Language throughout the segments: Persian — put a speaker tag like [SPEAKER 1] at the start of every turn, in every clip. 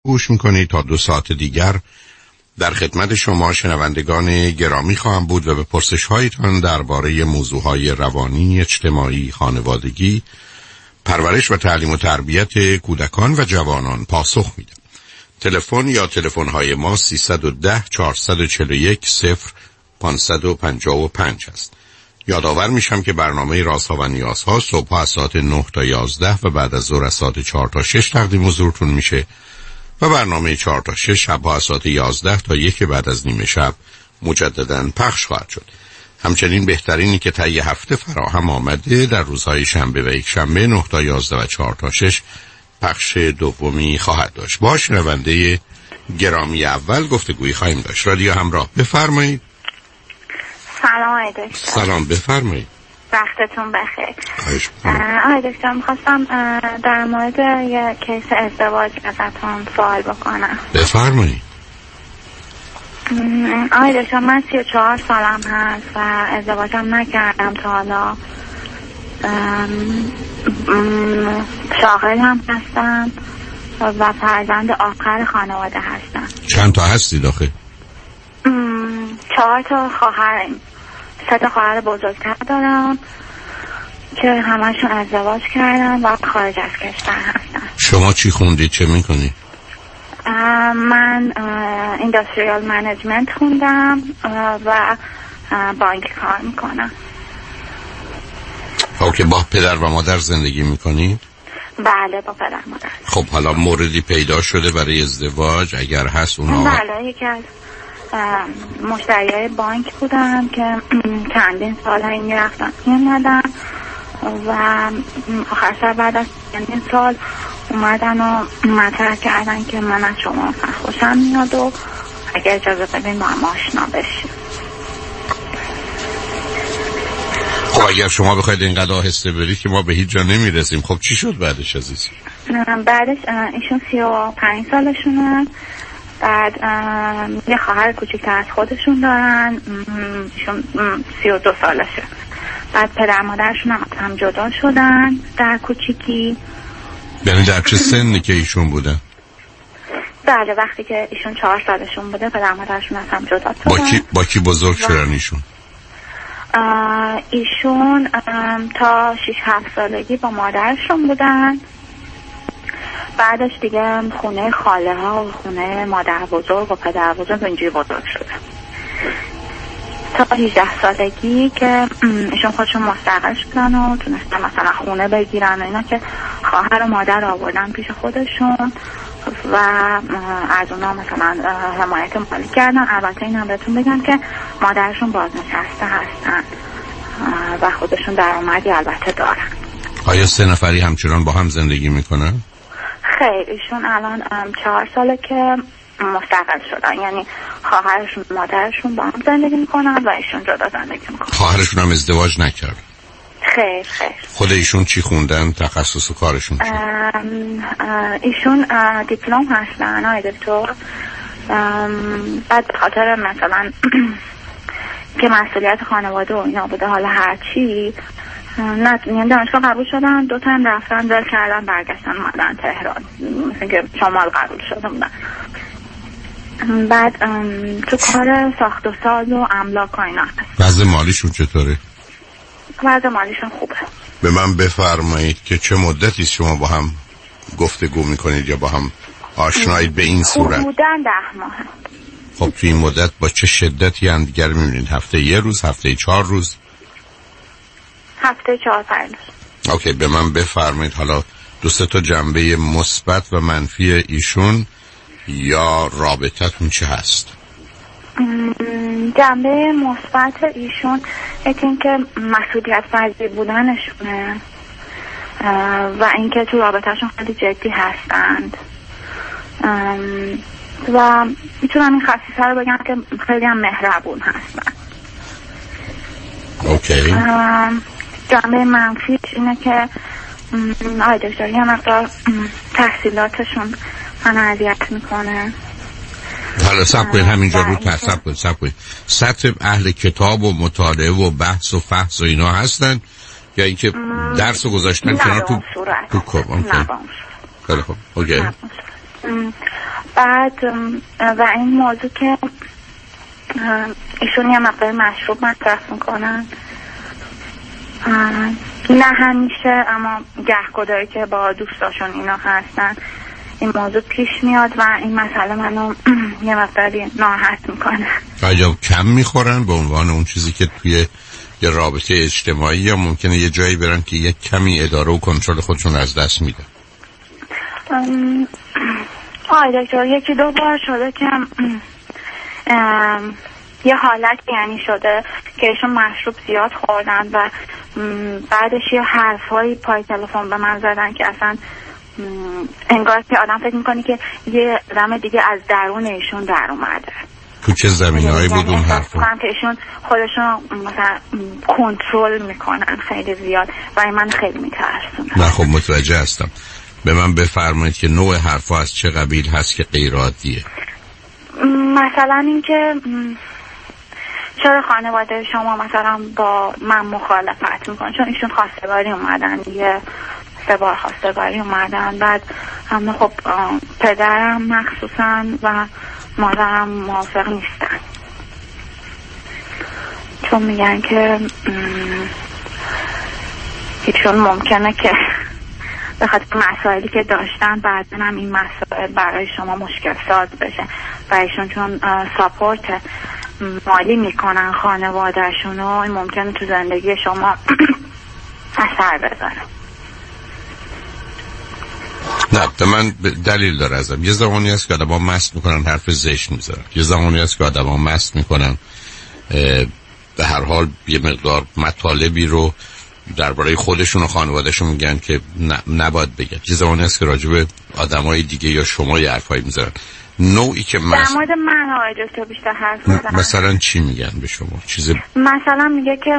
[SPEAKER 1] گوش میکنید. تا 2 ساعت دیگر در خدمت شما شنوندگان گرامی خواهم بود و به پرسش هایتان درباره موضوعهای روانی، اجتماعی، خانوادگی، پرورش و تعلیم و تربیت کودکان و جوانان پاسخ میدم. تلفن یا تلفن های ما 310 441 0555 است. یادآور میشم که برنامه رازها و نیازها صبح از ساعت 9 تا 11 و بعد از ظهر از ساعت 4 تا 6 تقدیم حضورتون میشه و برنامه 4 تا 6 شبها از ساعت 11 تا 1 بعد از نیمه شب مجدداً پخش خواهد شد. همچنین بهترینی که طی هفته فراهم آمده در روزهای شنبه و یک شنبه 9 تا 11 و 4 تا 6 پخش دومی خواهد داشت. با شنونده گرامی اول گفتگویی خواهیم داشت. رادیو همراه، بفرمایید.
[SPEAKER 2] سلام دکتر.
[SPEAKER 1] سلام، بفرمایید.
[SPEAKER 2] وقتتون بخیر.
[SPEAKER 1] خواهش می‌کنم.
[SPEAKER 2] دکتر می‌خواستم در مورد یک کیس ازدواج ازتون سوال بکنم.
[SPEAKER 1] بفرمایید.
[SPEAKER 2] دکتر من 34 سالم هست و ازدواجم نکردم تا حالا. شاغل هم هستم و فرزند آخر خانواده هستم.
[SPEAKER 1] چند تا هستید آخه؟
[SPEAKER 2] 4 تا خواهرم. 3 تا خواهر بزرگتر دارم که همشون ازدواج کردن و خارج از کشور هستن.
[SPEAKER 1] شما چی خوندید؟ چه میکنید؟
[SPEAKER 2] من اینداستریال منیجمنت خوندم و بانک کار میکنم.
[SPEAKER 1] اوکی. با پدر و مادر زندگی میکنید؟
[SPEAKER 2] بله، با پدر مادر.
[SPEAKER 1] خب حالا موردی پیدا شده برای ازدواج؟ اگر هست اونا؟
[SPEAKER 2] بله، یکی از مشتریای بانک بودن که چندین سال این میرفتن میمدن و آخر سر بعد از چندین سال اومدن و مطرح کردن که من از شما خوشم میاد و اگر اجازه بدین با هم آشنا بشیم.
[SPEAKER 1] خب اگر شما بخواید اینقدر آهسته برید که ما به هیچ جا نمیرسیم. خب چی شد بعدش عزیز؟
[SPEAKER 2] بعدش ایشون 35 سالشونه. بعد یه خواهر کوچکتر از خودشون دارن، ایشون 32 سالشه. بعد پدر مادرشون هم جدا شدن در کوچیکی.
[SPEAKER 1] یعنی در چه سنی که ایشون بودن؟
[SPEAKER 2] بله، وقتی که ایشون 4 سالشون بوده پدر مادرشون هم جدا شدن.
[SPEAKER 1] با کی بزرگ شدن ایشون؟
[SPEAKER 2] ایشون تا 6-7 سالگی با مادرشون بودن. بعدش دیگه خونه خاله ها و خونه مادر بزرگ و پدر بزرگ اینجوری بزرگ شده تا 18 سالگی که ایشون خودشون مستقل شدن و تونستن مثلا خونه بگیرن و اینا که خواهر و مادر آوردن پیش خودشون و از اونا مثلا حمایت مالی کردن. البته این هم بهتون بگم که مادرشون بازنشسته هستن و خودشون درآمدی البته دارن.
[SPEAKER 1] آیا 3 نفری همچنان با هم زندگی میکنن؟
[SPEAKER 2] خیر، ایشون الان 4 ساله که مستقل شدن، یعنی خواهرشون مادرشون با هم زندگی میکنن و ایشون جدا زندگی میکنن. خواهرشون
[SPEAKER 1] هم ازدواج نکرد؟
[SPEAKER 2] خیر.
[SPEAKER 1] خود ایشون چی خوندن؟ تخصص کارشون چی؟
[SPEAKER 2] ایشون دیپلم هستن آقای دکتر. بعد به خاطر مثلا که مسئولیت خانواده و اینا بوده، حالا هرچی نه دانشگاه قبول شدن، 2 تا هم رفتن دل کردن برگشتن اومدن تهران، مثل که شمال قبول شده بودن. بعد تو کار ساخت و ساز و املاک و اینا هست.
[SPEAKER 1] وضع مالیشون چطوره؟
[SPEAKER 2] وضع مالیشون خوبه.
[SPEAKER 1] به من بفرمایید که چه مدتی شما با هم گفتگو میکنید یا با هم آشنایید به این صورت؟
[SPEAKER 2] بودن 10 ماه.
[SPEAKER 1] خب تو این مدت با چه شدتی هم دیگر میبینید؟ هفته 1 روز، هفته 4 روز؟
[SPEAKER 2] هفته 4-5 روز.
[SPEAKER 1] اوکی. به من بفرمایید حالا 2-3 تا جنبه مثبت و منفی ایشون یا رابطتون چه هست؟
[SPEAKER 2] جنبه مثبت ایشون اینکه مسئولیت پذیر بودنشونه و اینکه تو رابطهشون خیلی جدی هستند و میتونم این خصیصه رو بگم که خیلی هم مهربون هستن.
[SPEAKER 1] اوکی.
[SPEAKER 2] جنبه منفیش اینه که دکتر یه مقدار تحصیلاتشون من اذیت میکنه.
[SPEAKER 1] حالا سب کنید همینجا رو سب کنید. سطح اهل کتاب و مطالعه و بحث و فحص و اینا هستن یا اینکه درس رو گذاشتن کنار تو کب؟
[SPEAKER 2] نه.
[SPEAKER 1] خیلی خوب. اوکی.
[SPEAKER 2] بعد و این موضوع که ایشون یه مقدار مشروب مصرف میکنن، نه همیشه اما گهگداری که با دوستاشون اینا هستن این موضوع پیش میاد و این مسئله منو یه مقداری ناراحت میکنه.
[SPEAKER 1] آیا کم میخورن به عنوان اون چیزی که توی یه رابطه اجتماعی، یا ممکنه یه جایی برن که یک کمی اداره و کنترل خودشون از دست میدن؟
[SPEAKER 2] دکتر یکی دو بار شده که یه حالت یعنی شده که ایشون مشروب زیاد خوردن و بعدش یه حرفایی پای تلفن به من زدن که اصلا انگار که آدم فکر میکنه که یه آدم دیگه از درون ایشون در اومده.
[SPEAKER 1] تو چه زمینه‌هایی بود اون حرفا؟
[SPEAKER 2] که ایشون خودشون مثلا کنترل میکنن خیلی زیاد و این من خیلی میترسونه.
[SPEAKER 1] نه خب متوجه هستم. به من بفرمایید که نوع حرفا از چه قبیل هست که غیر عادیه؟
[SPEAKER 2] مثلا اینکه چرا خانواده شما مثلا با من مخالفت میکنن، چون ایشون خواستگاری اومدن دیگه، 3 بار خواستگاری اومدن، بعد هم خب پدرم مخصوصا و مادرم موافق نیستن، چون میگن که ایشون ممکنه که به خاطر مسائلی که داشتن بعدن هم این مسائل برای شما مشکل ساز بشه و ایشون چون ساپورت مالی میکنن خانوادهشون و این ممکنه تو زندگی شما اثر بذاره.
[SPEAKER 1] نه به من دلیل داره ازم. یه زمانی هست که آدم ها مست میکنن حرف زشت میذارن، یه زمانی هست که آدم ها مست میکنن به هر حال یه مقدار مطالبی رو درباره خودشون و خانوادهشون میگن که نباید بگن، یه زمانی هست که راجب آدمای دیگه یا شما یه حرفایی میذارن. نوعی که
[SPEAKER 2] در مورد من آقای دکتر بیشتر حرف میزنن.
[SPEAKER 1] مثلا چی میگن به شما؟
[SPEAKER 2] مثلا میگه که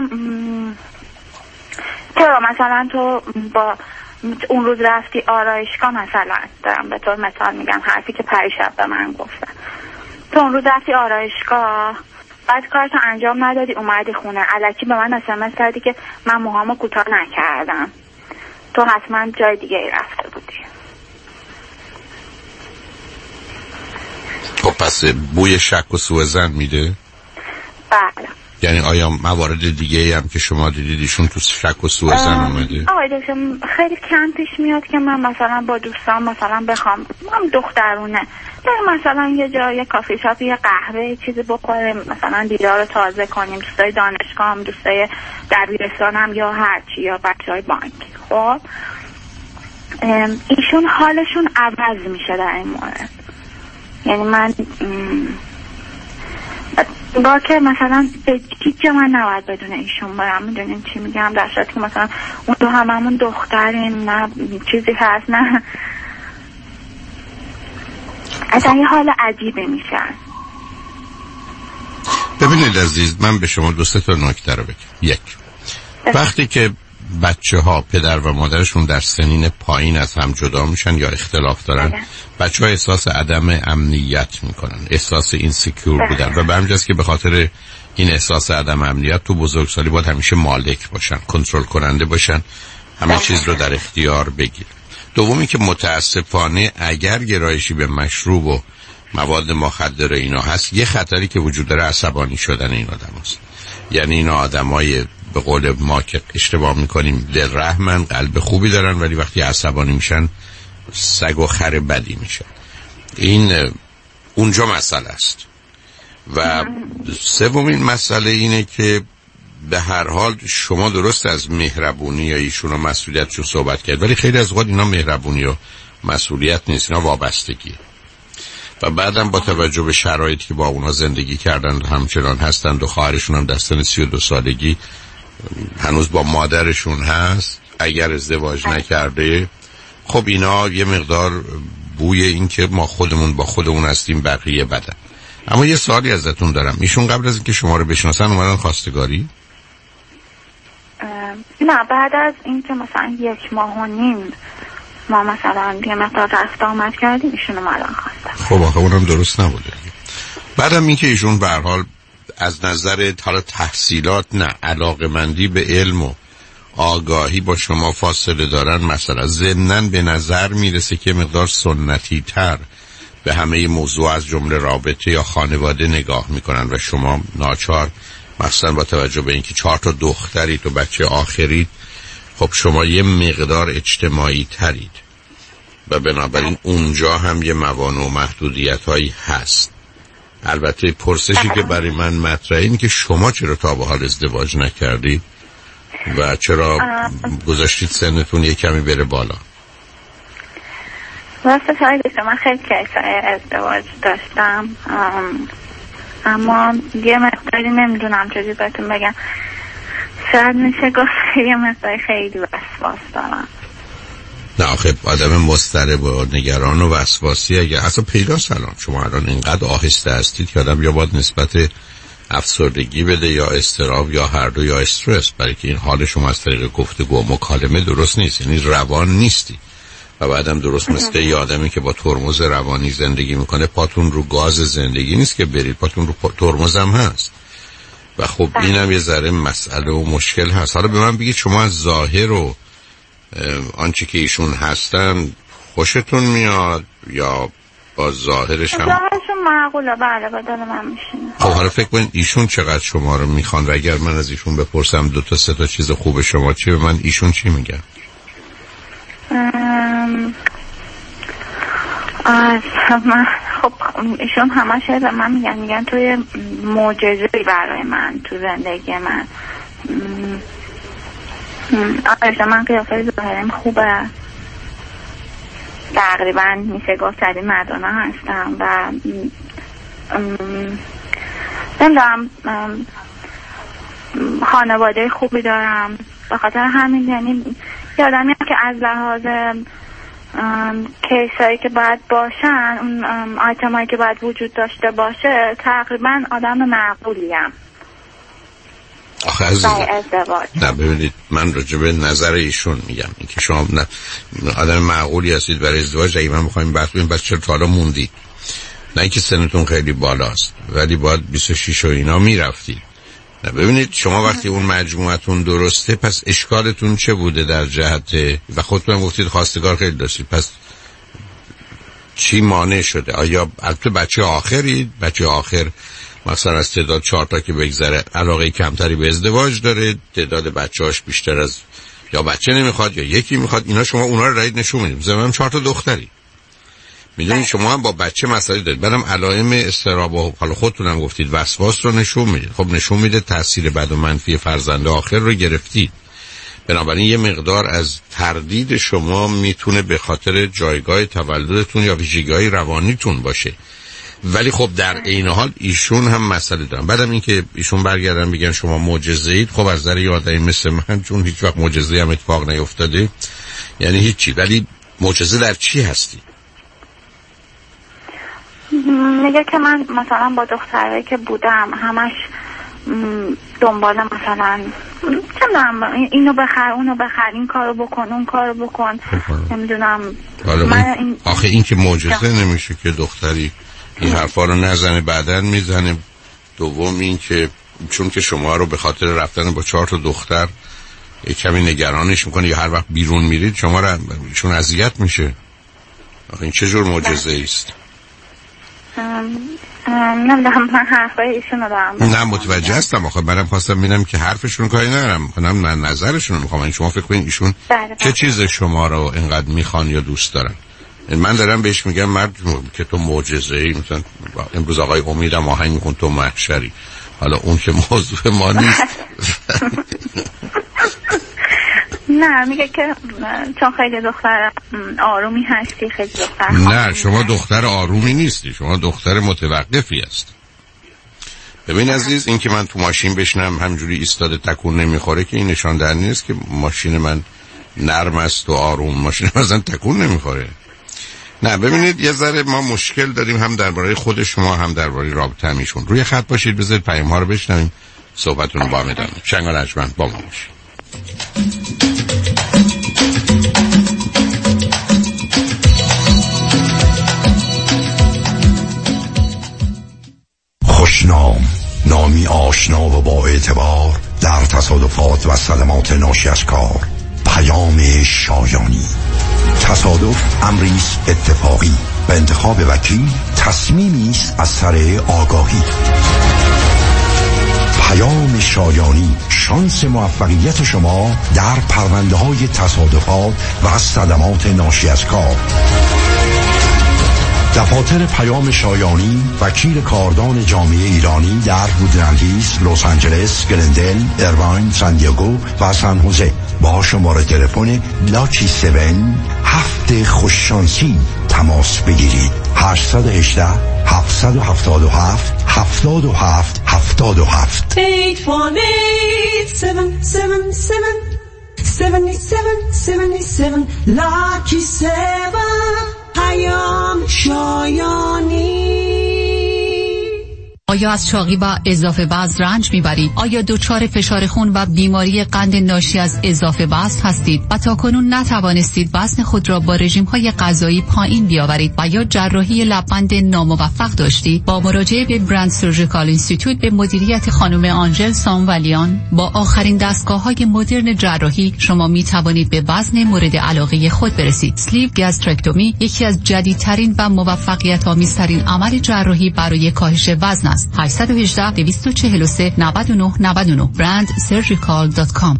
[SPEAKER 2] چرا مثلا تو با اون روز رفتی آرایشگاه، مثلا دارم به طور مثال میگم حرفی که پریشب به من گفتن، تو اون روز رفتی آرایشگاه بعد کارتو انجام ندادی اومدی خونه، الکی به من SMS کردی که من موهامو کوتاه نکردم، تو حتما جای دیگه ای رفته بودی.
[SPEAKER 1] خب پس بوی شک و سوء ظن میده؟
[SPEAKER 2] بله.
[SPEAKER 1] یعنی آیا موارد دیگه هم که شما دیدید ایشون تو شک و سوء ظن اومده؟
[SPEAKER 2] آقای دکتر خیلی کم پیش میاد که من مثلا با دوستان مثلا بخوام هم دخترونه مثلا یه جای کافی شاپ یه قهوه چیزی بخوریم، مثلا دیدار رو تازه کنیم، دوستای دانشگاه هم دوستای دبیرستان هم یا هرچی یا بچهای بانک. خب ایشون حالشون عوض میشه در این مورد. یعنی من با که مثلا هیچ جا من نباید بدون ایشون برم، میدونین چی میگم، در صورتی که مثلا اون دو هممون دخترین، نه چیزی هست، نه اصلا یه حال عجیبه میشن.
[SPEAKER 1] ببینید عزیز، من به شما 2 تا نکته رو بگم. یک، وقتی که بچه ها پدر و مادرشون در سنین پایین از هم جدا میشن یا اختلاف دارن، بچه ها احساس عدم امنیت میکنن، احساس اینسیکیور بودن و به همجاست که به خاطر این احساس عدم امنیت تو بزرگسالی باید همیشه مالک باشن، کنترل کننده باشن، همه چیز رو در اختیار بگیر. دومی که متاسفانه اگر گرایشی به مشروب و مواد مخدر اینا هست، یه خطری که وجود داره عصبانی شدن این آدم هست. یعنی اینا آدمای به قول ما که اشتباه میکنیم دل رحمن، قلب خوبی دارن، ولی وقتی عصبانی میشن سگ و خر بدی میشن. این اونجا مسئله است. و سومین مسئله اینه که به هر حال شما درست از مهربونی یا ایشون و مسئولیتشون صحبت کرد، ولی خیلی از وقت اینا مهربونی و مسئولیت نیست، اینا وابستگیه. و بعدم با توجه به شرایطی که با اونا زندگی کردن همچنان هستند و خواهرشون هم در سن 32 سالگی هنوز با مادرشون هست، اگر ازدواج نکرده، خب اینا یه مقدار بوی این که ما خودمون با خودمون هستیم بقیه بدن. اما یه سوالی ازتون دارم، ایشون قبل از اینکه شما رو بشناسن اومدن خواستگاری؟
[SPEAKER 2] نه، بعد از اینکه مثلا 1.5 ماه ما مثلا یه مقدار رفت آمد کردیم ایشون اومدن خواستن.
[SPEAKER 1] خب آخه اونم درست نبوده. بعدم اینکه ایشون به هر حال از نظر حالا تحصیلات نه، علاقه‌مندی به علم و آگاهی با شما فاصله دارن، مثلا ضمناً به نظر میرسه که مقدار سنتی تر به همه موضوع از جمله رابطه یا خانواده نگاه میکنن و شما ناچار مثلا با توجه به اینکه 4 تا دخترید و بچه آخرید، خب شما یه مقدار اجتماعی ترید و بنابراین اونجا هم یه موانع و محدودیت هایی هست. البته پرسشی که برای من مطرحه این که شما چرا تا به حال ازدواج نکردید و چرا گذاشتید سنتون یه کمی بره بالا؟
[SPEAKER 2] راستش های داشتم، من خیلی کیسای ازدواج داشتم، اما یه مقداری نمیدونم چجوری بهتون بگم، شاید میشه گفت یه مقداری خیلی وسواس دارم.
[SPEAKER 1] نه آخه آدم مضطرب و نگران و وسواسی اگه اصلا پیداست الان شما الان اینقدر آهسته هستید که آدم یا باید نسبت افسردگی بده یا اضطراب یا هر دو یا استرس، برای که این حال شما از طریق گفتگو و مکالمه درست نیست، یعنی روان نیستی. و بعدم درست مثل یه آدمی که با ترمز روانی زندگی میکنه، پاتون رو گاز زندگی نیست که برید، پاتون رو ترمز هم هست و خب اینم یه ذره مسئله و مشکل هست. حالا به من بگید شما از ظاهر و آنچه که ایشون هستن خوشتون میاد یا با ظاهرش هم؟
[SPEAKER 2] ظاهرشون معقوله، بله، با دل من میشینه.
[SPEAKER 1] خب حالا فکر کنید ایشون چقدر شما رو میخوان و اگر من از ایشون بپرسم 2 تا 3 تا چیز خوب شما چی، به من ایشون چی میگن؟
[SPEAKER 2] خب ایشون همش به من میگن توی معجزه‌ای برای من تو زندگی من. من قیافه ظاهرم خوبه، تقریبا میشه گفت شبیه مردانه هستم و نمیدونم خانواده خوبی دارم، به خاطر همین یعنی یادم میاد که از لحاظ کیسایی که باید باشن، اون آیتمایی که باید وجود داشته باشه، تقریبا آدم معقولیم.
[SPEAKER 1] آخه ازدواج نه ببینید، من راجع به نظر ایشون میگم، این که شما آدم معقولی هستید برای ازدواج. اگه من بخوایم بحث کنیم بس چرا تا حالا موندید؟ نه اینکه سنتون خیلی بالاست ولی باید 26 و اینا میرفتید. نه ببینید شما وقتی اون مجموعتون درسته، پس اشکالتون چه بوده در جهت، و خودتون گفتید خواستگار خیلی داشتید، پس چی مانع شده؟ آیا البته بچه آخرید، بچه آخر مثلا از تعداد 4 تا که بگذره علاقه کمتری به ازدواج داره، تعداد بچه‌هاش بیشتر از یا بچه نمیخواد یا یکی میخواد، اینا شما اونا رو رید نشون میدید. زمینم 4 تا دختری میدونید، شما هم با بچه مسئله دارید، بعدم علائم اضطراب و حالا خودتونم گفتید وسواس رو نشون میدید. خب نشون میده تاثیر بد و منفی فرزند آخر رو گرفتید. بنابراین یه مقدار از تردید شما میتونه به خاطر جایگاه تولدتون یا ویژگی‌های روانیتون باشه، ولی خب در عین حال ایشون هم مسئله دارن. بعدم اینکه ایشون برگردن بگن شما معجزه‌اید، خب از نظر یه آدمی مثل من، چون هیچ وقت معجزه‌ای هم اتفاق نیفتاده، یعنی هیچی. ولی معجزه در چی هستی؟
[SPEAKER 2] میگه که من مثلا با دخترایی که بودم همش دنبال مثلا اینو بخر اونو بخر، این کارو بکن اون کارو بکن، نمیدونم.
[SPEAKER 1] آخه این که معجزه نمیشه که دختری این حرفا رو نزنه بعدن میزنه. دوم این که چون که شما رو به خاطر رفتن با 4 تا دختر کمی نگرانش میکنه یا هر وقت بیرون میرید شما رو چون اذیت میشه. آخه این چه جور معجزه است؟
[SPEAKER 2] نمیدونم، من حرفای ایشون رو دارم.
[SPEAKER 1] نه متوجه هستم، آخه منم خواستم ببینم که حرفشون کاری ندارم، من نظرشون رو میخوام. شما فکر کنید ایشون چه چیز شما رو اینقدر میخوان یا دوست دارن؟ من دارم بهش میگم مرد که تو معجزه‌ای، مثلا امروز آقای امیدم آهنگ میخون تو محشری. حالا اون که موضوع ما نیست.
[SPEAKER 2] نه میگه که چون خیلی دختر آرومی هستی، خیلی دختر
[SPEAKER 1] نه شما دختر آرومی نیستی، شما دختر متوقفی هست. ببین عزیز، این که من تو ماشین بشنم همجوری ایستاده تکون نمیخوره که این نشان دهنده نیست که ماشین من نرم است و آروم. ماشین مثلا تکون نمیخوره. نه ببینید یه ذره ما مشکل داریم، هم درباره خود شما هم درباره رابطه همیشون. روی خط باشید، بذارید پیام ها رو بشنویم، صحبتون رو با هم ادامه. شنگ و نجمند با ما باشید.
[SPEAKER 3] خوشنام، نامی آشنا و با اعتبار در تصادفات و صدمات ناشی از کار. پیام شایانی. تصادف امریست اتفاقی و انتخاب وکیل تصمیمی است از سر آگاهی. پیام شایانی، شانس موفقیت شما در پرونده‌های تصادفات و صدمات ناشی از کار. دفاتر پیام شایانی، وکیل کاردان جامعه ایرانی در وودلندیز، لس آنجلس، گلندل، ایرواین، سان دیگو و سان خوزه با شماره تلفن لاکی 7 خوششانسی تماس بگیرید. 818 777 77 77
[SPEAKER 4] 818-777-7777 Lucky 7 پیام شایانی.
[SPEAKER 5] آیا از چاقی و اضافه وزن رنج میبرید؟ آیا دچار فشار خون و بیماری قند ناشی از اضافه وزن هستید و تاکنون نتوانستید وزن خود را با رژیم‌های غذایی پایین بیاورید و یا جراحی لب‌بند ناموفق داشتید؟ با مراجعه به برند سرجیکال اینستیتوت به مدیریت خانم آنژل سامولیان با آخرین دستگاه‌های مدرن جراحی شما می‌توانید به وزن مورد علاقه خود برسید. سلیو گاسترکتومی یکی از جدیدترین و موفقیت‌آمیزترین عمل جراحی برای کاهش وزن است. 818-243-9999 brandsurgical.com.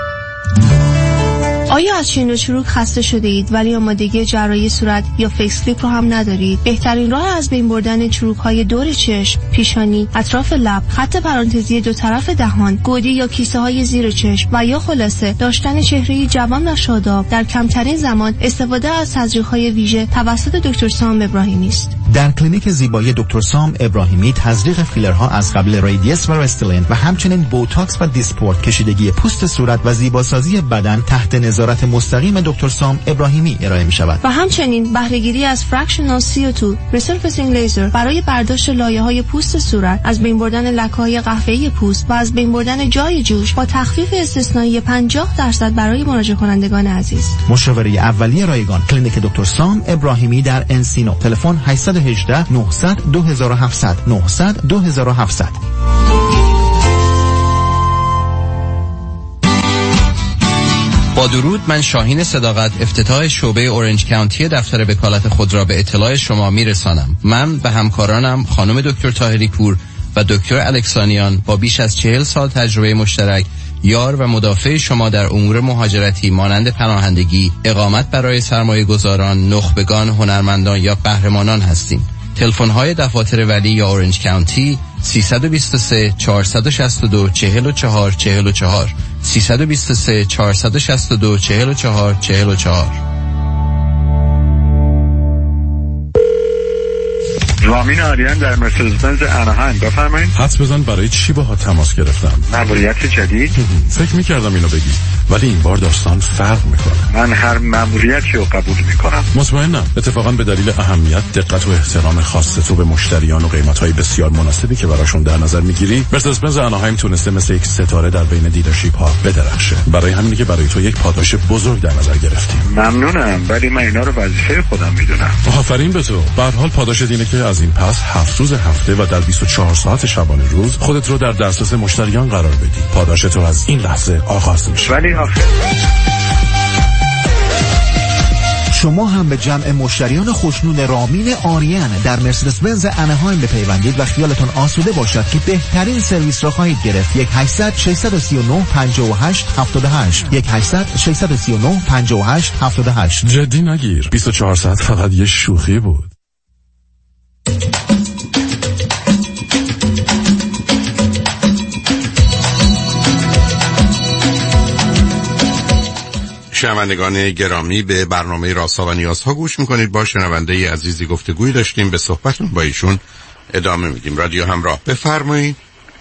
[SPEAKER 6] آیا از چین و چروک خسته شده اید ولی آمادگی جراحی صورت یا فیس لیفت رو هم ندارید؟ بهترین راه از بین بردن چروک‌های دور چشم، پیشانی، اطراف لب، خط پرانتزی دو طرف دهان، گودی یا کیسه‌های زیر چشم و یا خلاصه داشتن چهره جوان و شاداب در کمترین زمان استفاده از تزریق‌های ویژه توسط دکتر سام ابراهیمی است.
[SPEAKER 7] در کلینیک زیبایی دکتر سام ابراهیمی تزریق فیلرها از قبل ریدیس و رستلین و همچنین بوتاکس و دیسپورت، کشیدگی پوست صورت و زیباسازی بدن تحت نظارت مستقیم دکتر سام ابراهیمی ارائه می شود.
[SPEAKER 6] و همچنین بهره‌گیری از فرکشنال CO2 ریسرفیسینگ لیزر برای برداشت لایه‌های پوست صورت، از بین بردن لکه‌های قهوه‌ای پوست و از بین بردن جای جوش با تخفیف استثنایی 50% برای مراجعه کنندگان عزیز.
[SPEAKER 7] مشاوره اولیه رایگان کلینیک دکتر سام ابراهیمی در انسینو. تلفن 818 900 2700 900 2700.
[SPEAKER 8] با درود، من شاهین صداقت افتتاح شعبه اورنج کانتی دفتر وکالت خود را به اطلاع شما میرسانم. من و همکارانم خانم دکتر طاهری پور و دکتر الکسانیان با بیش از 40 سال تجربه مشترک یار و مدافع شما در امور مهاجرتی مانند پناهندگی، اقامت برای سرمایه گذاران، نخبگان، هنرمندان یا قهرمانان هستیم. تلفن‌های دفاتر ولی یا اورنج کانتی 323 462 44 44 323 462 44 44.
[SPEAKER 9] رامین آریان در مرسدس بنز اناهایم، بفرمایید.
[SPEAKER 10] حدس بزن برای چی باهات تماس گرفتم؟
[SPEAKER 9] مأموریت جدید؟
[SPEAKER 10] فکر می‌کردم اینو بگی، ولی این بار داستان فرق می‌کنه.
[SPEAKER 9] من هر مأموریتی رو قبول می‌کنم.
[SPEAKER 10] مطمئنم. اتفاقاً به دلیل اهمیت، دقت و احترام خاص تو به مشتریان و قیمت‌های بسیار مناسبی که براشون در نظر می‌گیری، مرسدس بنز اناهایم تونسته مثل یک ستاره در بین دیلرشیپ‌ها بدرخشه. برای همینه که برای تو یک پاداش بزرگ در نظر گرفتیم.
[SPEAKER 9] ممنونم، ولی من اینا رو وظیفه خودم می‌دونم.
[SPEAKER 10] آفرین به تو. به هر حال پاداش اینه که از این پس 7 روز هفته و در 24 ساعت شبانه روز خودت رو در دسترس مشتریان قرار بدی. پاداش تو از این لحظه آغاز میشه.
[SPEAKER 9] ولی آخه
[SPEAKER 7] شما هم به جمع مشتریان خوشنود رامین آریان در مرسدس بنز اناهایم بپیوندید و خیالتون آسوده باشد که بهترین سرویس را خواهید گرفت. 1-800 639 58 78 1-800 639 58 78.
[SPEAKER 10] جدی نگیر، 24 ساعت فقط یه شوخی بود.
[SPEAKER 1] شنوندگان گرامی، به برنامه رازها و نیازها گوش میکنید. با شنونده عزیزی گفتگوی داشتیم، به صحبتون با ایشون ادامه میدیم. رادیو همراه، بفرمایید.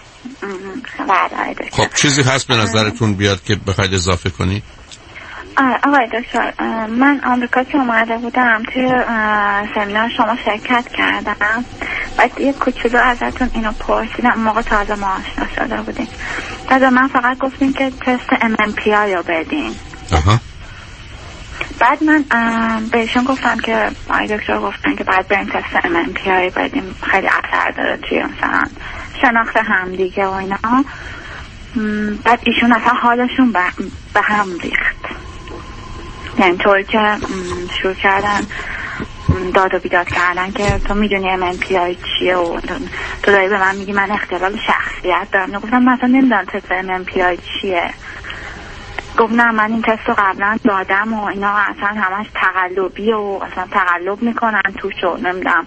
[SPEAKER 1] خب چیزی هست به نظرتون بیاد که بخواید اضافه کنید؟
[SPEAKER 2] آقای دکتر، من آمریکا که اومده بودم توی سمینار شما شرکت کردم، بعد یک کوچولو ازتون اینو پرسیدم، موقع تازه ما آشنا شده بودیم، بعد من فقط گفتیم که تست MMPI رو بدین. بعد من بهشون گفتم که آقای دکتر گفتن که بعد بریم تست MMPI بدیم، خیلی اثر داره توی مثلا شناخت همدیگه و اینا. بعد ایشون اصلا حالشون به هم ریخت، یعنی طوری که شروع کردن داد و بیداد کردن که تو میدونی MMPI چیه و تو داری به من میگی من اختلال شخصیت دارم. گفتم مثلا نمیدونم تست MMPI چیه. گفت نه من این تست رو قبلا دادم و اینا اصلا همش تقلبی و اصلا تقلب میکنن توش و نمیدونم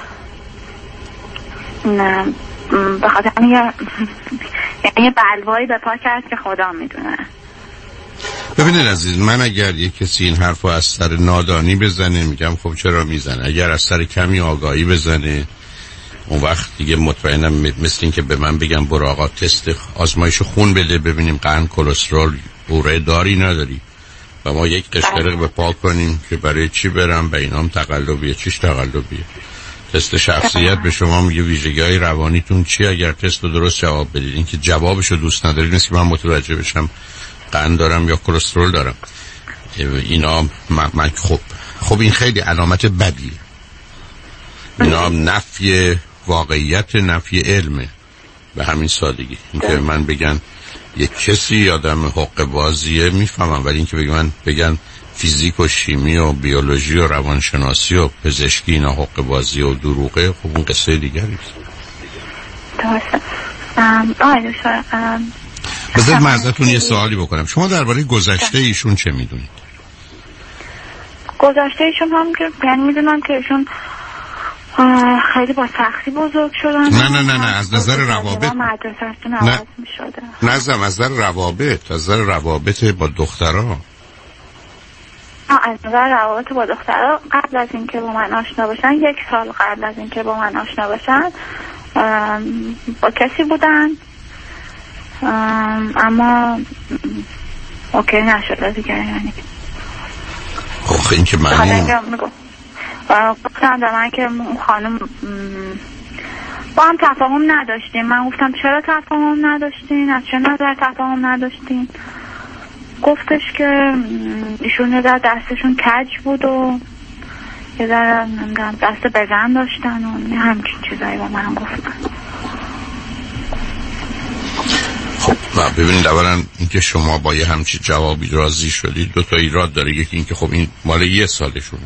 [SPEAKER 2] به خاطر یه بلوایی به پا کرد که خدا میدونه.
[SPEAKER 1] ببینید عزیز، من اگر یک کسی این حرف رو از سر نادانی بزنه میگم خب چرا میزنه، اگر از سر کمی آگاهی بزنه اون وقت دیگه مطمئنم مثل این که به من بگم برو آقا تست آزمایش خون بده ببینیم قند کلسترول اوره داری نداری و ما یک قشقرق به پا کنیم که برای چی برم به اینام تقلبیه. چیش تقلبیه؟ تست شخصیت به شما میگه ویژگی‌های روانیتون چی، اگر تست رو درست جواب بدید. این که جوابشو دوست ندارید نیست که من متوجه بشم قند دارم یا کلسترول دارم. اینا من خب این خیلی علامت بدیه. اینا نفی واقعیت، نفی علمه به همین سادگی. این که من بگن یک کسی آدم حق بازیه میفهمم، ولی این که من بگن فیزیک و شیمی و بیولوژی و روانشناسی و پزشکی اینا حق بازی و دروغه، خب اون قصه دیگری است.
[SPEAKER 2] درسته.
[SPEAKER 1] بذارید من ازتون یه سوالی بکنم. شما درباره گذشته ایشون چه میدونید؟
[SPEAKER 2] گذشته ایشون هم که یعنی میدونم که ایشون خیلی با سختی بزرگ شدن.
[SPEAKER 1] نه از نظر روابط. نه از نظر روابط با دخترها.
[SPEAKER 2] از نظر روابط با دخترها قبل از اینکه با من آشنا باشن، 1 سال قبل از اینکه با من آشنا باشن با کسی بودن اما اوکی نشده دیگه. یعنی
[SPEAKER 1] خب این که معنی
[SPEAKER 2] گفتم به من که خانم با هم تفاهم نداشتیم. من گفتم چرا تفاهم نداشتین؟ از چه نظر تفاهم نداشتین؟ گفتش که ایشون یه دستشون کج بود و یه دست بزن داشتن و همچین چیزایی با من گفتن.
[SPEAKER 1] خب ببینید اولا اینکه شما با یه همچی جوابی راضی شدید 2 تا ایراد داره. یکی اینکه خب این مال 1 سالشونه،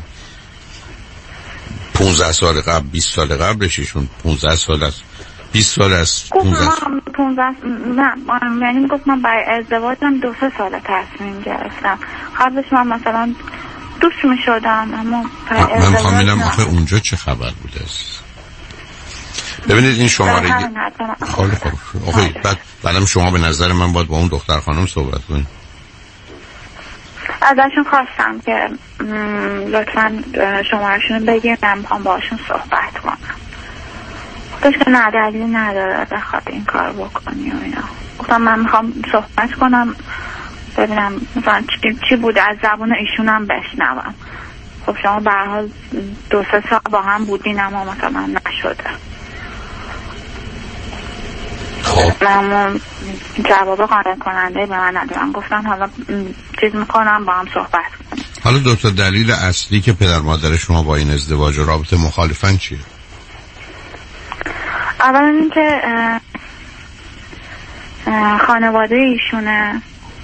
[SPEAKER 1] 15 سال قبل 20 سال قبلش ایشون 15 سال است، 20 سال است.
[SPEAKER 2] 15 نه یعنی گفت من برای ازدواجم 2-3 سال تصمیم گرفتم. قبلش من مثلا دوست می شدم اما
[SPEAKER 1] من میخوام ببینم آخه اونجا چه خبر بوده است. ببینید این شماره خاله آخه بعدم شما به نظر من باید با اون دختر خانم صحبت کنید.
[SPEAKER 2] ازشون خواستم که لطفاً شماره‌شون بگیر، من میخوام باشون صحبت کنم. گفتش که نه دلیلی نداره بخواد این کار بکنی و اینا. گفتم من میخوام صحبت کنم ببینم مثلا چی بود از زبان ایشونم بشنوم. خب شما به هر حال 2-3 سال با هم بودین اما مثلا نشده. من جواب قانع کننده به من ندارم. گفتم حالا چیز میکنم با هم صحبت کنیم.
[SPEAKER 1] حالا 2 تا دلیل اصلی که پدر مادر شما با این ازدواج و رابطه مخالفن چیه؟
[SPEAKER 2] اولا اینکه خانواده ایشونه،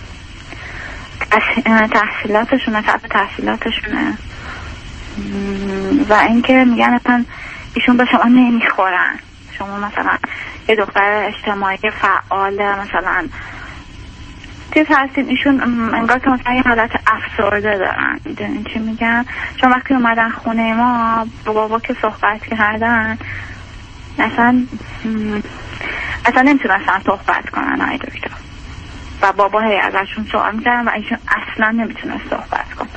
[SPEAKER 2] تحصیلاتشونه، طرف تحصیلاتشونه و اینکه میگن اصلا ایشون به شما نمیخورن. شما مثلا یه دختر اجتماعی فعال مثلا چیز هستین، ایشون انگار که مثلا یه حالت افسرده دارن. میدونین چی میگن؟ چون وقتی اومدن خونه ما با بابا که صحبت کردن اصلا نمیتونستن صحبت کنن آی دکتر و بابا هی ازشون سوال میکردن و ایشون اصلا نمیتونست صحبت کن.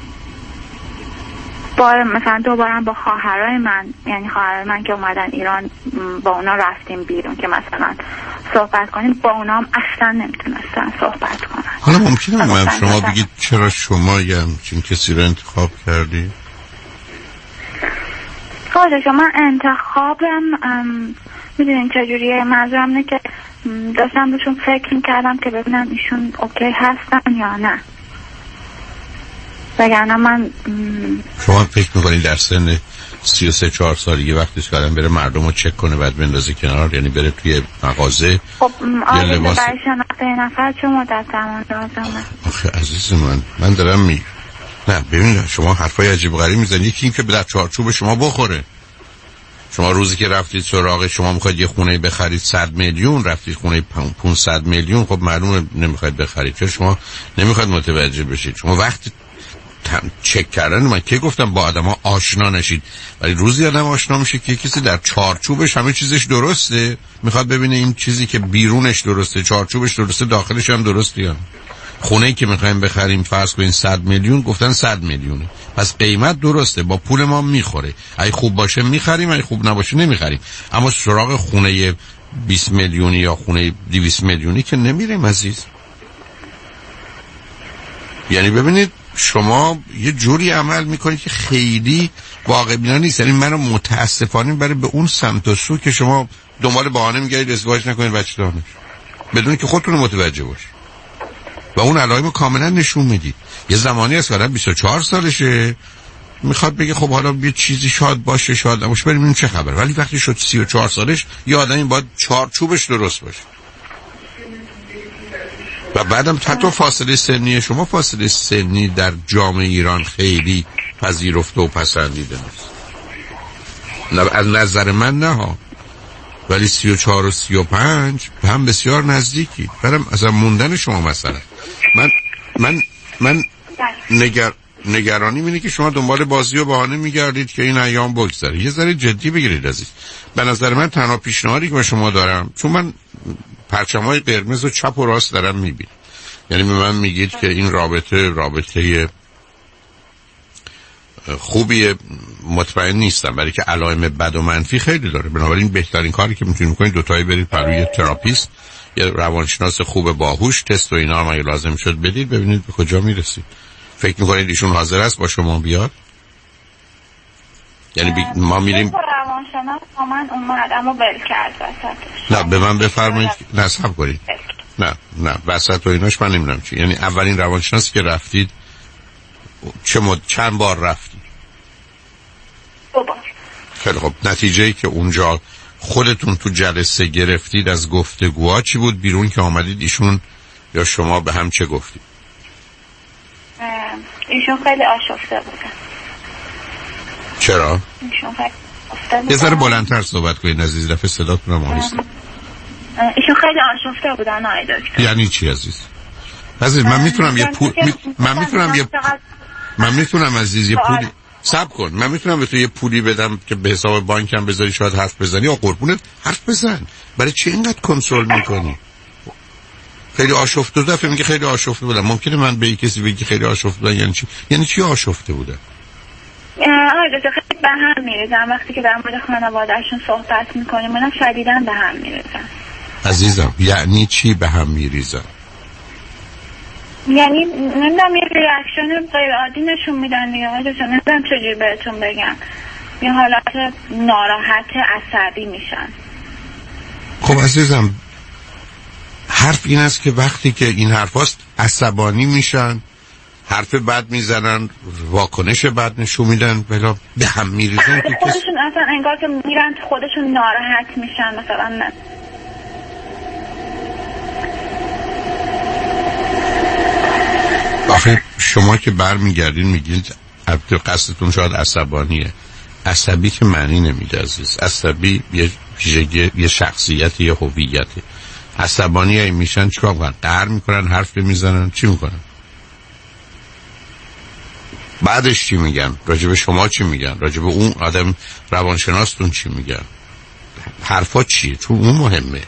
[SPEAKER 2] مثلا دوباره با خواهرای من، یعنی خواهرای من که اومدن ایران با اونا رفتیم بیرون که مثلا صحبت کنیم، با اونا هم اصلا نمیتونستن صحبت کنن.
[SPEAKER 1] حالا ممکنه من شما بگید چرا شما یه همچین کسی رو انتخاب کردی؟
[SPEAKER 2] خواهده شما انتخابم میدونین چجوریه؟ منظورم اینه که داشتم بهشون فکر میکردم که ببینم ایشون اوکی هستن یا نه. وگرنه من
[SPEAKER 1] شما فکر میکنید در سن 33-4 سالگی وقتی که آدم بره مردم رو چک کنه بعد بندازه کنار، یعنی بره توی مغازه
[SPEAKER 2] خب آره برای شناخته نفر چه مدت زمان لازمه؟
[SPEAKER 1] آخه عزیز من دارم نه ببینید شما حرفای عجیب غریب میزنید. یکی این که در چارچوب شما بخوره. شما روزی که رفتید سراغ شما میخواید یه خونه بخرید 100 میلیون، رفتید خونه 500 میلیون، خب معلومه نمیخواید بخرید، چون شما نمیخواید متوجه بشید. شما وقتی چک کردن، من که گفتم با آدما آشنا نشید، ولی روزی آدم آشنا میشه که کسی در چارچوبش همه چیزش درسته، میخواد ببینه این چیزی که بیرونش درسته چارچوبش درسته داخلش هم درسته یا نه. خونه‌ای که میخوایم بخریم فرض کنین 100 میلیون، گفتن 100 میلیونه، پس قیمت درسته، با پول ما میخوره. اگه خوب باشه میخریم، اگه خوب نباشه نمیخریم. اما سراغ خونه 20 میلیونی یا خونه 200 میلیونی که نمیریم عزیز. یعنی ببینید شما یه جوری عمل میکنید که خیلی واقع بینانه نیست. یعنی منو متاسفانه برای به اون سمت و سو که شما دنبال بهانه میگردید ازدواج نکنید بچه دار، بدون که خودتون متوجه باشید و اون علائم کاملا نشون میدید. یه زمانی هست آدم 24 سالشه میخواد بگه خب حالا یه چیزی شاد باشه شاد نباشه بریم این چه خبر، ولی وقتی شد 34 سالش یه آدمی باید چارچوبش درست باشه. و بعدم حتی فاصله سنی شما، فاصله سنی در جامعه ایران خیلی پذیرفته و پسندیده نیست. از نظر من نه ها، ولی 34 و 35 هم بسیار نزدیکی. برم اصلا موندن شما مثلا من نگرانی اینه که شما دنبال بازی و بهانه میگردید که این ایام بگذره. یه ذره جدی بگیرید عزیز. به نظر من تنها پیشنهادی که به شما دارم، چون من پرچم‌های قرمز و چپ و راست دارم میبینم، یعنی به من میگید که این رابطه خوبیه، مطمئن نیستم، برای که علائم بد و منفی خیلی داره. بنابراین بهترین کاری که میتونید بکنید دوتایی برید پروی تراپیست یا روانشناس خوب باهوش، تست و اینا هم اگه لازم شد بدید، ببینید به کجا میرسید. فکر میکنید ایشون حاضر است با شما بیاد؟ یعنی ما میریم
[SPEAKER 2] روانشناس با من اومد اما بل کرد وسطش.
[SPEAKER 1] نه به من بفرمایید، نصب کنید. نه وسط و ایناش من نمیدونم چی. یعنی اولین روانشناسی که رفتید چند بار رفتید؟
[SPEAKER 2] 2 بار.
[SPEAKER 1] خیلی خب نتیجه‌ای که اونجا خودتون تو جلسه گرفتید از گفتگوها چی بود؟ بیرون که آمدید ایشون یا شما به هم چه گفتید؟
[SPEAKER 2] ایشون خیلی آشفته بودن.
[SPEAKER 1] چرا؟
[SPEAKER 2] ایشون خیلی آشفته بودن.
[SPEAKER 1] یه ذره بلندتر صحبت کنید عزیز، دفعه صداتون هم آهسته.
[SPEAKER 2] ایشون خیلی آشفته بودن آقای دکتر.
[SPEAKER 1] یعنی چی عزیز؟ عزیز من میتونم یه پول من میتونم عزیز یه پولی صبر کن، من میتونم به تو یه پولی بدم که به حساب بانکم بذاری شاید حرف بزنی. یا قربونت حرف بزن، برای چی اینقدر کنترل میکنی؟ خیلی آشفته بودم. فهمی که خیلی آشفته بودم. ممکنه من به کسی بگی خیلی آشفته بودم یعنی چی؟ یعنی چی آشفته بودم؟
[SPEAKER 2] آره خیلی به هم میریزن وقتی که در مورد خانواده‌شون صحبت میکنیم، اونا شدیداً به هم میریزن.
[SPEAKER 1] عزیزم یعنی چی به هم میریزن؟
[SPEAKER 2] یعنی نمیدونم یه ریاکشن غیر عادی نشون میدن دیگه. نمیدونم چجوری بهتون بگم، یه حالت ناراحت عصبی میشن.
[SPEAKER 1] خب عزیزم حرف این است که وقتی که این حرف هست عصبانی میشن، حرف بد میزنن، واکنش بد نشون میدن، بلا به هم میریزن.
[SPEAKER 2] خودشون اصلا انگار که میرن خودشون ناراحت میشن مثلا. نه
[SPEAKER 1] آخه شما که برمیگردین میگید قصدتون شاید عصبانیه. عصبی که معنی نمیده عزیز. عصبی یه شخصیت، یه هویته. عصبانی ای میشن چیکار میکنن؟ قهر میکنن، حرف میزنن، چی میکنن؟ بعدش چی میگن؟ راجب شما چی میگن؟ راجب اون آدم روانشناستون چی میگن؟ حرفا چیه؟ چون اون مهمه.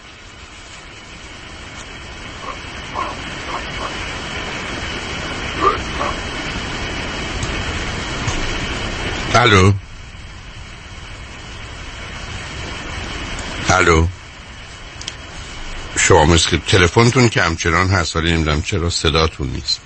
[SPEAKER 1] الو شما مثل تلفنتون که همچنان هست ولی نمیدونم چرا صداتون نیست.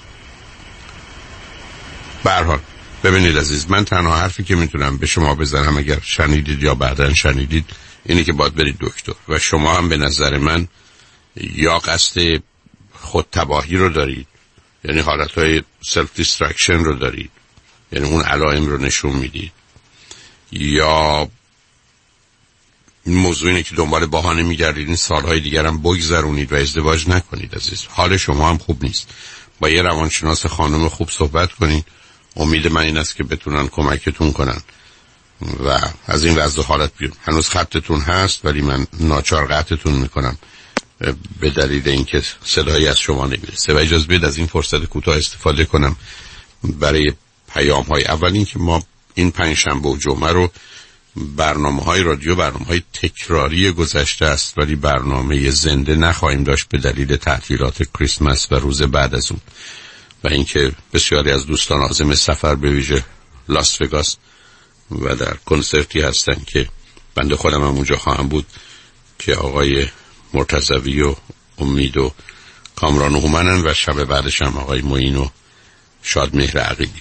[SPEAKER 1] به هر حال ببینید عزیز، من تنها حرفی که میتونم به شما بزنم اگر شنیدید یا بعداً شنیدید اینه که باید برید دکتر. و شما هم به نظر من یا قصد خود تباهی رو دارید، یعنی حالتهای سلف دیسترکشن رو دارید، یعنی اون علائم رو نشون میدید، یا این موضوع اینه که دنبال بهانه میگردید این سالهای دیگر هم بگذرونید و ازدواج نکنید عزیز. حال شما هم خوب نیست. با یه روانشناس خانم خوب صحبت کنید امید من این است که بتونن کمکتون کنن و از این وضع حالت بیرون. هنوز خطتون هست ولی من ناچار قطعتون میکنم به دلیل اینکه صدایی از شما نمیرسه و اجازه بدید از این فرصت کوتاه استفاده کنم برای پیام‌های. اول اینکه ما این پنجشنبه و جمعه رو برنامه‌های رادیو برنامه‌های تکراری گذشته است ولی برنامه زنده نخواهیم داشت به دلیل تعطیلات کریسمس و روز بعد از اون و اینکه بسیاری از دوستان عازم سفر به ویژه لاس وگاس و در کنسرتی هستن که بنده خودم هم اونجا خواهم بود که آقای مرتضوی و امید و کامران و هومنن و شب بعدش هم آقای معین و شادمهر عقیلی.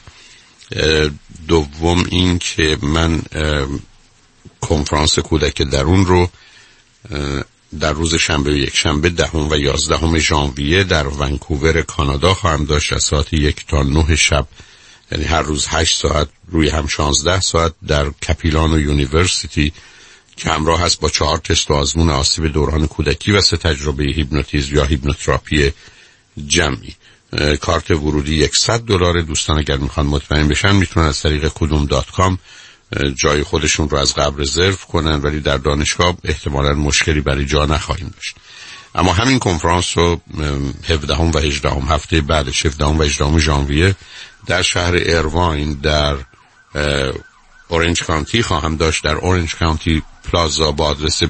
[SPEAKER 1] دوم این که من کنفرانس کودک درون رو در روز شنبه و یک شنبه 10 و 11 ژانویه در ونکوور کانادا خواهم داشت از ساعت 1 تا 9 شب، یعنی هر روز 8 ساعت روی هم 16 ساعت در کپیلانو یونیورسیتی که همراه هست با 4 تست و آزمون آسیب دوران کودکی و 3 تجربه هیپنوتیزم یا هیپنوتراپی جمعی. کارت ورودی $100. دوستان اگر میخوان مطمئن بشن میتونن از طریق kudum.com جای خودشون رو از قبل رزرو کنن ولی در دانشگاه احتمالاً مشکلی برای جا نخواهیم داشت. اما همین کنفرانس رو 17 و 18 هفته بعدش 17 و 18 ژانویه در شهر ایرواین در اورنج کانتی خواهم داشت، در اورنج کانتی پلازا با آدرس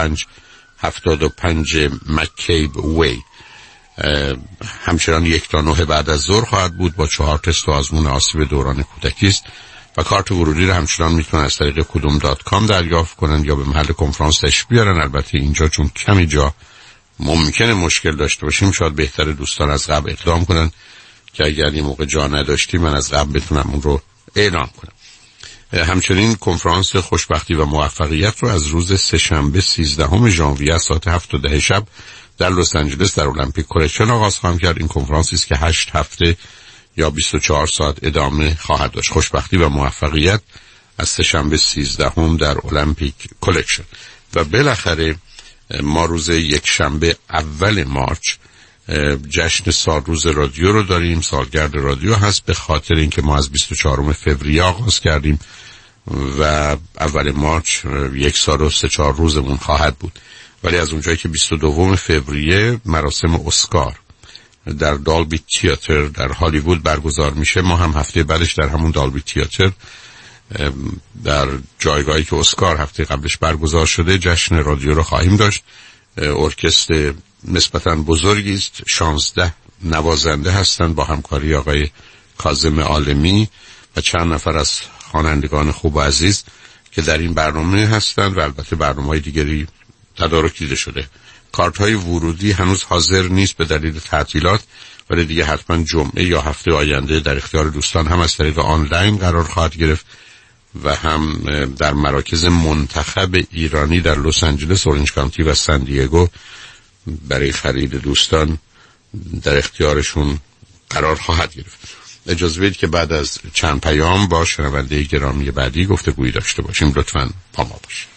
[SPEAKER 1] 2575 مکیب وی. همچنان 1 تا 9 بعد از ظهر خواهد بود با 4 تست و آزمون آسیب دوران کودکی است و کارت ورودی رو همچنان میتونن از طریق kudum.com دریافت کنن یا به محل کنفرانس تشریف بیارن. البته اینجا چون کمی جا ممکنه مشکل داشته باشیم شاید بهتر دوستان از قبل اقدام کنن که اگر این موقع جا نداشتی من از قبل بتونم اون رو اعلام کنم. همچنین کنفرانس خوشبختی و موفقیت رو از روز سه‌شنبه 13 ژانویه ساعت 7 تا 10 شب در لس آنجلس در المپیک کلکشن آغاز خواهم کرد. این کنفرانسی است که 8 هفته یا 24 ساعت ادامه خواهد داشت. خوشبختی و موفقیت از سه‌شنبه 13 در المپیک کلکشن. و بالاخره ما روز یک شنبه اول مارچ جشن سال روز رادیو رو داریم. سالگرد رادیو هست به خاطر اینکه ما از 24 فوریه آغاز کردیم و اول مارچ 1 سال و 3-4 روزمون خواهد بود. ولی از اونجایی که 22 فوریه مراسم اسکار در دالبی تئاتر در هالیوود برگزار میشه، ما هم هفته بعدش در همون دالبی تئاتر در جایگاهی که اسکار هفته قبلش برگزار شده جشن رادیو رو خواهیم داشت. ارکستر نسبتاً بزرگی است، 16 نوازنده هستند با همکاری آقای کاظم عالمی و چند نفر از خوانندگان خوب و عزیز که در این برنامه هستند و البته برنامه‌های دیگری تدارک دیده شده. کارت‌های ورودی هنوز حاضر نیست به دلیل تعطیلات ولی دیگه حتما جمعه یا هفته آینده در اختیار دوستان هم از طریق آنلاین قرار خواهد گرفت و هم در مراکز منتخب ایرانی در لس آنجلس، اورنج کانتی و سان دیگو برای خرید دوستان در اختیارشون قرار خواهد گرفت. اجازه بدید که بعد از چند پیام با شنونده گرامی بعدی گفتگویی داشته باشیم. لطفاً با ما باشید.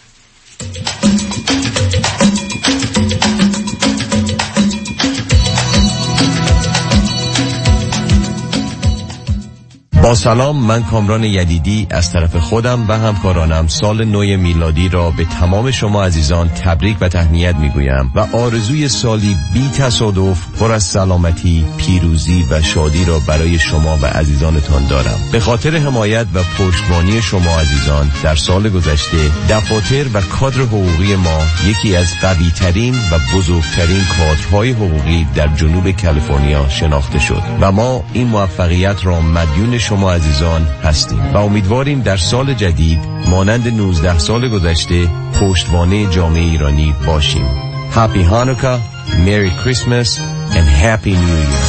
[SPEAKER 11] با سلام، من کامران یدیدی از طرف خودم و همکارانم سال نو میلادی را به تمام شما عزیزان تبریک و تهنیت میگویم و آرزوی سالی بی تصادف پر از سلامتی، پیروزی و شادی را برای شما و عزیزانتان دارم. به خاطر حمایت و پشتیبانی شما عزیزان در سال گذشته دفاتر و کادر حقوقی ما یکی از قوی ترین و بزرگترین کادرهای حقوقی در جنوب کالیفرنیا شناخته شد و ما این موفقیت را مدیون شما عزیزان هستیم و امیدواریم در سال جدید مانند 19 سال گذشته پشتوانه جامعه ایرانی باشیم. Happy Hanukkah, Merry Christmas and Happy New Year.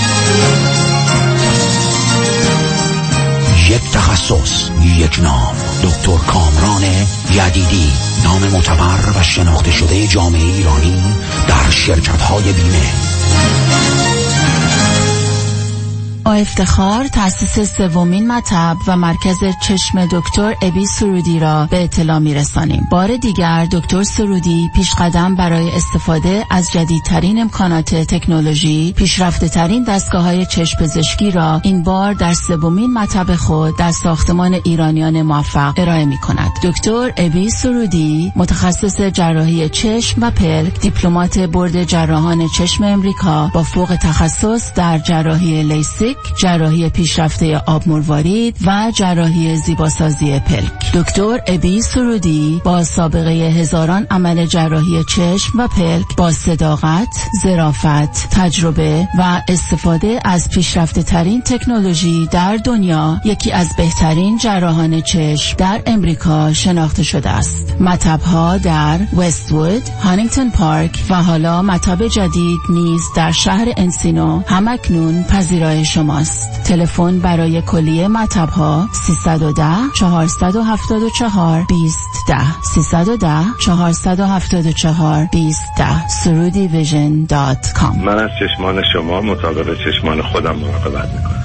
[SPEAKER 3] یک تخصص، یک نام، دکتر کامران یدیدی، نام معتبر و شناخته شده جامعه ایرانی در شرکت‌های بیمه.
[SPEAKER 5] با افتخار تأسیس سومین مطب و مرکز چشم دکتر ابی سرودی را به اطلاع می‌رسانیم. بار دیگر دکتر سرودی پیشقدم برای استفاده از جدیدترین امکانات تکنولوژی، پیشرفته‌ترین دستگاه‌های چشم پزشکی را این بار در سومین مطب خود در ساختمان ایرانیان موفق ارائه می‌کند. دکتر ابی سرودی متخصص جراحی چشم و پلک، دیپلمات بورد جراحان چشم امریکا با فوق تخصص در جراحی لیسیک، جراحی پیشرفته آب مروارید و جراحی زیباسازی پلک. دکتر ابی سرودی با سابقه هزاران عمل جراحی چشم و پلک با صداقت، ظرافت، تجربه و استفاده از پیشرفته ترین تکنولوژی در دنیا یکی از بهترین جراحان چشم در امریکا شناخته شده است. مطب‌ها در وست‌وود، هانینگتون پارک و حالا مطب جدید نیز در شهر انسینو همکنون پذیرای شماست. تلفن برای کلیه مطب‌ها 310 474 2010 310 474 2010 surudivision.com.
[SPEAKER 12] من از چشمان شما مطابق چشمان خودم مراقبت میکنم.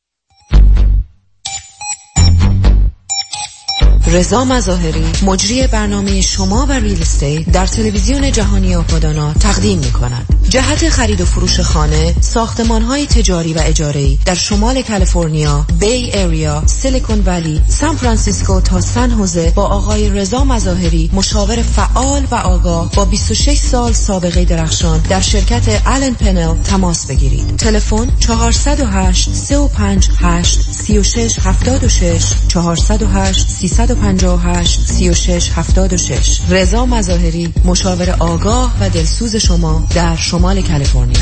[SPEAKER 13] رضا مظاهری مجری برنامه شما و ریل استیت در تلویزیون جهانی آپادانا تقدیم می‌کند. جهت خرید و فروش خانه، ساختمان‌های تجاری و اجاره‌ای در شمال کالیفرنیا، بی ایریا، سیلیکون ولی، سان فرانسیسکو تا سن هوزه با آقای رضا مظاهری مشاور فعال و آگاه با 26 سال سابقه درخشان در شرکت آلن پنل تماس بگیرید. تلفن 408 358 3676 408 358 3676. رضا مظاهری مشاور آگاه و دلسوز شما در شمال کالیفرنیا.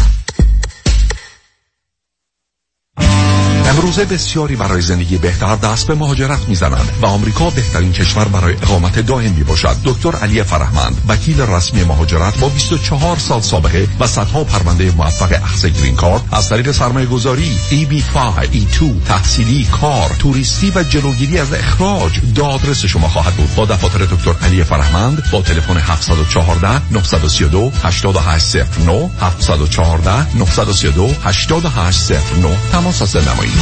[SPEAKER 3] امروزه بسیاری برای زندگی بهتر دست به مهاجرت میزنند و آمریکا بهترین کشور برای اقامت دائم میباشد. دکتر علی فرهمند، وکیل رسمی مهاجرت با 24 سال سابقه و صدها پرونده موفق اخذ گرین کارت از طریق سرمایه‌گذاری، EB5، E2، تحصیلی، کار، توریستی و جلوگیری از اخراج دادرس شما خواهد بود. با دفاتر دکتر علی فرهمند با تلفن 714 932 8809 714 932 8809 تماس نمایید.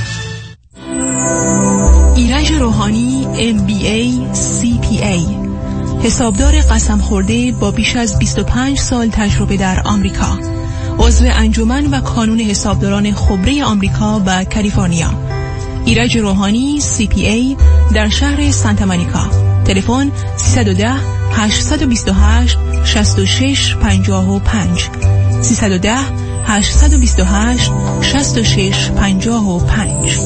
[SPEAKER 14] ایرج روحانی MBA CPA، حسابدار قسم خورده با بیش از 25 سال تجربه در آمریکا، عضو انجمن و کانون حسابداران خبره آمریکا و کالیفرنیا. ایرج روحانی CPA در شهر سانتا مونیکا. تلفن 310 828 6655 310 828 6655.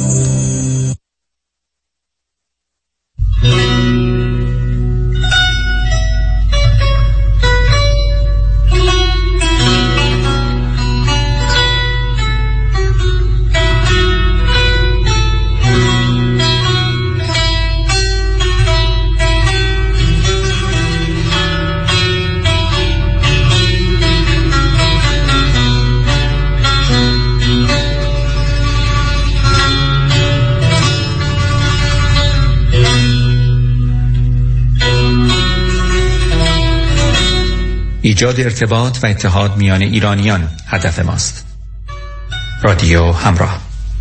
[SPEAKER 15] ایجاد ارتباط و اتحاد میان ایرانیان هدف ماست. رادیو همراه.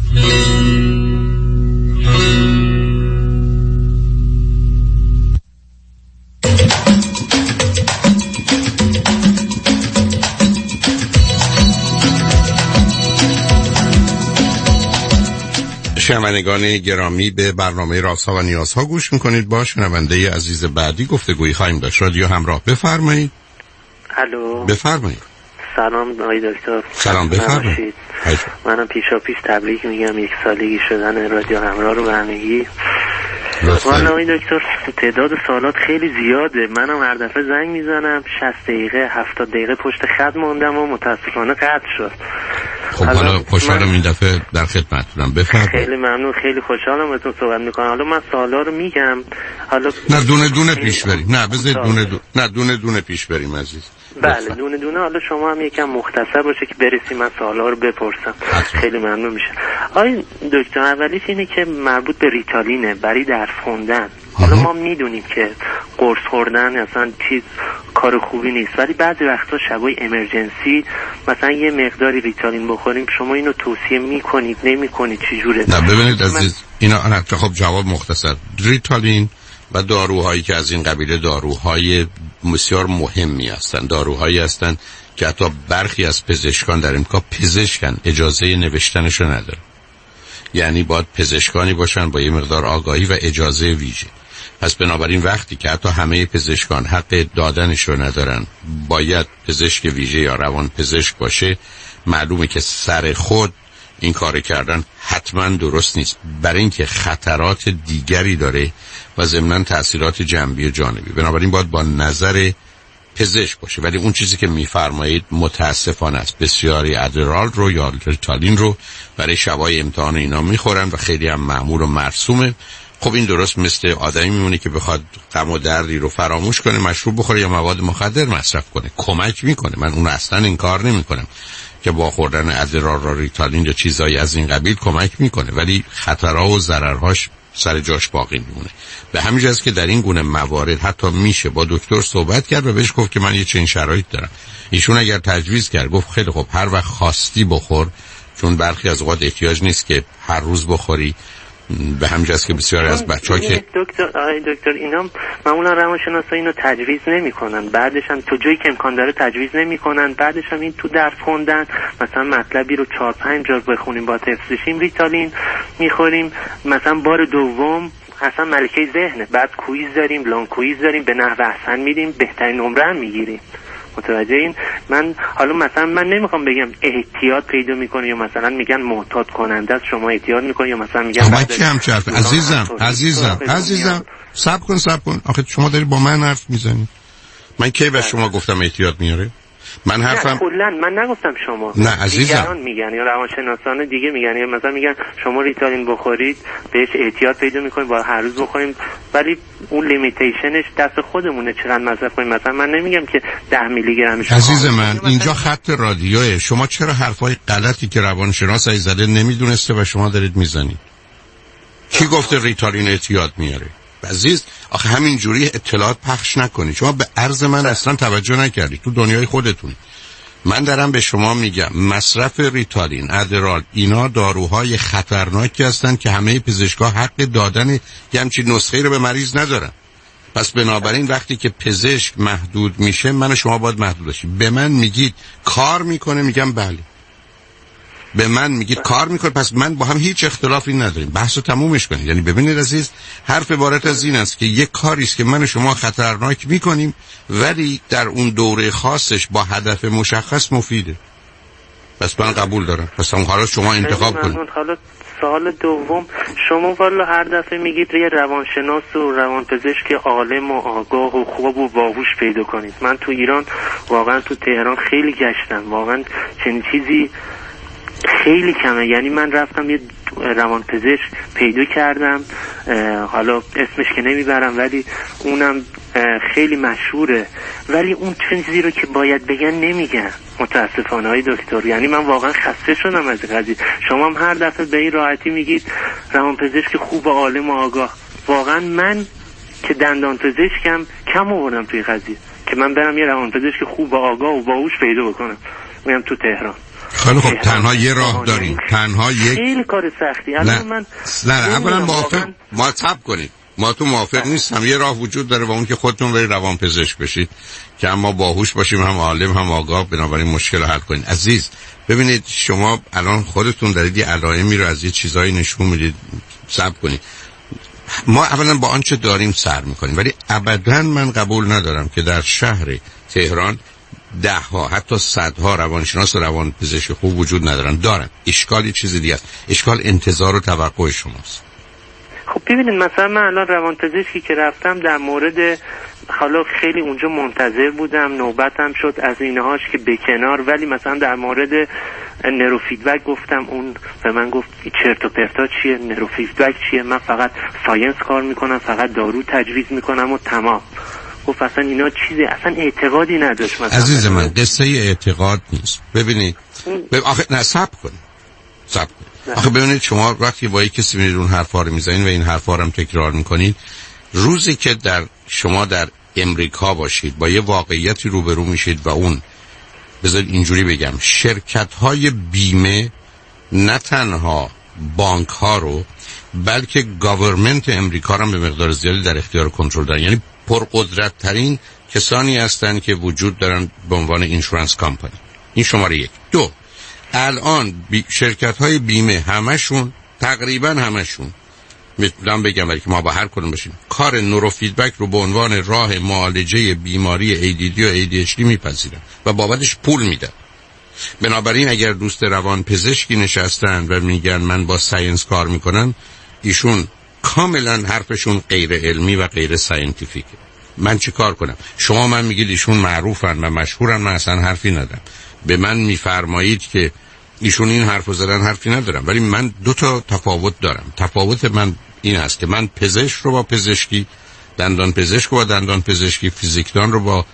[SPEAKER 1] شنوندگان گرامی، به برنامه رازها و نیازها گوش میکنید. با شنونده عزیز بعدی گفتگویی خواهیم داشت. رادیو همراه، بفرمایید.
[SPEAKER 16] الو،
[SPEAKER 1] بفرمایید.
[SPEAKER 16] سلام آقای دکتر.
[SPEAKER 1] سلام، بفرمایید.
[SPEAKER 16] منم پیشاپیش تبریک میگم 1 سالگی شدن رادیو همراه رو به همگی. من آقای دکتر تعداد سالات خیلی زیاده. منم هر دفعه زنگ میزنم 60 دقیقه 70 دقیقه پشت خط موندم و متاسفانه قطع شد.
[SPEAKER 1] خب حالا خوشحالم این دفعه در خدمتتونم. بفرمایید.
[SPEAKER 16] خیلی ممنون، خیلی خوشحالم بهتون صحبت میکنم. حالا من سوالا رو میگم، حالا
[SPEAKER 1] نه دونه دونه پیش بریم. نه بذارید دونه دونه پیش بریم عزیز.
[SPEAKER 16] بله دونه دونه. حالا شما هم یکم مختصر باشه که برسیم من سوالا رو بپرسم. خیلی ممنون میشه. آقای دکتر، اولیش اینه که مربوط به ریتالینه برای درس خوندن. حالا ما میدونیم که قرص خوردن اصلا چیز کار خوبی نیست، ولی بعضی وقتا شبای امرجنسی مثلا یه مقداری ریتالین بخوریم. شما اینو توصیه میکنید نمیکنید چجوره؟
[SPEAKER 1] نه ببینید عزیز، اینا خب جواب مختصر. ریتالین و داروهایی که از این قبیله داروهای بسیار مهمی هستند، داروهایی هستند که حتی برخی از پزشکان در امریکا پزشکن اجازه نوشتنشو نداره. یعنی باید پزشکانی باشن با یه مقدار آگاهی و اجازه ویژه. پس بنابراین وقتی که حتی همه پزشکان حق دادنش رو ندارن، باید پزشک ویژه یا روان پزشک باشه، معلومه که سر خود این کار کردن حتما درست نیست، برای اینکه خطرات دیگری داره و ضمناً تأثیرات جنبی و جانبی. بنابراین باید با نظر پزشک باشه. ولی اون چیزی که میفرمایید متاسفانه است. بسیاری ادرال رو یا ریتالین رو برای شبای امتحان اینا میخورن و خیلی هم معمول و مرسومه. خب این درست مثل آدمی میمونه که بخواد غم و دردی رو فراموش کنه، مشروب بخوره یا مواد مخدر مصرف کنه. کمک میکنه، من اون اصلا انکار نمیکنم که با خوردن ادرال یا ریتالین یا چیزایی از این قبیل کمک میکنه، ولی خطرها و ضررهاش سر جاش باقی میمونه. به همین جاست که در این گونه موارد حتی میشه با دکتر صحبت کرد و بهش گفت که من یه چنین شرایط دارم. ایشون اگر تجویز کرد گفت خیلی خب هر وقت خواستی بخور، چون برخی از اوقات احتیاج نیست که هر روز بخوری. به همین جاست که بسیاری از بچه‌ها که
[SPEAKER 16] دکتر اینا معمولا روانشناسا اینو تجویز نمیکنن، بعدش هم تو جایی که امکان داره تجویز نمیکنن، بعدش هم این تو درس خوندن مثلا مطلبی رو 4-5 جا بخونیم با حفظ بشیم ریتالین میخوریم، مثلا بار دوم اصلا ملکه ذهنه، بعد کویز داریم، لانگ کویز داریم، به نحو احسن میدیم، بهترین نمره هم میگیریم. متوجه این؟ من حالا مثلا من نمیخوام بگم احتیاط پیدا میکنه یا مثلا میگن معتاد کننده است شما احتیاط میکنی یا مثلا میگن
[SPEAKER 1] ما کی هم چرت. عزیزم صبر کن آخه شما داری با من حرف میزنی. من کی به شما گفتم احتیاط میاره؟ من حرفم
[SPEAKER 16] کلا من نگفتم شما.
[SPEAKER 1] نه عزیزم،
[SPEAKER 16] دیگران میگن یا روانشناسان دیگه میگن یا مثلا میگن شما ریتالین بخورید بهش احتیاط پیدا میکنید با هر روز بخوریم، ولی اون لیمیتیشنش دست خودمونه چقدر مصرف کنیم. مثلا من نمیگم که 10 میلی گرمش.
[SPEAKER 1] عزیز من اینجا خط رادیوه، شما چرا حرفای غلطی که روانشناس زده نمیدونسته و شما دارید میزنید؟ کی گفته ریتالین احتیاط میاره؟ عزیز آخه همین جوری اطلاعات پخش نکنید. شما به عرض من اصلا توجه نکردید، تو دنیای خودتونی. من دارم به شما میگم مصرف ریتالین، ادرال، اینا داروهای خطرناکی هستن که همه پزشکا حق دادن یه همچین نسخه رو به مریض ندارن. پس بنابراین وقتی که پزشک محدود میشه، من و شما باید محدود باشیم. به من میگید کار میکنه، میگم بله. به من میگید کار میکنه، پس من با هم هیچ اختلافی نداریم، بحثو تمومش کنید. یعنی ببینید عزیز، حرف عبارت از این است که یک کاری است که من و شما خطرناک میکنیم ولی در اون دوره خاصش با هدف مشخص مفیده. پس من قبول دارم. پس اون حالا شما انتخاب کنید.
[SPEAKER 16] حالا سوال دوم، شما والا هر دفعه میگید یه روانشناس و روانپزشک عالم و آگاه و خوب و باهوش پیدا کنید. من تو ایران واقعا تو تهران خیلی گشتم، واقعا چنین چیزی خیلی کمه. یعنی من رفتم یه روانپزشک پیدا کردم، حالا اسمش که نمیبرم ولی اونم خیلی مشهوره، ولی اون چیزی رو که باید بگن نمیگن متاسفانه های دکتر. یعنی من واقعا خسته شدم از قضیه. شما هم هر دفعه به این راحتی میگید روانپزشک خوب و عالم و آگاه. واقعا من که دندان پزشکم کم آوردم توی قضیه که من برم یه روانپزشک خوب و آگاه و باهوش پیدا بکنم. میام تو تهران.
[SPEAKER 1] خیلی خب تنها یه راه داریم، تنها یک
[SPEAKER 16] خیلی کار سختی.
[SPEAKER 1] نه اولا ما صبر کنید، ما تو موافق نیستم. یه راه وجود داره و اون که خودتون برید روانپزشک بشید که اما باهوش باشیم، هم عالم هم آگاه، بنابراین مشکل رو حل کنید. عزیز ببینید، شما الان خودتون دارید یه علائمی رو از یه چیزایی نشون میدید. صبر کنید، ما اولا با آنچه داریم سر میکنیم، ولی ابدا من قبول ندارم که در شهر تهران 10 ها حتی 100 ها روانشناس و روانپزشک خوب وجود ندارن. دارن. اشکالی چیز دیگه است. اشکال انتظار و توقع شماست.
[SPEAKER 16] خب ببینید مثلا من الان روانپزشکی که رفتم در مورد، حالا خیلی اونجا منتظر بودم، نوبتم شد از اینهاش که به کنار، ولی مثلا در مورد نرو فیدبک گفتم، اون به من گفت چرت و پرتا چیه، نرو فیدبک چیه، من فقط ساینس کار میکنم، فقط دارو تجویز میکنم و تمام. گفت اصلا اینا چیزی، اصلا اعتقادی نداشت. مثلا
[SPEAKER 1] عزیز من قصه اعتقاد نیست. ببینید آخه نه صبر کنید. آخه ببینید، شما وقتی با یک کسی میرید اون حرفا رو میزنید و این حرفا رو هم تکرار میکنید، روزی که شما در امریکا باشید با یه واقعیتی روبرو میشید و اون، بذارید اینجوری بگم، شرکت‌های بیمه نه تنها بانک‌ها رو بلکه گاورمنت امریکا رو به مقدار زیادی در اختیار کنترل دارن. یعنی پرقدرت ترین کسانی هستند که وجود دارن به عنوان اینشورنس کامپانی. این شماره یک. دو، الان شرکت‌های بیمه همشون، تقریبا همشون، میتونم بگم برای که ما با هر کدوم باشیم، کار نورو فیدبک رو به عنوان راه معالجه بیماری ADD و ADHD میپذیرن و بابتش پول میدن. بنابراین اگر دوست روان پزشکی نشستن و میگن من با ساینس کار میکنم، ایشون کاملا حرفشون غیر علمی و غیر ساینتیفیکه. من چی کار کنم؟ شما من میگید ایشون معروفن و مشهورن، من اصلا حرفی ندارم. به من میفرمایید که ایشون این حرفو زدن، حرفی ندارم. ولی من دو تا تفاوت دارم. تفاوت من این است که من پزشک رو با پزشکی، دندان پزشک رو با دندان پزشکی، فیزیکدان رو با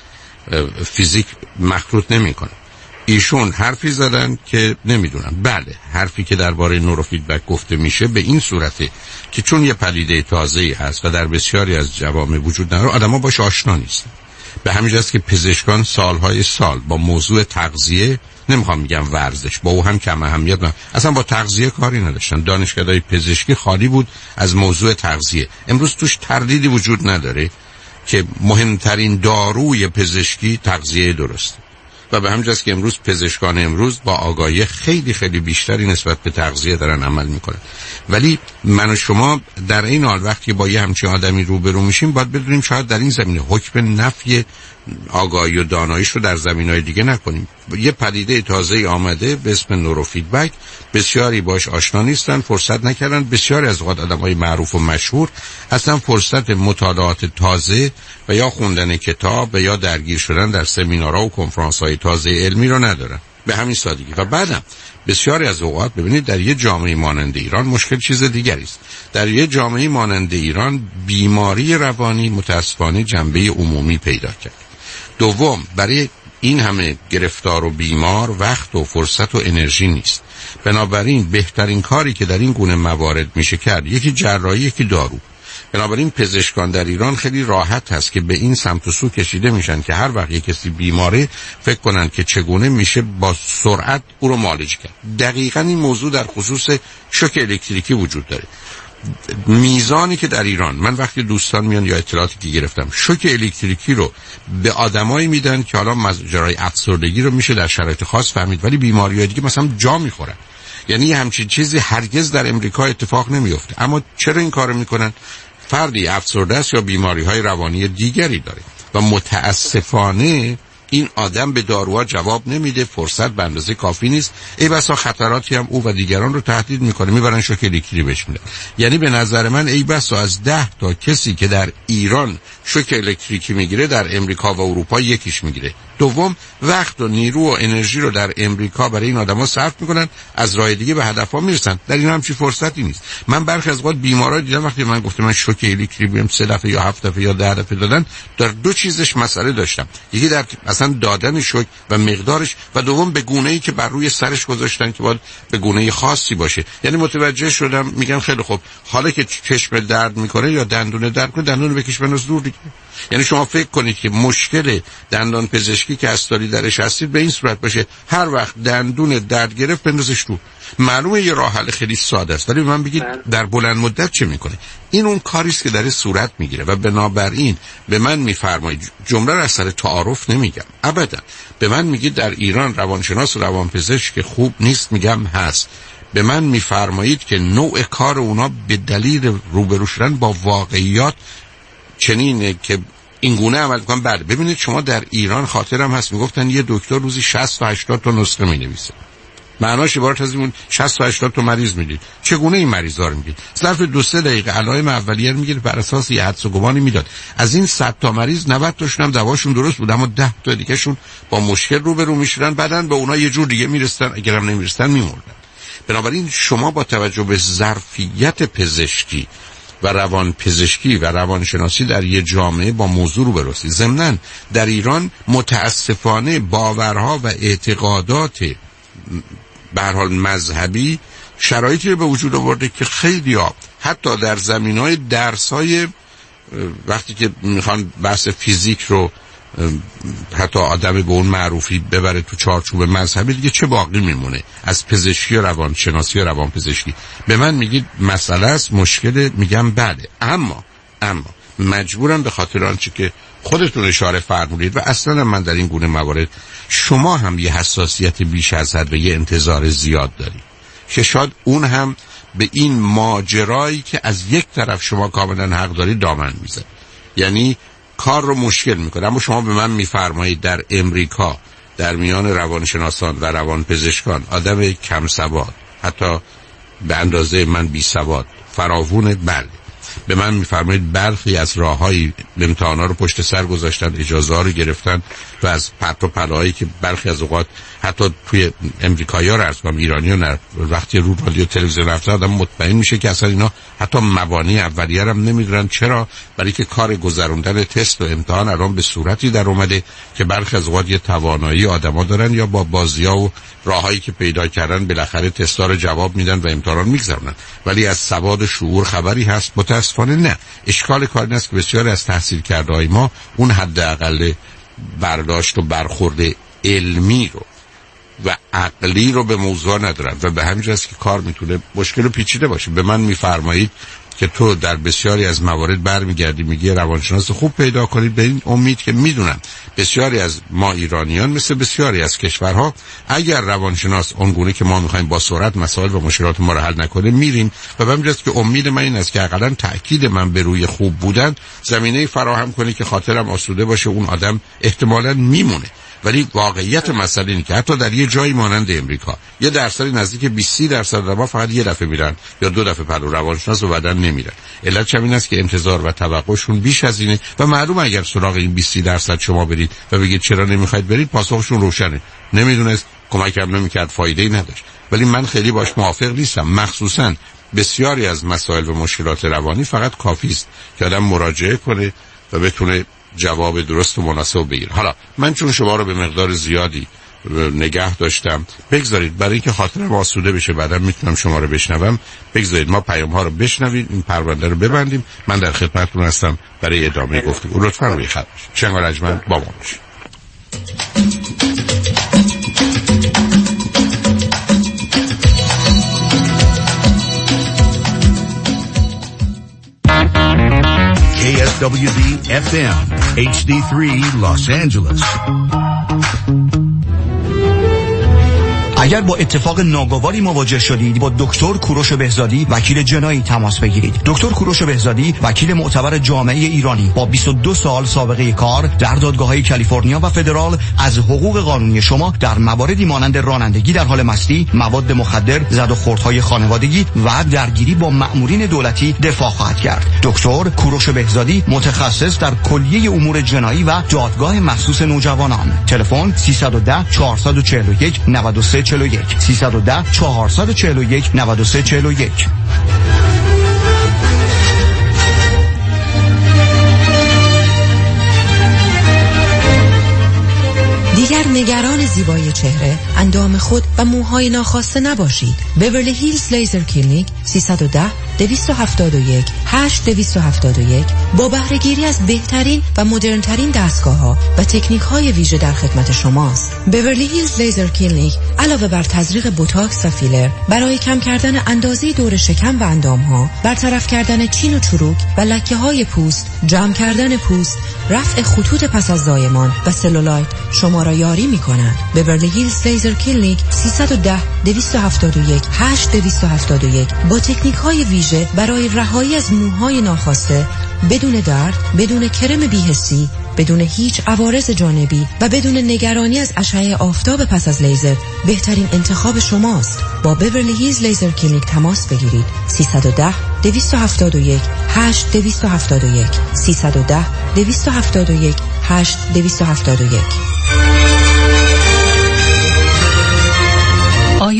[SPEAKER 1] فیزیک مخلوط نمی‌کنم. ایشون حرفی زدن که نمیدونم. بله، حرفی که درباره نورو فیدبک گفته میشه به این صورته که چون یه پدیده تازه‌ای هست و در بسیاری از جوامع وجود نداره، آدم‌ها باش آشنا نیستن. به همین جاست که پزشکان سالهای سال با موضوع تغذیه، نمیخوام میگم ورزش، با او هم کم اهمیت اصلا با تغذیه کاری نداشتن. دانشکده‌های پزشکی خالی بود از موضوع تغذیه. امروز توش تردیدی وجود نداره که مهمترین داروی پزشکی تغذیه درسته و به همین جاست که امروز پزشکان امروز با آگاهی خیلی خیلی بیشتری نسبت به تغذیه دارن عمل میکنن. ولی من و شما در این حال وقتی با یه همچین آدمی روبرو میشیم باید بدونیم شاید در این زمینه حکم نفی آگاهی و داناییش رو در زمینهای دیگه نکنیم. یه پدیده تازه‌ای آمده به اسم نورو فیدبک، بسیاری باش آشنا نیستن، فرصت نکردن. بسیاری از اوقات آدمای معروف و مشهور اصلا فرصت مطالعات تازه و یا خوندن کتاب و یا درگیر شدن در سمینارها و کنفرانس‌های تازه علمی رو ندارن. به همین سادگی. و بعدم بسیاری از اوقات ببینید در یه جامعه مانند ایران مشکل چیز دیگری است. در یه جامعه مانند ایران بیماری روانی متاسفانه جنبه عمومی پیدا کرد. دوم، برای این همه گرفتار و بیمار وقت و فرصت و انرژی نیست. بنابراین بهترین کاری که در این گونه موارد میشه کرد، یکی جراحی، یکی دارو. بنابراین پزشکان در ایران خیلی راحت هست که به این سمت و سو کشیده میشن که هر وقت یک کسی بیماره فکر کنن که چگونه میشه با سرعت او رو معالجه کرد. دقیقاً این موضوع در خصوص شوک الکتریکی وجود داره. میزانی که در ایران، من وقتی دوستان میان یا اطلاعاتی که گرفتم، شوک الکتریکی رو به آدمایی میدن که حالا ماجرای افسردگی رو میشه در شرایط خاص فهمید، ولی بیماری‌های دیگه مثلا جا میخورن. یعنی همچین چیزی هرگز در امریکا اتفاق نمیفته. اما چرا این کارو میکنن؟ فردی افسرده است یا بیماری‌های روانی دیگری داره و متاسفانه این آدم به داروها جواب نمیده، فرصت به اندازه کافی نیست، ای بسا خطراتی هم او و دیگران رو تهدید میکنه، میبرن شوک الکتریکی بهش میدن. یعنی به نظر من ای بسا از 10 تا کسی که در ایران شوک الکتریکی میگیره در امریکا و اروپا یکیش میگیره. دوم، وقت و نیرو و انرژی رو در امریکا برای این آدما صرف میکنن، از راه دیگه به هدفها میرسن. در این همچین فرصتی نیست. من برخی از اوقات بیمارا دیدم وقتی من گفتم من شوک الکتریکی بهم 3 دفعه یا 7 دفعه یا 10 دفعه دادن، در دو چیزش مسئله داشتم. یکی در اصلا دادن شوک و مقدارش، و دوم به گونه‌ای که بر روی سرش گذاشتن که باید به گونه خاصی باشه. یعنی متوجه شدم میگن خیلی خوب، حالا که چشم درد میکنه یا دندون درد میکنه، دندون بکش بنوز دور دیگه. یعنی شما فکر کنید که مشکل دندان پزشکی که استاری درش هستید به این صورت باشه، هر وقت دندون درد گرفت بندازش دور. معلومه یه راه حل خیلی ساده است، ولی من بگید در بلند مدت چه میکنه؟ این اون کاری است که در صورت میگیره و بنابراین به من میفرمایید، جمله را از سر تعارف نمیگم ابدا، به من میگید در ایران روانشناس و روانپزشک خوب نیست، میگم هست. به من میفرمایید که نوع کار اونا به دلیل روبرو شدن با واقعیات چنینه که این گونه عمل کنن. بله، ببینید شما در ایران خاطرم هست میگفتن یه دکتر روزی 60 تا 80 تا نسخه مینویسه. معناش عبارت از این 60 تا 80 تا مریض میدید. چگونه این مریضا رو میدید؟ ظرف 2-3 دقیقه علائم اولیه رو میگیره، بر اساس یه حدس و گمانی میداد. از این 100 تا مریض 90 تاشون هم دواشون درست بود، اما 10 تا دیگه شون با مشکل روبرو میشدن، بعدن به اونها یه جور دیگه میرسن، اگرم نمیرسن میمردن. بنابراین شما با توجه به ظرفیت پزشکی و روان پزشکی و روانشناسی در یه جامعه با موضوع رو برسید. ضمناً در ایران متاسفانه باورها و اعتقادات به هر حال مذهبی شرایطی به وجود آورده که خیلی‌ها حتی در زمینه‌های درس‌های وقتی که میخوان بحث فیزیک رو حتی آدم به اون معروفی ببره تو چارچوب مذهبی، دیگه چه باقی میمونه از پزشکی و روانشناسی و روانپزشکی؟ به من میگید مسئله است، مشکل، میگم بله، اما مجبورم به خاطر آنچه که خودتون اشاره فرمودید و اصلا من در این گونه موارد شما هم یه حساسیت بیش از حد و یه انتظار زیاد دارید که شاید اون هم به این ماجرایی که از یک طرف شما کاملا حق دارید دامن میزنه، یعنی کار رو مشکل میکنه. اما شما به من میفرمایید در امریکا در میان روانشناسان و روانپزشکان آدم کم سواد، حتی به اندازه من بی سواد فراوونه، بله. به من میفرمایید برخی از راههای امتحانا رو پشت سر گذاشتن، اجازه ها رو گرفتن و از پرت و پلایی که برخی از اوقات حتی توی امریکایی‌ها رو عرض کنم، ایرانی‌ها وقتی رو رادیو تلویزیون رفتن آدم مطمئن میشه که اصلا اینا حتی مبانی اولیه هم نمیدونن. چرا؟ برای که کار گذروندن تست و امتحان الان به صورتی در اومده که برخی از اوقات یه توانایی آدما دارن یا با بازی‌ها و راههایی که پیدا کردن بالاخره تست‌ها رو جواب میدن و امتحان میگذرونن، ولی از سواد و شعور خبری هست؟ متاسفانه نه. اشکال کار این است که بسیاری از تحصیل کرده‌های ما اون حداقل برداشت و برخورد علمی رو و عقلی رو به موضوع ندارن و به همین جاست که کار میتونه مشکل و پیچیده باشه. به من میفرمایید که تو در بسیاری از موارد برمیگردی میگی روانشناس خوب پیدا کنید، به این امید که میدونم بسیاری از ما ایرانیان مثل بسیاری از کشورها اگر روانشناس اونگونه که ما میخوایم با سرعت مسائل و مشکلات ما رو حل نکنه میریم و به همین جاست که امید من این است که حداقل تاکید من به روی خوب بودن زمینه فراهم کنه که خاطرم آسوده باشه، اون آدم احتمالاً میمونه. ولی واقعیت مسئله اینه که حتی در یه جایی مانند امریکا یه درصد نزدیک 20-30% ما فقط یه دفعه میرن یا 2 دفعه پلو روانشناس و بعدن نمیرن. علت این است که انتظار و توقعشون بیش از اینه و معلومه اگر سراغ این 20-30% شما برید و بگید چرا نمیخواید برید، پاسخشون روشنه، نمیدونست، کمکم نمیکرد، فایده‌ای نداشت. ولی من خیلی باش موافق نیستم. مخصوصاً بسیاری از مسائل و مشکلات روانی فقط کافی است که آدم مراجعه کنه و بتونه جواب درست و مناسب بگیر. حالا من چون شما رو به مقدار زیادی نگه داشتم، بگذارید برای اینکه خاطرم آسوده بشه بعدا میتونم شما رو بشنوم، بگذارید ما پیام ها رو بشنویم، این پرونده رو ببندیم. من در خدمتتون هستم برای ادامه گفتگو. لطفاً روی خط باشید. شنگ رجمن با ما باشید.
[SPEAKER 17] KSWD FM HD3 Los Angeles.
[SPEAKER 18] اگر با اتفاق ناگواری مواجه شدید با دکتر کوروش بهزادی وکیل جنایی تماس بگیرید. دکتر کوروش بهزادی وکیل معتبر جامعه ایرانی با 22 سال سابقه کار در دادگاه‌های کالیفرنیا و فدرال از حقوق قانونی شما در مواردی مانند رانندگی در حال مستی، مواد مخدر، زد و خوردهای خانوادگی و درگیری با مأمورین دولتی دفاع خواهد کرد. دکتر کوروش بهزادی متخصص در کلیه امور جنایی و دادگاه مخصوص نوجوانان. تلفن 310 441 9341 310 441 9341.
[SPEAKER 13] دیگر نگران زیبایی چهره، اندام خود و موهای ناخواسته نباشید. بیورلی هیلز لیزر کلینیک 310 271 8271 با بهره‌گیری از بهترین و مدرن‌ترین دستگاه‌ها و تکنیک‌های ویژه در خدمت شماست. بیورلی هیلز لیزر کلینیک علاوه بر تزریق بوتاکس و فیلر برای کم کردن اندازه دور شکم و اندام‌ها، برطرف کردن چین و چروک و لکه‌های پوست، جمع کردن پوست، رفع خطوط پس از زایمان و سلولایت شما را یاری می‌کنند. بیورلی هیلز لیزر کلینیک 310 271 8271 با تکنیک‌های ویژه برای رهایی از موهای ناخواسته بدون درد، بدون کرم بی‌حسی، بدون هیچ عوارض جانبی و بدون نگرانی از اشعه آفتاب پس از لیزر بهترین انتخاب شماست. با بیورلی هیلز لیزر کلینیک تماس بگیرید. 310 271 8271 310 271 8271.
[SPEAKER 5] آیا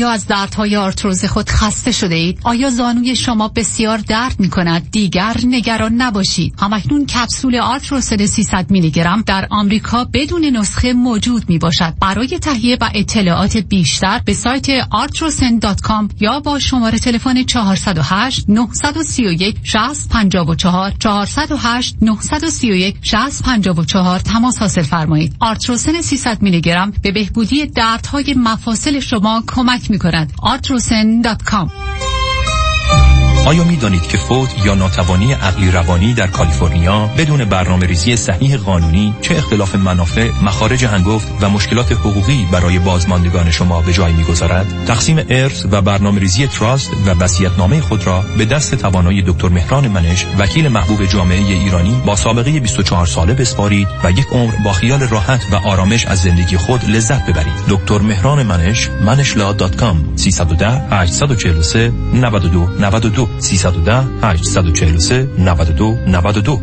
[SPEAKER 5] آیا از دردهای آرتروز خود خسته شده اید؟ آیا زانوی شما بسیار درد می کند؟ دیگر نگران نباشید. همکنون کپسول آرتروسن 300 میلی گرم در آمریکا بدون نسخه موجود می باشد. برای تهیه و اطلاعات بیشتر به سایت artrosen.com یا با شماره تلفن 408 931 6054 408 931 6054 تماس حاصل فرمایید. آرتروسن 300 میلی گرم به بهبودی دردهای مفاصل شما کمک می‌کند. artrosen.com.
[SPEAKER 15] آیا می دانید که فوت یا ناتوانی عقلی روانی در کالیفرنیا بدون برنامه‌ریزی صحیح قانونی چه اختلاف منافع، مخارج هنگفت و مشکلات حقوقی برای بازماندگان شما به جای می‌گذارد؟ تقسیم ارث و برنامه‌ریزی تراست و وصیت‌نامه خود را به دست توانای دکتر مهران منش، وکیل محبوب جامعه ایرانی با سابقه 24 ساله بسپارید و یک عمر با خیال راحت و آرامش از زندگی خود لذت ببرید. دکتر مهران منش، manishla.com 310 843 92 92 310 843 92 92.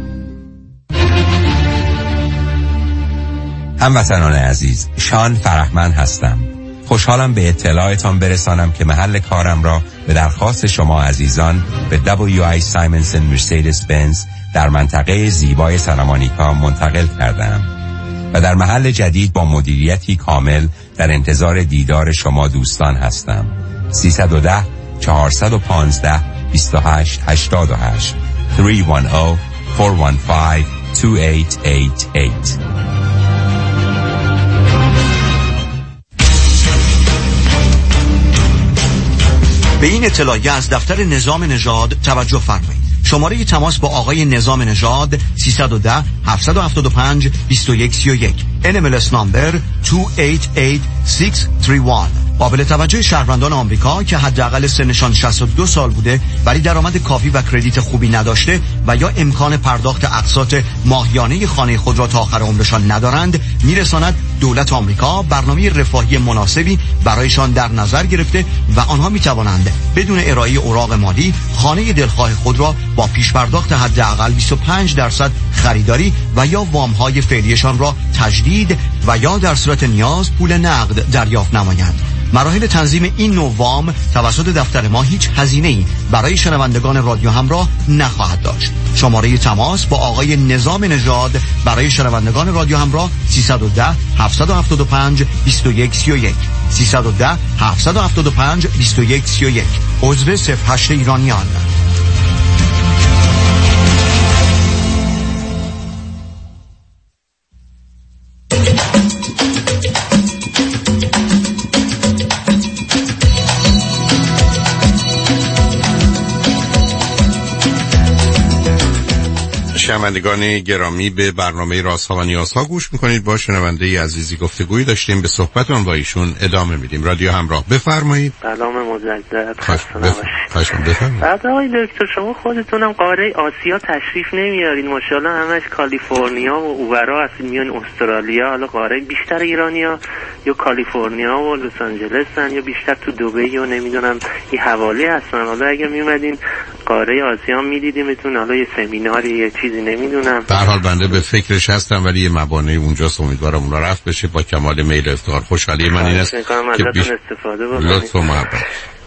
[SPEAKER 19] هموطنان عزیز، شان فرهمند هستم. خوشحالم به اطلاعتان برسانم که محل کارم را به درخواست شما عزیزان به WI سایمنسن مرسدس بنز در منطقه زیبای سانتامونیکا منتقل کردم و در محل جدید با مدیریتی کامل در انتظار دیدار شما دوستان هستم. 310 415 2888 310 415 2888.
[SPEAKER 18] به این اطلاعیه از دفتر نظام نژاد توجه فرمایید. شماره تماس با آقای نظام نژاد 310 775 2131 NMLS نامبر 288631. قابل توجه شهروندان آمریکا که حداقل سنشان 62 سال بوده ولی درآمد کافی و کردیت خوبی نداشته و یا امکان پرداخت اقساط ماهیانه خانه خود را تا آخر عمرشان ندارند، میرساند دولت آمریکا برنامه رفاهی مناسبی برایشان در نظر گرفته و آنها میتوانند بدون ارائه اوراق مالی خانه دلخواه خود را با پیش پرداخت حداقل 25% خریداری و یا وام‌های فعلیشان را تجدید و یا در صورت نیاز پول نقد دریافت نمایند. مراحل تنظیم این نوع وام توسط دفتر ما هیچ هزینه‌ای برای شنوندگان رادیو همراه نخواهد داشت. شماره تماس با آقای نظام نژاد برای شنوندگان رادیو همراه 310 775 2131 310 775 2131 عضو 08 ایرانیان.
[SPEAKER 1] شنوندگان گرامی، به برنامه رازها و نیازها گوش میکنید. با شنونده عزیزی گفتگویی داشتیم، به صحبتون با ایشون ادامه میدیم. رادیو همراه، بفرمایید.
[SPEAKER 16] سلام مجدد، خسته نباشید.
[SPEAKER 1] بفرمایید.
[SPEAKER 16] بعد آقای دکتر شما خودتونم قاره آسیا تشریف نمیارین، ماشاءالله همش کالیفرنیا و اوورا هستین، میان استرالیا. حالا قاره بیشتر ایرانیا یا کالیفرنیا و لس آنجلسن یا بیشتر تو دبی و نمیدونم این حوالی هستن. حالا اگه میومدین قاره آسیا میدیدیمتون، حالا یه سمیناری یه چیزی نمیدونم.
[SPEAKER 1] در حال بنده به فکرش هستم ولی یه موانعی اونجاست، امیدوارم اون رفت بشه. با کمال میل افتخار. خوشحالی من این است که
[SPEAKER 16] استفاده بکنید.
[SPEAKER 1] لطف و محبت.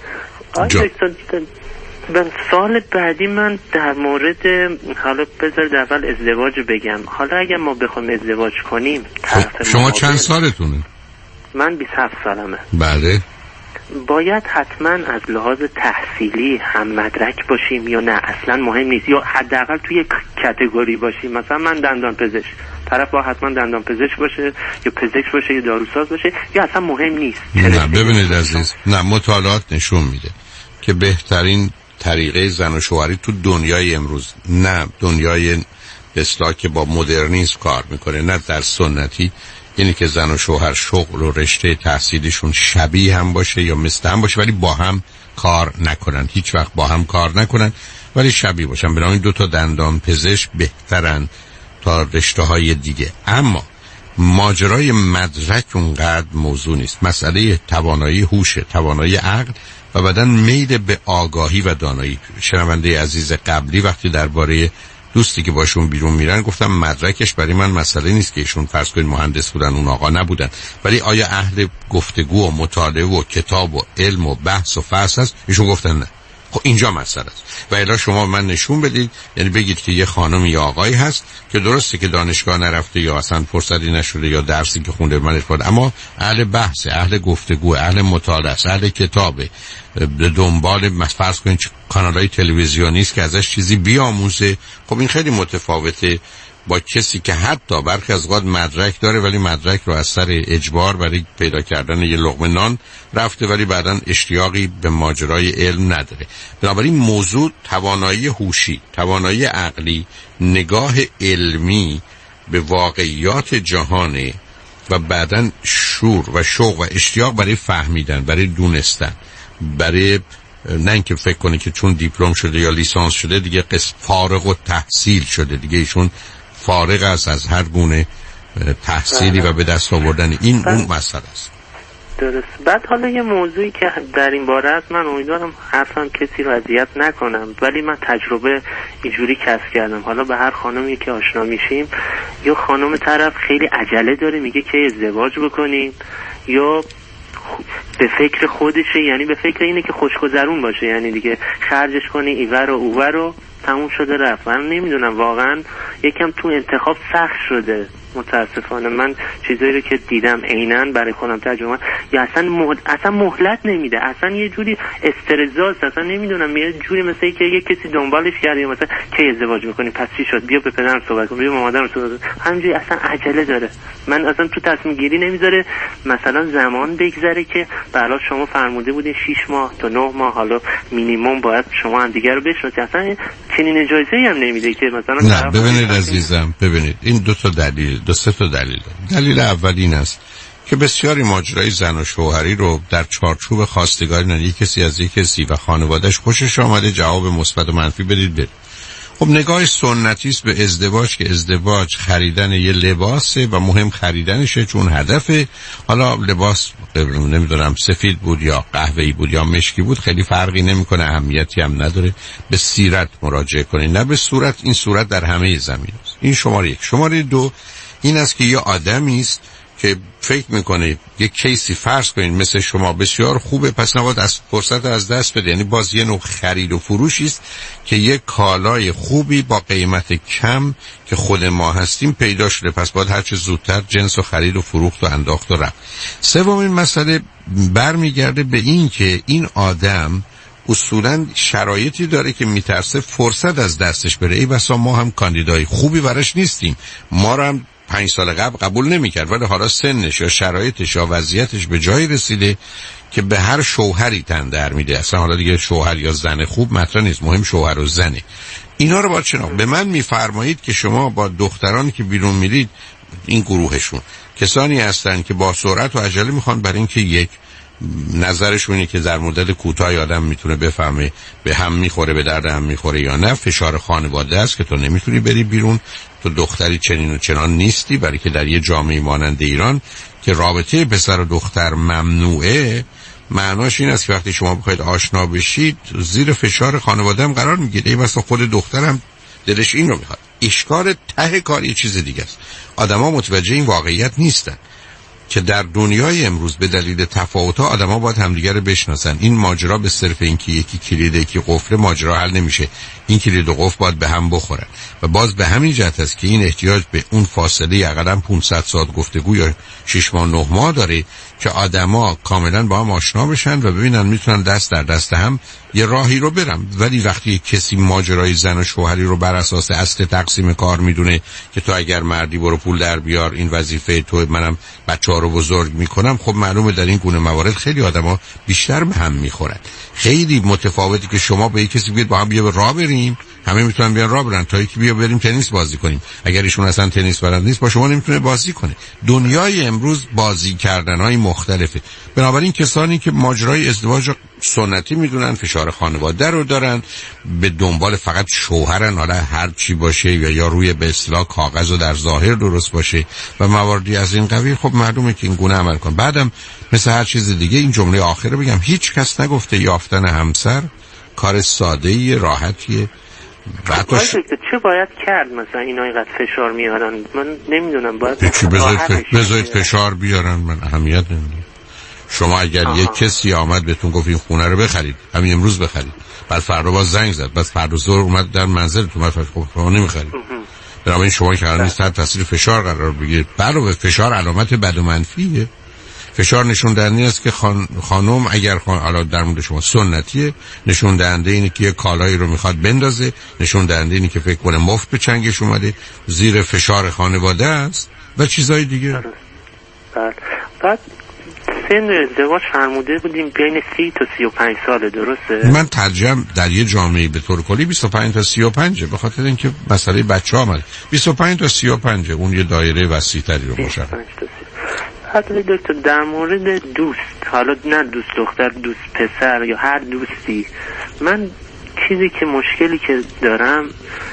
[SPEAKER 16] سال بعدی من در مورد، حالا بذارید اول ازدواج بگم. حالا اگه ما بخوایم ازدواج کنیم،
[SPEAKER 1] شما چند سالتونه؟
[SPEAKER 16] من 27 سالمه.
[SPEAKER 1] بله.
[SPEAKER 16] باید حتما از لحاظ تحصیلی هم مدرک باشیم یا نه اصلا مهم نیست، یا حداقل توی کاتگوری باشیم؟ مثلا من دندان پزشک، طرف با حتما دندان پزشک باشه یا پزشک باشه یا داروساز باشه، یا اصلا مهم نیست؟
[SPEAKER 1] نه ببینید عزیز، نه، مطالعات نشون میده که بهترین طریقه زن و شوهری تو دنیای امروز، نه دنیای اصلاح که با مدرنیسم کار میکنه، نه در سنتی، اینی که زن و شوهر شغل و رشته تحصیلیشون شبیه هم باشه یا مثل هم باشه ولی با هم کار نکنن. هیچ وقت با هم کار نکنن ولی شبیه باشن. بنابراین 2 تا دندان پزشک بهترن تا رشته های دیگه. اما ماجرای مدرک اونقدر موضوع نیست. مسئله توانایی هوش، توانایی عقل و بعدن میل به آگاهی و دانایی. شنونده عزیز قبلی وقتی درباره دوستی که باشون بیرون میرن گفتم مدرکش برای من مسئله نیست که ایشون فرض کنید مهندس بودن اون آقا نبودن، ولی آیا اهل گفتگو و مطالعه و کتاب و علم و بحث و فحص هست؟ ایشون گفتن نه. خب اینجا مسئله است. و الا شما من نشون بدید، یعنی بگید که یه خانم یا آقایی هست که درسته که دانشگاه نرفته یا اصلا فرصتی نشده یا درسی که خونده من ارتباط، اما اهل بحث، اهل گفتگو، اهل مطالعه، اهل کتابه، دنبال فرض کنید کانال‌های تلویزیونی است که ازش چیزی بیاموزه. خب این خیلی متفاوته با کسی که حتی برخی از اوقات مدرک داره ولی مدرک رو از سر اجبار برای پیدا کردن یه لقمه نان رفته ولی بعداً اشتیاقی به ماجرای علم نداره. بنابراین موضوع توانایی هوشی، توانایی عقلی، نگاه علمی به واقعیات جهانه و بعداً شور و شوق و اشتیاق برای فهمیدن، برای دونستن، برای نه اینکه فکر کنه که چون دیپلم شده یا لیسانس شده دیگه فارغ التحصیل شده، دیگه ایشون فارغ است از هر گونه تحصیلی و به دست آوردن این اون مسئله است.
[SPEAKER 16] درست. بعد حالا یه موضوعی که در این باره است، من امیدوارم حرفم کسی رو اذیت نکنم، ولی من تجربه اینجوری کسب کردم. حالا به هر خانمی که آشنا میشیم یا خانم طرف خیلی عجله داره میگه که ازدواج بکنیم، یا به فکر خودشه، یعنی به فکر اینه که خوشگذرون باشه، یعنی دیگه خرجش کنی ایور و اوور و تموم شده رفت. من نمیدونم، واقعا یکم تو انتخاب سخت شده متاسفانه. من چیزایی رو که دیدم عیناً برای خودم ترجمه، یا اصلا مهلت نمیده، اصلا یه جوری استرزاست، اصلا نمیدونم، یه جوری مثل که یه کسی دنبالش کرده، مثلا کی ازدواج میکنی، پس چی شد، بیا به پدرم صحبت کن، بیا با مادرم صحبت کن، همینجوری اصلا عجله داره. من اصلا تو تصمیم گیری نمیذاره مثلا زمان بگذره که برای شما فرموده بودین 6 ماه تا 9 ماه حالا مینیمم باید شما هم دیگه رو بشناسید، اصلا چنین اجازه‌ای هم نمیده که مثلا.
[SPEAKER 1] نه ببینید عزیزم، ببینید این دو سه تا دلیل. دلیل اول این است که بسیاری ماجرای زن و شوهری رو در چارچوب خواستگاری، نه یک کسی از یک کسی و خانواده‌اش خوشش آمده جواب مثبت و منفی بدید برید. خب نگاه سنتی است به ازدواج که ازدواج خریدن یه لباسه و مهم خریدنشه، چون هدف حالا لباس نمیدونم سفید بود یا قهوه‌ای بود یا مشکی بود خیلی فرقی نمیکنه، اهمیتی هم نداره. به سیرت مراجعه کنید نه به صورت. این صورت در همه زمین است. این شماره یک. شماره دو این است که یه آدمی است که فکر میکنه یک کیسی فرض کنید مثل شما بسیار خوبه، پس نباید از فرصت از دست بده. یعنی باز یه نوع خرید و فروشی است که یک کالای خوبی با قیمت کم که خود ما هستیم پیدا شده، پس باید هرچه زودتر جنس و خرید و فروخت و انداخت و رفت. سومین مسئله برمیگرده به این که این آدم اصولاً شرایطی داره که میترسه فرصت از دستش بره. ای بسا ما هم کاندیدای خوبی براش نیستیم، ما رو هم 5 سال قبل قبول نمی‌کرد، ولی حالا سنش یا شرایطش یا وضعیتش به جایی رسیده که به هر شوهری تن در میده. اصلا حالا دیگه شوهر یا زن خوب مطرح نیست، مهم شوهر و زنه. اینا رو باید شناخت. به من میفرمایید که شما با دخترانی که بیرون میرید، این گروهشون کسانی هستن که با سرعت و عجله میخوان برای اینکه یک نظرشونه که در مدت کوتاهی آدم میتونه بفهمه به هم میخوره، به درد هم میخوره یا نه. فشار خانواده است که تو نمیتونی بری بیرون، تو دختری چنین و چنان نیستی، برای که در یه جامعه مانند ایران که رابطه پسر و دختر ممنوعه، معناش این است که وقتی شما بخواید آشنا بشید زیر فشار خانواده هم قرار میگیرید. ای واسه خود دخترم دلش این رو میخواد. اشکال ته کار یه چیز دیگه است. آدما متوجه این واقعیت نیستن که در دنیای امروز به دلیل تفاوت‌ها آدم‌ها باید همدیگر رو بشناسن. این ماجرا به صرف اینکه یکی کلیده یکی قفل ماجرا حل نمیشه. این کلید و قفل باید به هم بخورن و باز به همین جهت است که این احتیاج به اون فاصله حداقل 500 ساعت گفتگو یا 6 ماه 9 ماه داره که آدما کاملا با هم آشنا بشن و ببینن میتونن دست در دست هم یه راهی رو برن. ولی وقتی کسی ماجرای زن و شوهری رو بر اساس اصل تقسیم کار میدونه که تو اگر مردی برو پول در بیار، این وظیفه تو، منم بچه‌ها رو بزرگ میکنم، خب معلومه در این گونه موارد خیلی آدما بیشتر به هم میخورن. خیلی متفاوتی که شما به یک کسی بگید با هم بیا راه بریم، همه میتونن بیان راه برن، تا یکی بیا بریم تنیس بازی کنیم. اگر ایشون اصلا تنیس بلد نیست با شما نمیتونه بازی کنه. دنیای امروز بازی کردنهای مختلفه. بنابراین کسانی که ماجرای ازدواج سنتی میدونن، فشار خانواده رو دارن، به دنبال فقط شوهرن، حالا هر چی باشه یا روی به اصطلاح کاغذ و در ظاهر درست باشه و مواردی از این قبیل، خب معلومه که این گونه عمل کن. بعدم مثل هر چیز دیگه این جمله آخر رو بگم، هیچ کس نگفته یافتن همسر کار ساده‌ای راحتیه
[SPEAKER 16] چه باید کرد مثلا اینا اینقدر فشار میارن؟ من نمیدونم. باید
[SPEAKER 1] بذارید فشار بیارن، من اهمیت نمیدونم. شما اگر یک کسی آمد بهتون گفت این خونه رو بخرید، همین امروز بخرید، بعد فردا باز زنگ زد، بعد فردا ظهر اومد در منزلتون، بعد شما نمیخرید، بنابراین شما که قرار نیست تحت تاثیر فشار قرار بگیرید. برای فشار علامت بد و منفیه. فشار نشون دهنده است که خانم اگر حالا در مورد شما سنتیه، نشون دهنده اینه که یه کالایی رو میخواد بندازه، نشون دهنده اینه که فکر کنه مفت به چنگش اومده، زیر فشار خانواده است و چیزای دیگه.
[SPEAKER 16] بعد سن ازدواج فرموده بودیم بین 30 تا 35 ساله، درسته؟
[SPEAKER 1] من ترجم در یه جامعه به طور کلی 25 تا 35 به خاطر اینکه مسئله بچه ها آمده 25 تا 35 اون یه دایره وسیع‌تری رو باشه.
[SPEAKER 16] حتی دکتر در مورد دوست، حالا نه دوست دختر، دوست پسر یا هر دوستی، من چیزی که مشکلی که دارم،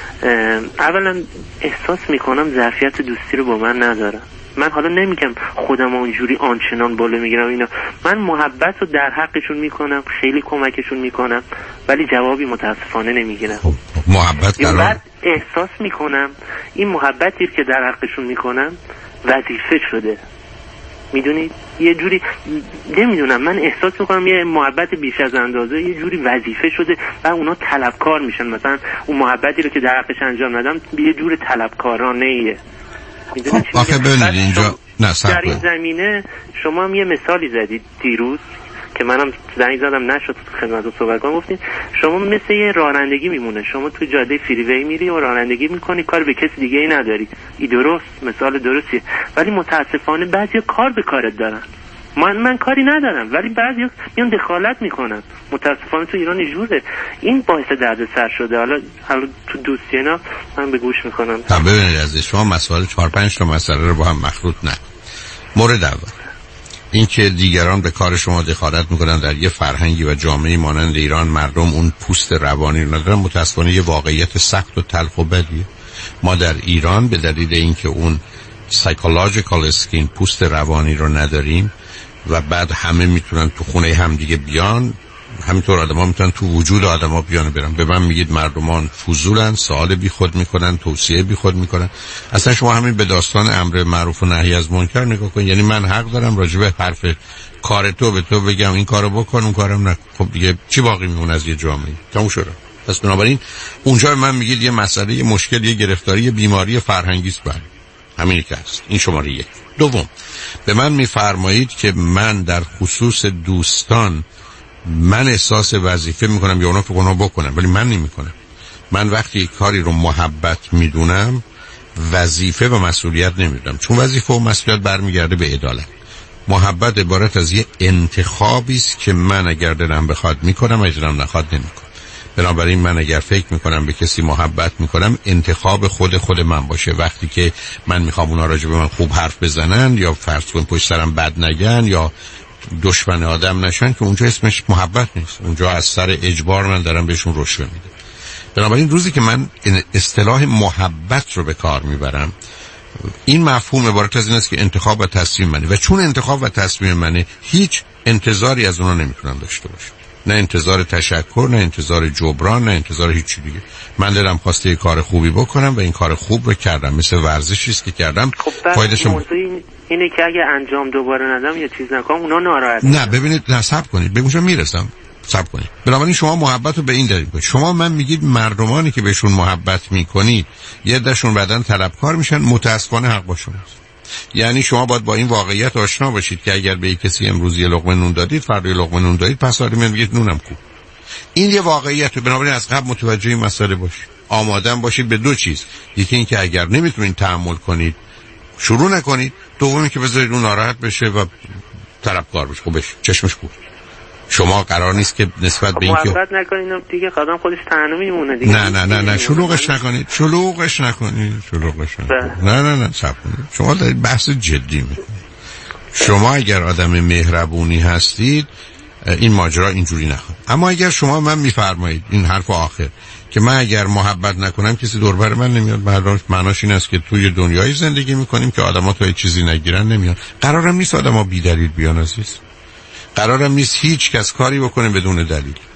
[SPEAKER 16] اولا احساس میکنم ظرفیت دوستی رو با من ندارم. من حالا نمیگم خودم اونجوری آنچنان بالا میگیرم اینا، من محبت رو در حقشون میکنم، خیلی کمکشون میکنم، ولی جوابی متاسفانه نمیگیرم.
[SPEAKER 1] محبت
[SPEAKER 16] بعد احساس میکنم این محبتی که در حقشون میکنم وظیفه شده. میدونید یه جوری نمیدونم، من احساس میکنم یه محبت بیش از اندازه یه جوری وظیفه شده و اونا طلبکار میشن. مثلا اون محبتی رو که در حقش انجام ندم یه جور طلبکارانه ایه.
[SPEAKER 1] آخه ببینید اینجا
[SPEAKER 16] در این زمینه شما هم یه مثالی زدید دیروز که منم زنگ زدم نشد خدمتتون صحبت کنم، گفتین شما مثل یه رانندگی میمونه، شما تو جاده فریوی میری و رانندگی میکنی، کار به کسی دیگه ای نداری. این درست مثال درستیه، ولی متاسفانه بعضیا کار به کارت دارن. من کاری ندارم ولی بعضیا میان دخالت میکنن. متاسفانه تو ایران اینجوره. این باعث دردسر شده. حالا تو دوستی اینا من به گوش میکنم.
[SPEAKER 1] ببینید از شما مسائل 4-5 تا مسئله رو با هم مخلوط نه. مورد اول این که دیگران به کار شما دخالت میکنن در یه فرهنگی و جامعه مانند ایران، مردم اون پوست روانی رو ندارن، متاسفانه یه واقعیت سخت و تلخ و بدیه. ما در ایران به دلیل اینکه اون سایکولوژیکال اسکین، پوست روانی رو نداریم و بعد همه میتونن تو خونه هم دیگه بیان، همینطور آدم ها میتونن تو وجود آدم ها بیان برن. به من میگید مردمان فضولن، سوال بی خود میکنن، توصیه بی خود میکنن. اصلا شما همین به داستان امر معروف و نهی از منکر نگاه کن. یعنی من حق دارم راجع به حرف کار تو به تو بگم این کارو بکن اون کارم نکن. خب دیگه چی باقی میمونه از یه جامعه؟ تموم شد. پس بنابراین اونجا من میگید یه مسئله، یه مشکل، یه گرفتاری، یه بیماری فرهنگی است. بله همین که است. این شماره 1. دوم، به من میفرمایید که من در خصوص دوستان من احساس وظیفه میکنم یا اونا فکر کنم بکنم، ولی من نمیکنم. من وقتی کاری رو محبت میدونم وظیفه و مسئولیت نمیدونم، چون وظیفه و مسئولیت برمیگرده به عدالت. محبت عبارت از یه انتخابی است که من اگر دلم بخواد میکنم، اگر دلم نخواد نمیکنم. بنابراین من اگر فکر میکنم به کسی محبت میکنم، انتخاب خود من باشه. وقتی که من میخوام اونا راجع به من خوب حرف بزنن یا فرض کن پشت سرم بد نگن یا دشمن آدم نشن، که اونجا اسمش محبت نیست، اونجا از سر اجبار من دارم بهشون رشوه میدم. بنابراین روزی که من اصطلاح محبت رو به کار میبرم، این مفهوم عبارت از این است که انتخاب و تصمیم منه، و چون انتخاب و تصمیم منه هیچ انتظاری از اونا نمیتونم داشته باشم. نه انتظار تشکر، نه انتظار جبران، نه انتظار هیچ چیز دیگه. من دلم خواسته یه کار خوبی بکنم و این کار خوب رو کردم، مثل ورزشی است که کردم.
[SPEAKER 16] فایدهش اینه که اگه انجام دوباره ندم یا چیز نکنم اونا ناراحت.
[SPEAKER 1] نه ببینید، نصب کنید، به اونجا میرسم، صبر کنید. بنابراین شما محبت رو به این دلیل کنید. شما من میگید مردمانی که بهشون محبت میکنید یه عده‌شون بعداً طلبکار میشن، متاسفانه حق با شماست. یعنی شما باید با این واقعیت آشنا باشید که اگر به کسی امروز یه لقمه نون دادید، فردا یه لقمه نون دادید، پس فردا میگید نونم کو. این یه واقعیته. بنابراین از قبل متوجه این مسئله باشید. آماده باشید به دو چیز. یکی این که اگر نمیتونید تحمل کنید شروع نکنید، دومی که بذارید اون ناراحت بشه و طلبکار بشه. خب چشمش کو. شما قرار نیست که نسبت به این که
[SPEAKER 16] محبت نکنید دیگه آدم خودش تنها میمونه دیگه.
[SPEAKER 1] نه شلوغش نکنید. نه صبر کنید. شما دارید بحث جدی میکنید. شما اگر آدم مهربونی هستید این ماجرا اینجوری نخواد. اما اگر شما من میفرمایید این حرف آخر که من اگر محبت نکنم کسی دور بر من نمیاد، معناش این است که توی دنیای زندگی میکنیم که آدما تا چیزی نگیرن نمیان. قرارم نیست آدما بی دلیل بیان عزیز. قرارم نیست هیچ کس کاری بکنه بدون دلیل.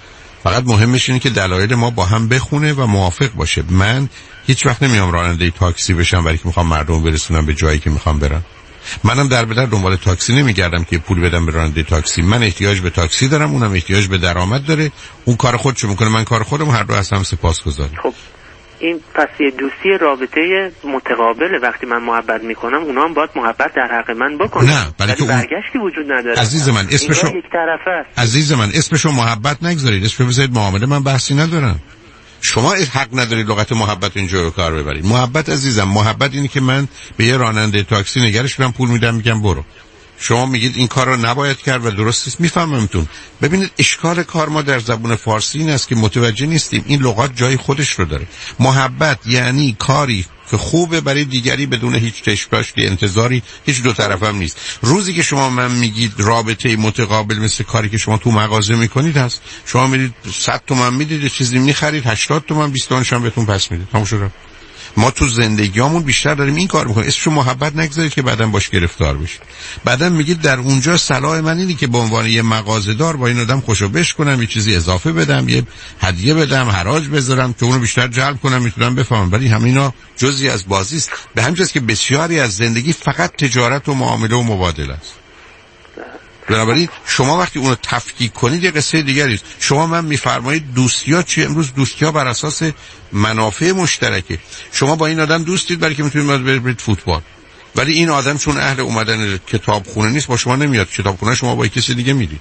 [SPEAKER 1] فقط مهمش اینه که دلایل ما با هم بخونه و موافق باشه. من هیچ وقت نمیام راننده تاکسی بشم برای که میخوام مردم برسونم به جایی که میخوام برم. منم در بدر دنبال تاکسی نمیگردم که پول بدم به راننده تاکسی. من احتیاج به تاکسی دارم، اونم احتیاج به درآمد داره. اون کار خودشو میکنه، من کار خودم، هر دو از هم سپاسگزاریم.
[SPEAKER 16] خب این پس یه دوستی رابطه متقابله. وقتی من محبت میکنم اونا هم باید محبت در حق من بکنن.
[SPEAKER 1] نه بلکه
[SPEAKER 16] برگشتی وجود نداره.
[SPEAKER 1] عزیز من اسمشو
[SPEAKER 16] یک طرفه است.
[SPEAKER 1] عزیز من اسمشو محبت نگذارید، اسمشو بذارید معامله. من بحثی ندارم. شما حق ندارید لغت محبت اینجا رو کار ببرید. محبت عزیزم، محبت اینه که من به یه راننده تاکسی نگرش میرم، پول میدم، میگم برو. شما میگید این کار رو نباید کرد و درست نیست. میفهممتون. ببینید اشکال کار ما در زبان فارسی این است که متوجه نیستیم این لغات جای خودش رو داره. محبت یعنی کاری که خوبه برای دیگری بدون هیچ تشباشی، انتظاری، هیچ دو طرف هم نیست. روزی که شما من میگید رابطه متقابل مثل کاری که شما تو مغازه میکنید هست، شما میرید 100 تومن میدید چیزی میخرید، 80 تومن 20 تومنش هم بهتون پس میده. تموم شد. ما تو زندگیامون بیشتر داریم این کار میکنیم. اسمشو محبت نگذارید که بعداً باش گرفتار بشید. بعداً میگید در اونجا صلاح من اینه که به عنوان یه مغازه‌دار با این آدم خوشو بش کنم، یه چیزی اضافه بدم، یه هدیه بدم، حراج بذارم که اونو بیشتر جلب کنم، میتونم بفهمم. ولی همینا جزئی از بازی است. به همین جاست که بسیاری از زندگی فقط تجارت و معامله و مبادله است. بنابراین شما وقتی اونو تفکیک کنید یه قصه دیگری است. شما من میفرمایید دوستی‌ها چی؟ امروز دوستی‌ها بر اساس منافع مشترکه. شما با این آدم دوستید برای که میتونید برید فوتبال، ولی این آدم چون اهل اومدن کتابخونه نیست با شما نمیاد کتابخونه، شما با کسی دیگه میرید.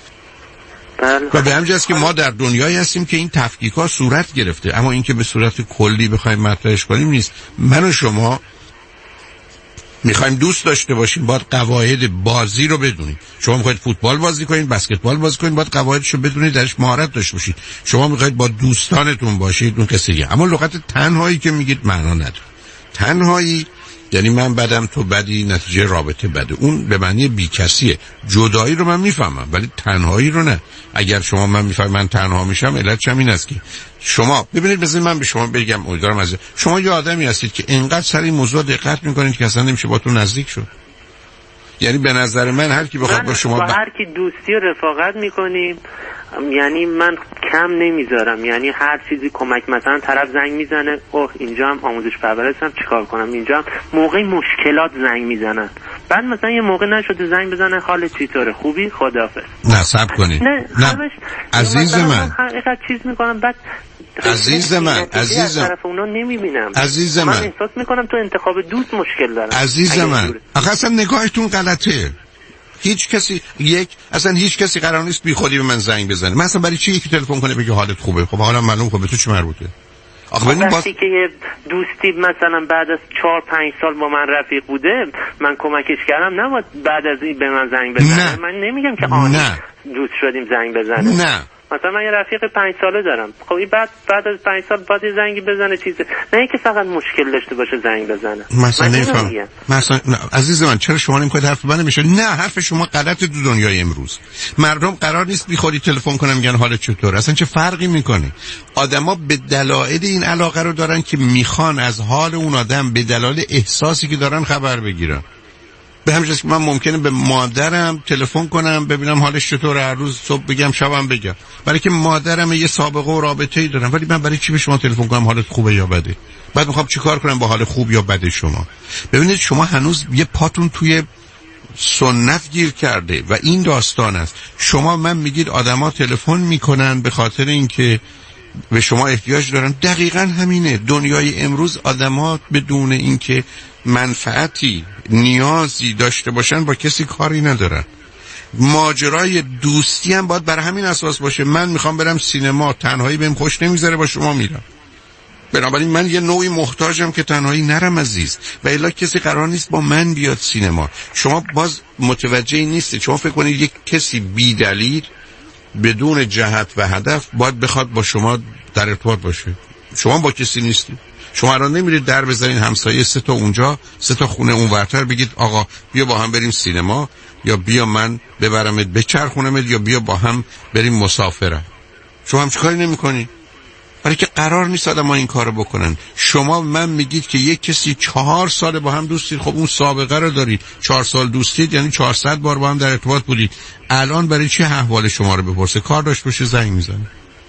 [SPEAKER 1] و به همین جاست که ما در دنیایی هستیم که این تفکیک‌ها صورت گرفته، اما این که به صورت کلی بخوایم مطرحش کنیم نیست. من و شما میخوایم دوست داشته باشیم، باید قواعد بازی رو بدونید. شما میخواید فوتبال بازی کنید، بسکتبال بازی کنید، باید قواعدش رو بدونید، درش مهارت داشته باشید. شما میخواید با دوستانتون باشید، اون کسیه. اما لغت تنهایی که میگید معنا نداره. تنهایی یعنی من بدم تو بدی، نتیجه رابطه بده. اون به معنی بیکسیه. جدایی رو من میفهمم ولی تنهایی رو نه. اگر شما من میفهمم من تنها میشم، علتش هم این است که شما ببینید، بذارید من به شما بگم، امیدوارم از شما یه آدمی هستید که اینقدر سر این موضوع دقت میکنید که اصلا نمیشه باهاتون نزدیک شد. یعنی به نظر من هر کی بخواد با شما
[SPEAKER 16] هر کی دوستی و رفاقت میکنیم، یعنی من کم نمیذارم. یعنی هر چیزی کمک، مثلا طرف زنگ میزنه، اوه اینجا هم آموزش پرورشم چیکار کنم، اینجا هم موقع مشکلات زنگ میزنن، بعد مثلا یه موقع نشده زنگ بزنه حالت چطوره، خوبی، خداحافظ.
[SPEAKER 1] نه صبر کنید. نه عزیز من
[SPEAKER 16] حقیقت چیز میکنم، بعد
[SPEAKER 1] عزیز من
[SPEAKER 16] طرف اونا نمیبینم.
[SPEAKER 1] عزیز من
[SPEAKER 16] احساس میکنم تو انتخاب دوست مشکل دارم.
[SPEAKER 1] عزیز من آخه اصلا نگاهتون غلطه. هیچ کسی قرار نیست بی خودی به من زنگ بزنه. من اصلا برای چی یکی تلفن کنه بگه حالت خوبه؟ خب حالا معلومه، خب به تو چه مربوطه؟
[SPEAKER 16] وقتی که یه دوستی مثلا بعد از 4-5 سال با من رفیق بوده، من کمکش کردم، نباید بعد از این به من زنگ بزنه. من نمیگم که دوست شدیم زنگ بزنه.
[SPEAKER 1] نه
[SPEAKER 16] مثلا من یه رفیق 5 ساله دارم، خب این بعد از 5 سال بعد زنگی بزنه چیزه، نه اینکه فقط مشکل داشته باشه زنگ بزنه.
[SPEAKER 1] مثلا نمیفهم. مثلا عزیز من چرا شما نمی‌خواید حرف من نمیشه؟ نه حرف شما غلطه. تو دنیای امروز مردم قرار نیست بی خودی تلفن کنن میگن حالت چطور. اصلا چه فرقی میکنه؟ آدما به دلایل این علاقه رو دارن که میخوان از حال اون آدم به دلایل احساسی که دارن خبر بگیرن. به همین جاست که من ممکنه به مادرم تلفن کنم ببینم حالش چطوره، هر روز صبح بگم شبم بگم، برای که مادرم یه سابقه و رابطه‌ای دارم. ولی من برای چی به شما تلفن کنم حالت خوبه یا بده؟ بعد میخوام چیکار کنم با حال خوب یا بد شما؟ ببینید شما هنوز یه پاتون توی سنت گیر کرده و این داستان است. شما من میگید آدما تلفن میکنن به خاطر اینکه به شما احتیاج دارن. دقیقاً همینه. دنیای امروز آدما بدون اینکه منفعتی نیازی داشته باشن با کسی کاری ندارن. ماجرای دوستی هم باید بر همین اساس باشه. من میخوام برم سینما، تنهایی بهم خوش نمیذاره، با شما میرم. بنابراین من یه نوعی محتاجم که تنهایی نرم عزیز، و الا کسی قرار نیست با من بیاد سینما. شما باز متوجه نیستید. شما فکر کنید یک کسی بی دلیل بدون جهت و هدف باید بخواد با شما در ارتباط باشه. شما با کسی نیستید. شما را نمیرید در بزنین همسایه 3 تا اونجا 3 تا خونه اونورتر بگید آقا بیا با هم بریم سینما، یا بیا من ببرمت بچرخونمت، یا بیا با هم بریم مسافره. شما هم چیکاری نمی‌کنی؟ برای که قرار نیست آدم‌ها این کارو بکنن. شما من میگید که یک کسی 4 سال با هم دوستید، خب اون سابقه رو دارید. 4 سال دوستید یعنی 400 بار با هم در ارتباط بودید. الان برای چی احوال شما رو بپرسه؟ کار داشت باشه زنگ میزنه.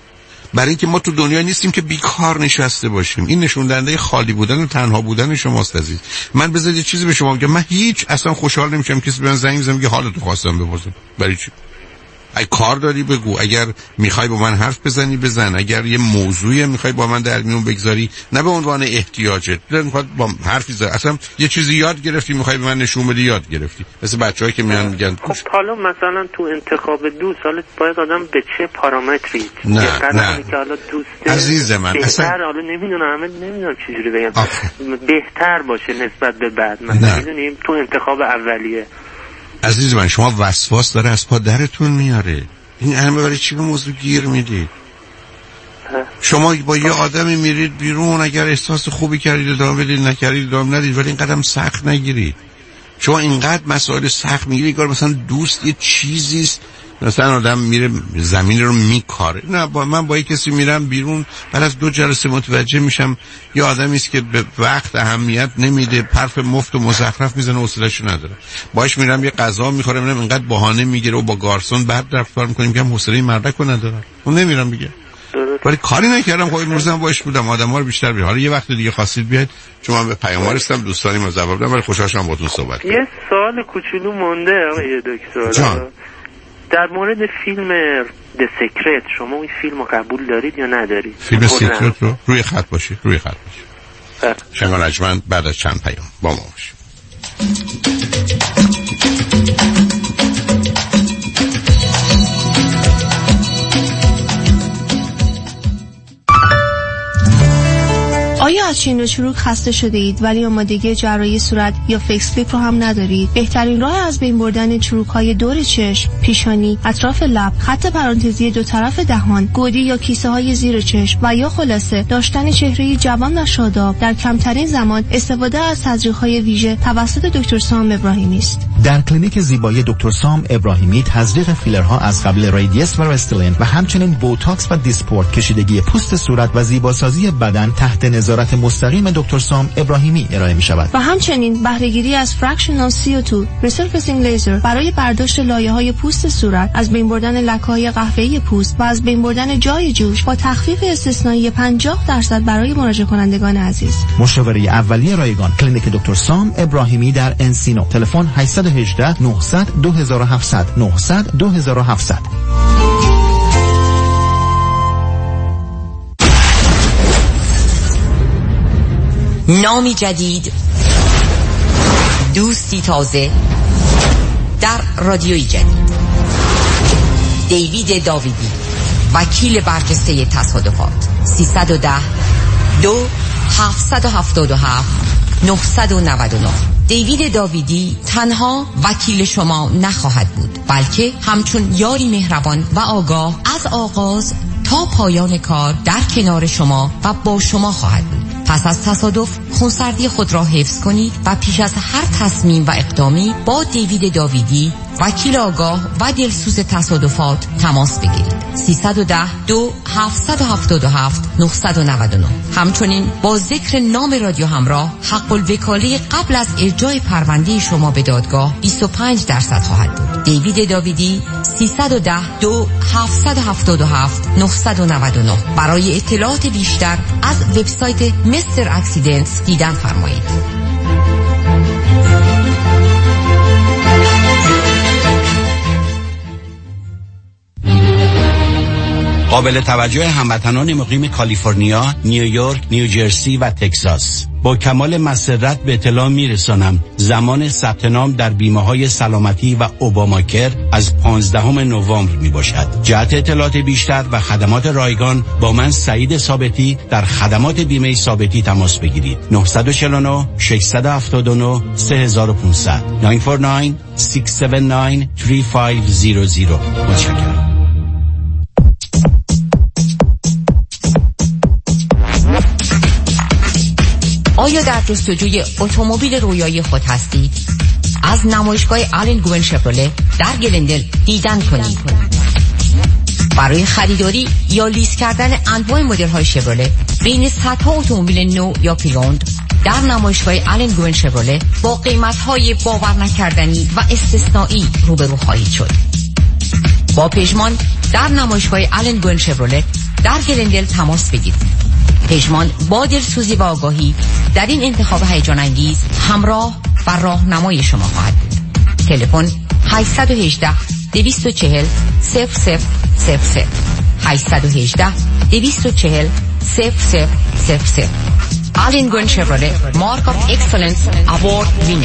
[SPEAKER 1] برای اینکه ما تو دنیا نیستیم که بیکار نشسته باشیم. این نشون دهنده خالی بودن و تنها بودن شماست عزیز. من بذارید یه چیزی به شما بگم، من هیچ اصلا خوشحال نمیشم کسی به من زنگ بزنه میگه حالتو خواستم بپرسم. برای چی؟ اگه کار داری بگو، اگر میخوای با من حرف بزنی بزن، اگر یه موضوعی میخوای با من در میون بگذاری، نه به عنوان احتیاجت، میخواد با حرفی زد اصلا یه چیزی یاد گرفتی میخوای به من نشون بدی یاد گرفتی. مثل بچه‌هایی که میان میگن
[SPEAKER 16] خب حالا مثلا تو انتخاب دوست حالا باید آدم به چه پارامتری
[SPEAKER 1] نه
[SPEAKER 16] که حالا دوست
[SPEAKER 1] عزیز من
[SPEAKER 16] اصلا حالا نمیدونم چجوری بگم بهتر باشه نسبت به بعد، مثلا میدونیم تو انتخاب اولیه.
[SPEAKER 1] عزیز من شما وسواس داره از پا درتون میاره. این همه برای چی به موضوع گیر میدید؟ شما با یه آدمی میرید بیرون، اگر احساس خوبی کردید ادامه بدید، نکردید ادامه ندید، ولی اینقدر سخت نگیرید. شما اینقدر مسائل سخت میگیرید که مثلا دوست یه چیزیست، مثلا آدم میره زمین رو میکاره. نه من با کسی میرم بیرون، بعد از 2 جلسه متوجه میشم یه آدمی است که به وقت اهمیت نمیده، حرف مفت و مزخرف میزنه، حوصله‌شو نداره. باهاش میرم یه غذا میخورم، میرم اینقدر بهانه میگیره و با گارسون بد رفتار میکنیم، میگم حوصله مردکو ندارم، اون نمیرم دیگه. ولی کاری نکردم، خب این روزم باش بودم، آدم‌ها رو بیشتر بیار. حالا یه وقت دیگه خواستید بیاید، چون من به پیام‌ها رسیدم، دوستانی ما جواب دادم، ولی خوشحال شدم باهاتون صحبت کردم.
[SPEAKER 16] یه سوال کوچولو مونده آقای دکتر. در مورد فیلم The Secret، شما این فیلم رو قبول دارید یا ندارید؟
[SPEAKER 1] فیلم سیکرت رو روی خط باشید. شنگان اجمن بعد از چند پیام با ما باشید.
[SPEAKER 6] آیا از چین و چروک خسته شده اید ولی آمادگی جراحی صورت یا فیکس لیپ رو هم ندارید؟ بهترین راه از بین بردن چروک‌های دور چشم، پیشانی، اطراف لب، خط پرانتزی 2 طرف دهان، گودی یا کیسه‌های زیر چشم و یا خلاصه داشتن چهره جوان و شاداب در کمترین زمان استفاده از تزریق‌های ویژه توسط دکتر سام ابراهیمی است.
[SPEAKER 7] در کلینیک زیبایی دکتر سام ابراهیمی تزریق فیلرها از قبل رادیس و رستلین و همچنین بوتاکس و دیسپورت، کشیدگی پوست صورت و زیباسازی بدن تحت نظارت مستقیم دکتر سام ابراهیمی ارائه می شود.
[SPEAKER 6] و همچنین بهره‌گیری از فرکشنال CO2 ریسرفیسینگ لیزر برای برداشت لایه‌های پوست صورت، از بین بردن لکه‌های قهوه‌ای پوست و از بین بردن جای جوش با تخفیف استثنایی 50% برای مراجعه کنندگان عزیز.
[SPEAKER 7] مشاوره اولیه رایگان، کلینیک دکتر سام ابراهیمی در انسینو. تلفن 818 900 2700 900 2700.
[SPEAKER 20] نامی جدید، دوستی تازه در رادیوی جدید. دیوید داویدی، وکیل برجسته تصادفات. 310 2 777 999. دیوید داویدی تنها وکیل شما نخواهد بود، بلکه همچون یاری مهربان و آگاه از آغاز تا پایان کار در کنار شما و با شما خواهد بود. پس از تصادف خونسردی خود را حفظ کنید و پیش از هر تصمیم و اقدامی با دیوید داویدی، وکیل آگاه و دلسوز تصادفات تماس بگیرید. 310 2 777 999. همچنین با ذکر نام رادیو همراه، حق الوکاله قبل از ارجاع پرونده شما به دادگاه 25% خواهد بود. دیوید داویدی، 310 2 777 999. برای اطلاعات بیشتر از وبسایت مستر اکسیدنتس دیدن فرمایید.
[SPEAKER 21] قابل توجه هموطنان مقیم کالیفرنیا، نیویورک، نیوجرسی و تگزاس، با کمال مسرت به اطلاع میرسانم زمان ثبت نام در بیمه‌های سلامتی و اوباماکر از 15 نوامبر می باشد. جهت اطلاعات بیشتر و خدمات رایگان با من سعید ثابتی در خدمات بیمه ثابتی تماس بگیرید. 949 679 3500 949 679 3500. متشکرم.
[SPEAKER 20] آیا در جستجوی اتومبیل رویایی خود هستید؟ از نمایشگاه آلن گوین شفرله در گلندل دیدن کنید. برای خریداری یا لیز کردن انواع مدل‌های شفرله بین صدها اتومبیل نو یا پری‌اوند در نمایشگاه آلن گوین شفرله با قیمت‌های باور نکردنی و استثنایی روبرو خواهید شد. با پژمان در نمایشگاه آلن گوین شفرله در گلندل تماس بگیرید. پژمان با دلسوزی و آگاهی در این انتخاب هیجان انگیز همراه و راهنمای شما خواهد بود. تلفن 818 240 0000 818 240 0000. آلین گون شفرله مارک آف اکسلنس اوارد وینر.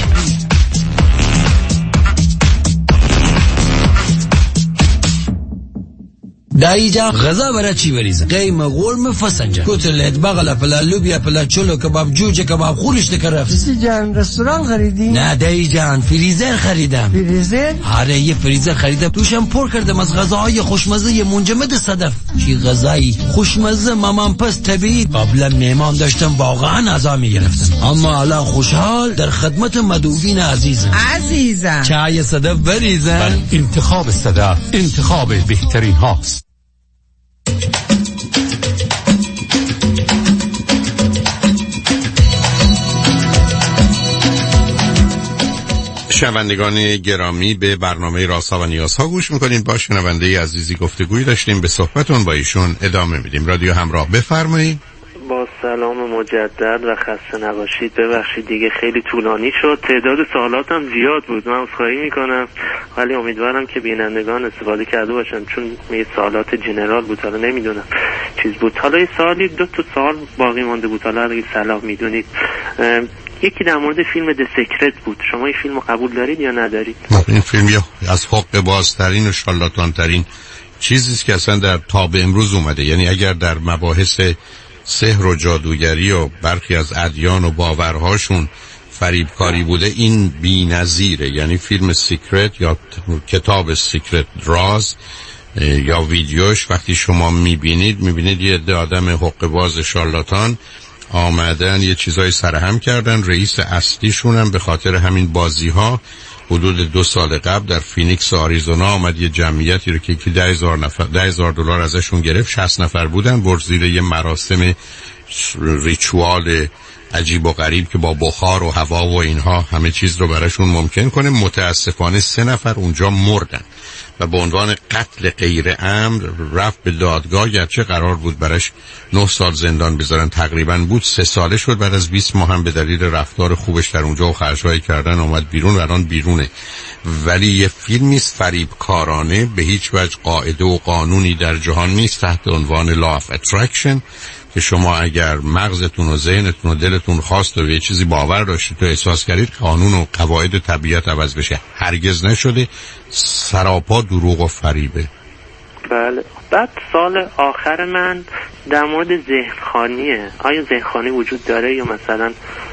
[SPEAKER 4] دایجا غذا برای چی بریزم؟ قیمه قرمه فسنجه کتلت بغل پلا لوبیا پلا چلو کباب جوجه کباب خورش دکرفت.
[SPEAKER 22] دیسی جان رستوران خریدی؟
[SPEAKER 4] نه دایی جان فریزر خریدم.
[SPEAKER 22] فریزر؟
[SPEAKER 4] آره یه فریزر خریدم توشم پر کردم از غذاهای خوشمزه منجمد صدف. چی غذایی خوشمزه مامان پس طبیعی. قبلا میمان داشتم واقعا عزا میگرفتم اما الان خوشحال در خدمت مدعوین عزیزم. چای صدف بریزم.
[SPEAKER 3] انتخاب صدف انتخاب بهترین هاست.
[SPEAKER 1] شنوندگان گرامی به برنامه رازها و نیازها گوش میکنید. با شنونده عزیزی گفتگوی داشتیم، به صحبتون با ایشون ادامه میدیم. رادیو همراه، بفرمایید.
[SPEAKER 16] با سلام مجدد و خسته نباشید. ببخشید دیگه خیلی طولانی شد، تعداد سوالاتم زیاد بود، من عذرخواهی میکنم، ولی امیدوارم که بینندگان استفاده کرده باشن چون یه سوالات جنرال بود، حالا نمیدونم چیز بود. حالا یه سوالی، 2 سوال باقی مونده بود، حالا اگه صلاح میدونید. یکی در مورد فیلم د سیکرت بود. شما این فیلمو قبول دارید یا ندارید؟
[SPEAKER 1] این فیلم از حق بازترین و شالاتان ترین چیزیست که اصلا در تا به امروز اومده. یعنی اگر در مباحث سحر و جادوگری و برخی از ادیان و باورهاشون فریبکاری بوده، این بی‌نظیره. یعنی فیلم سیکرت یا کتاب سیکرت، راز، یا ویدیوش وقتی شما میبینید یه عده آدم حق باز شالاتان آمدن یه چیزای سرهم کردن. رئیس اصلیشون هم به خاطر همین بازی ها حدود 2 سال قبل در فینیکس آریزونا آمد یه جمعیتی رو که $10,000 ازشون گرفت، 60 نفر بودن، برد زیر یه مراسم ریچوال عجیب و غریب که با بخار و هوا و اینها همه چیز رو براشون ممکن کنه. متاسفانه 3 نفر اونجا مردن و به عنوان قتل غیر عمد رفت به دادگاه، گرچه قرار بود براش 9 سال زندان بذارن، تقریبا بود 3 ساله شد. بعد از 20 ماه هم به دلیل رفتار خوبش در اونجا و خرج‌های کردن اومد بیرون و الان بیرونه. ولی یه فیلمی است فریبکارانه، به هیچ وجه قاعده و قانونی در جهان نیست، تحت عنوان Law of Attraction، که شما اگر مغزتون و ذهنتون و دلتون خواست و یه چیزی باور داشتید و احساس کردید قانون و قواعد طبیعت عوض بشه. هرگز نشده، سراپا دروغ و فریبه.
[SPEAKER 16] بله. بعد سال آخر من در مورد ذهنخوانیه. آیا ذهنخوانی وجود داره یا مثلا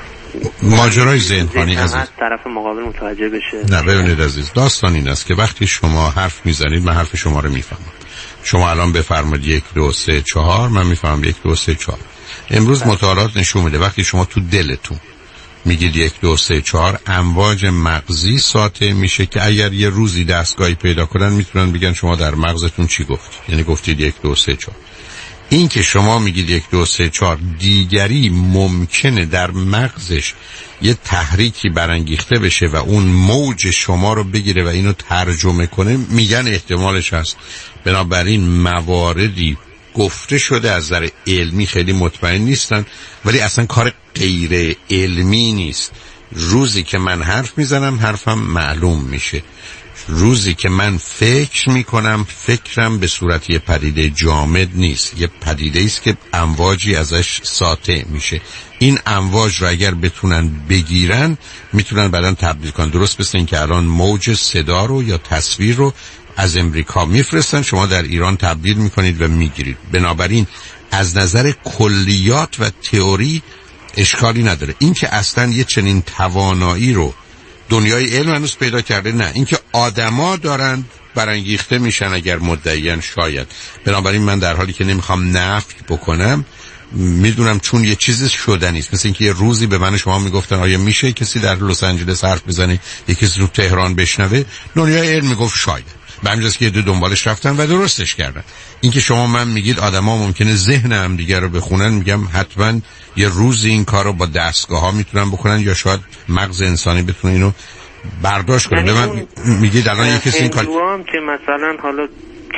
[SPEAKER 1] ماجرای ذهنخوانی عزیز
[SPEAKER 16] طرف مقابل متوجه بشه؟
[SPEAKER 1] نه ببینید عزیز، داستان این است که وقتی شما حرف میزنید من حرف شما رو میفهمم. شما الان بفرمایید 1 2 3 4، من میفهمم 1 2 3 4. امروز مطالعات نشون میده وقتی شما تو دلتون میگید 1 2 3 4، امواج مغزی ساطع میشه که اگر یه روزی دستگاهی پیدا کنن میتونن بگن شما در مغزتون چی گفتید. یعنی گفتید 1 2 3 4. این که شما میگید 1 2 3 4، دیگری ممکنه در مغزش یه تحریکی برانگیخته بشه و اون موج شما رو بگیره و اینو ترجمه کنه، میگن احتمالش هست. بنابراین مواردی گفته شده از نظر علمی خیلی مطمئن نیستن، ولی اصلا کار غیر علمی نیست. روزی که من حرف میزنم حرفم معلوم میشه، روزی که من فکر میکنم فکرم به صورت یه پدیده جامد نیست، یه پدیده است که امواجی ازش ساطع میشه. این امواج رو اگر بتونن بگیرن میتونن بعداً تبدیل کنن. درست مثل این که الان موج صدا رو یا تصویر رو از امریکا میفرستن، شما در ایران تبدیل میکنید و میگیرید. بنابراین از نظر کلیات و تئوری اشکالی نداره. این که اصلا یه چنین توانایی رو دنیای علم هنوز پیدا کرده، نه. اینکه آدما دارن برانگیخته میشن اگر مدعیان، شاید. بنابراین من در حالی که نمیخوام نفی بکنم، میدونم چون یه چیزی شدنی است. مثل اینکه یه روزی به من شما میگفتن آیا میشه کسی در لس آنجلس حرف بزنه، یکی رو تهران بشنوه، دنیای علم میگفت شاید. به همینجاست که دنبالش رفتن و درستش کردن. اینکه شما من میگید آدما ممکنه ذهن هم دیگه رو بخونن، میگم حتما یه روزی این کارو با دستگاه ها میتونن بکنن، یا شاید مغز انسانی بتونه اینو برداشت کنه. به من میگید الان یه کسی این کار
[SPEAKER 16] که مثلا حالا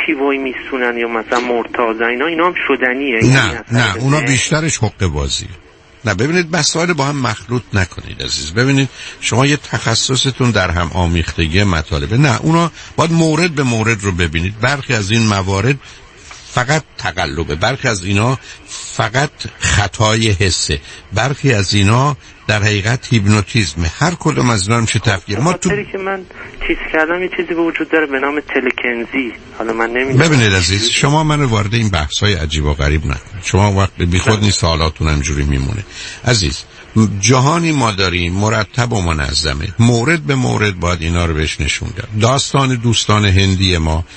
[SPEAKER 16] وای میسونن یا مثلا مرتازن اینا هم شدنیه؟
[SPEAKER 1] نه اونا بیشترش حقه بازی. نه ببینید مسائل با هم مخلوط نکنید عزیز. ببینید شما یه تخصصتون در هم آمیختگی مطالبه، نه اونا باید مورد به مورد رو ببینید. برخی از این موارد فقط تقلبه، برخی از اینا فقط خطای حسه، برخی از اینا در حقیقت هیپنوتیزم. هر کدوم از اینا میشه تفکیر. ما تو
[SPEAKER 16] که من چیز کردم یه چیزی به وجود داره به نام تلکنزی. حالا من نمیدونم.
[SPEAKER 1] ببینید عزیز شما منو وارد این بحث‌های عجیب و غریب نکنید. شما وقت بیخود نیست حالاتون همجوری میمونه. عزیز جهانی ما داریم مرتب و منظمه، مورد به مورد باید اینا رو بهش نشون داد. داستان دوستان هندی ما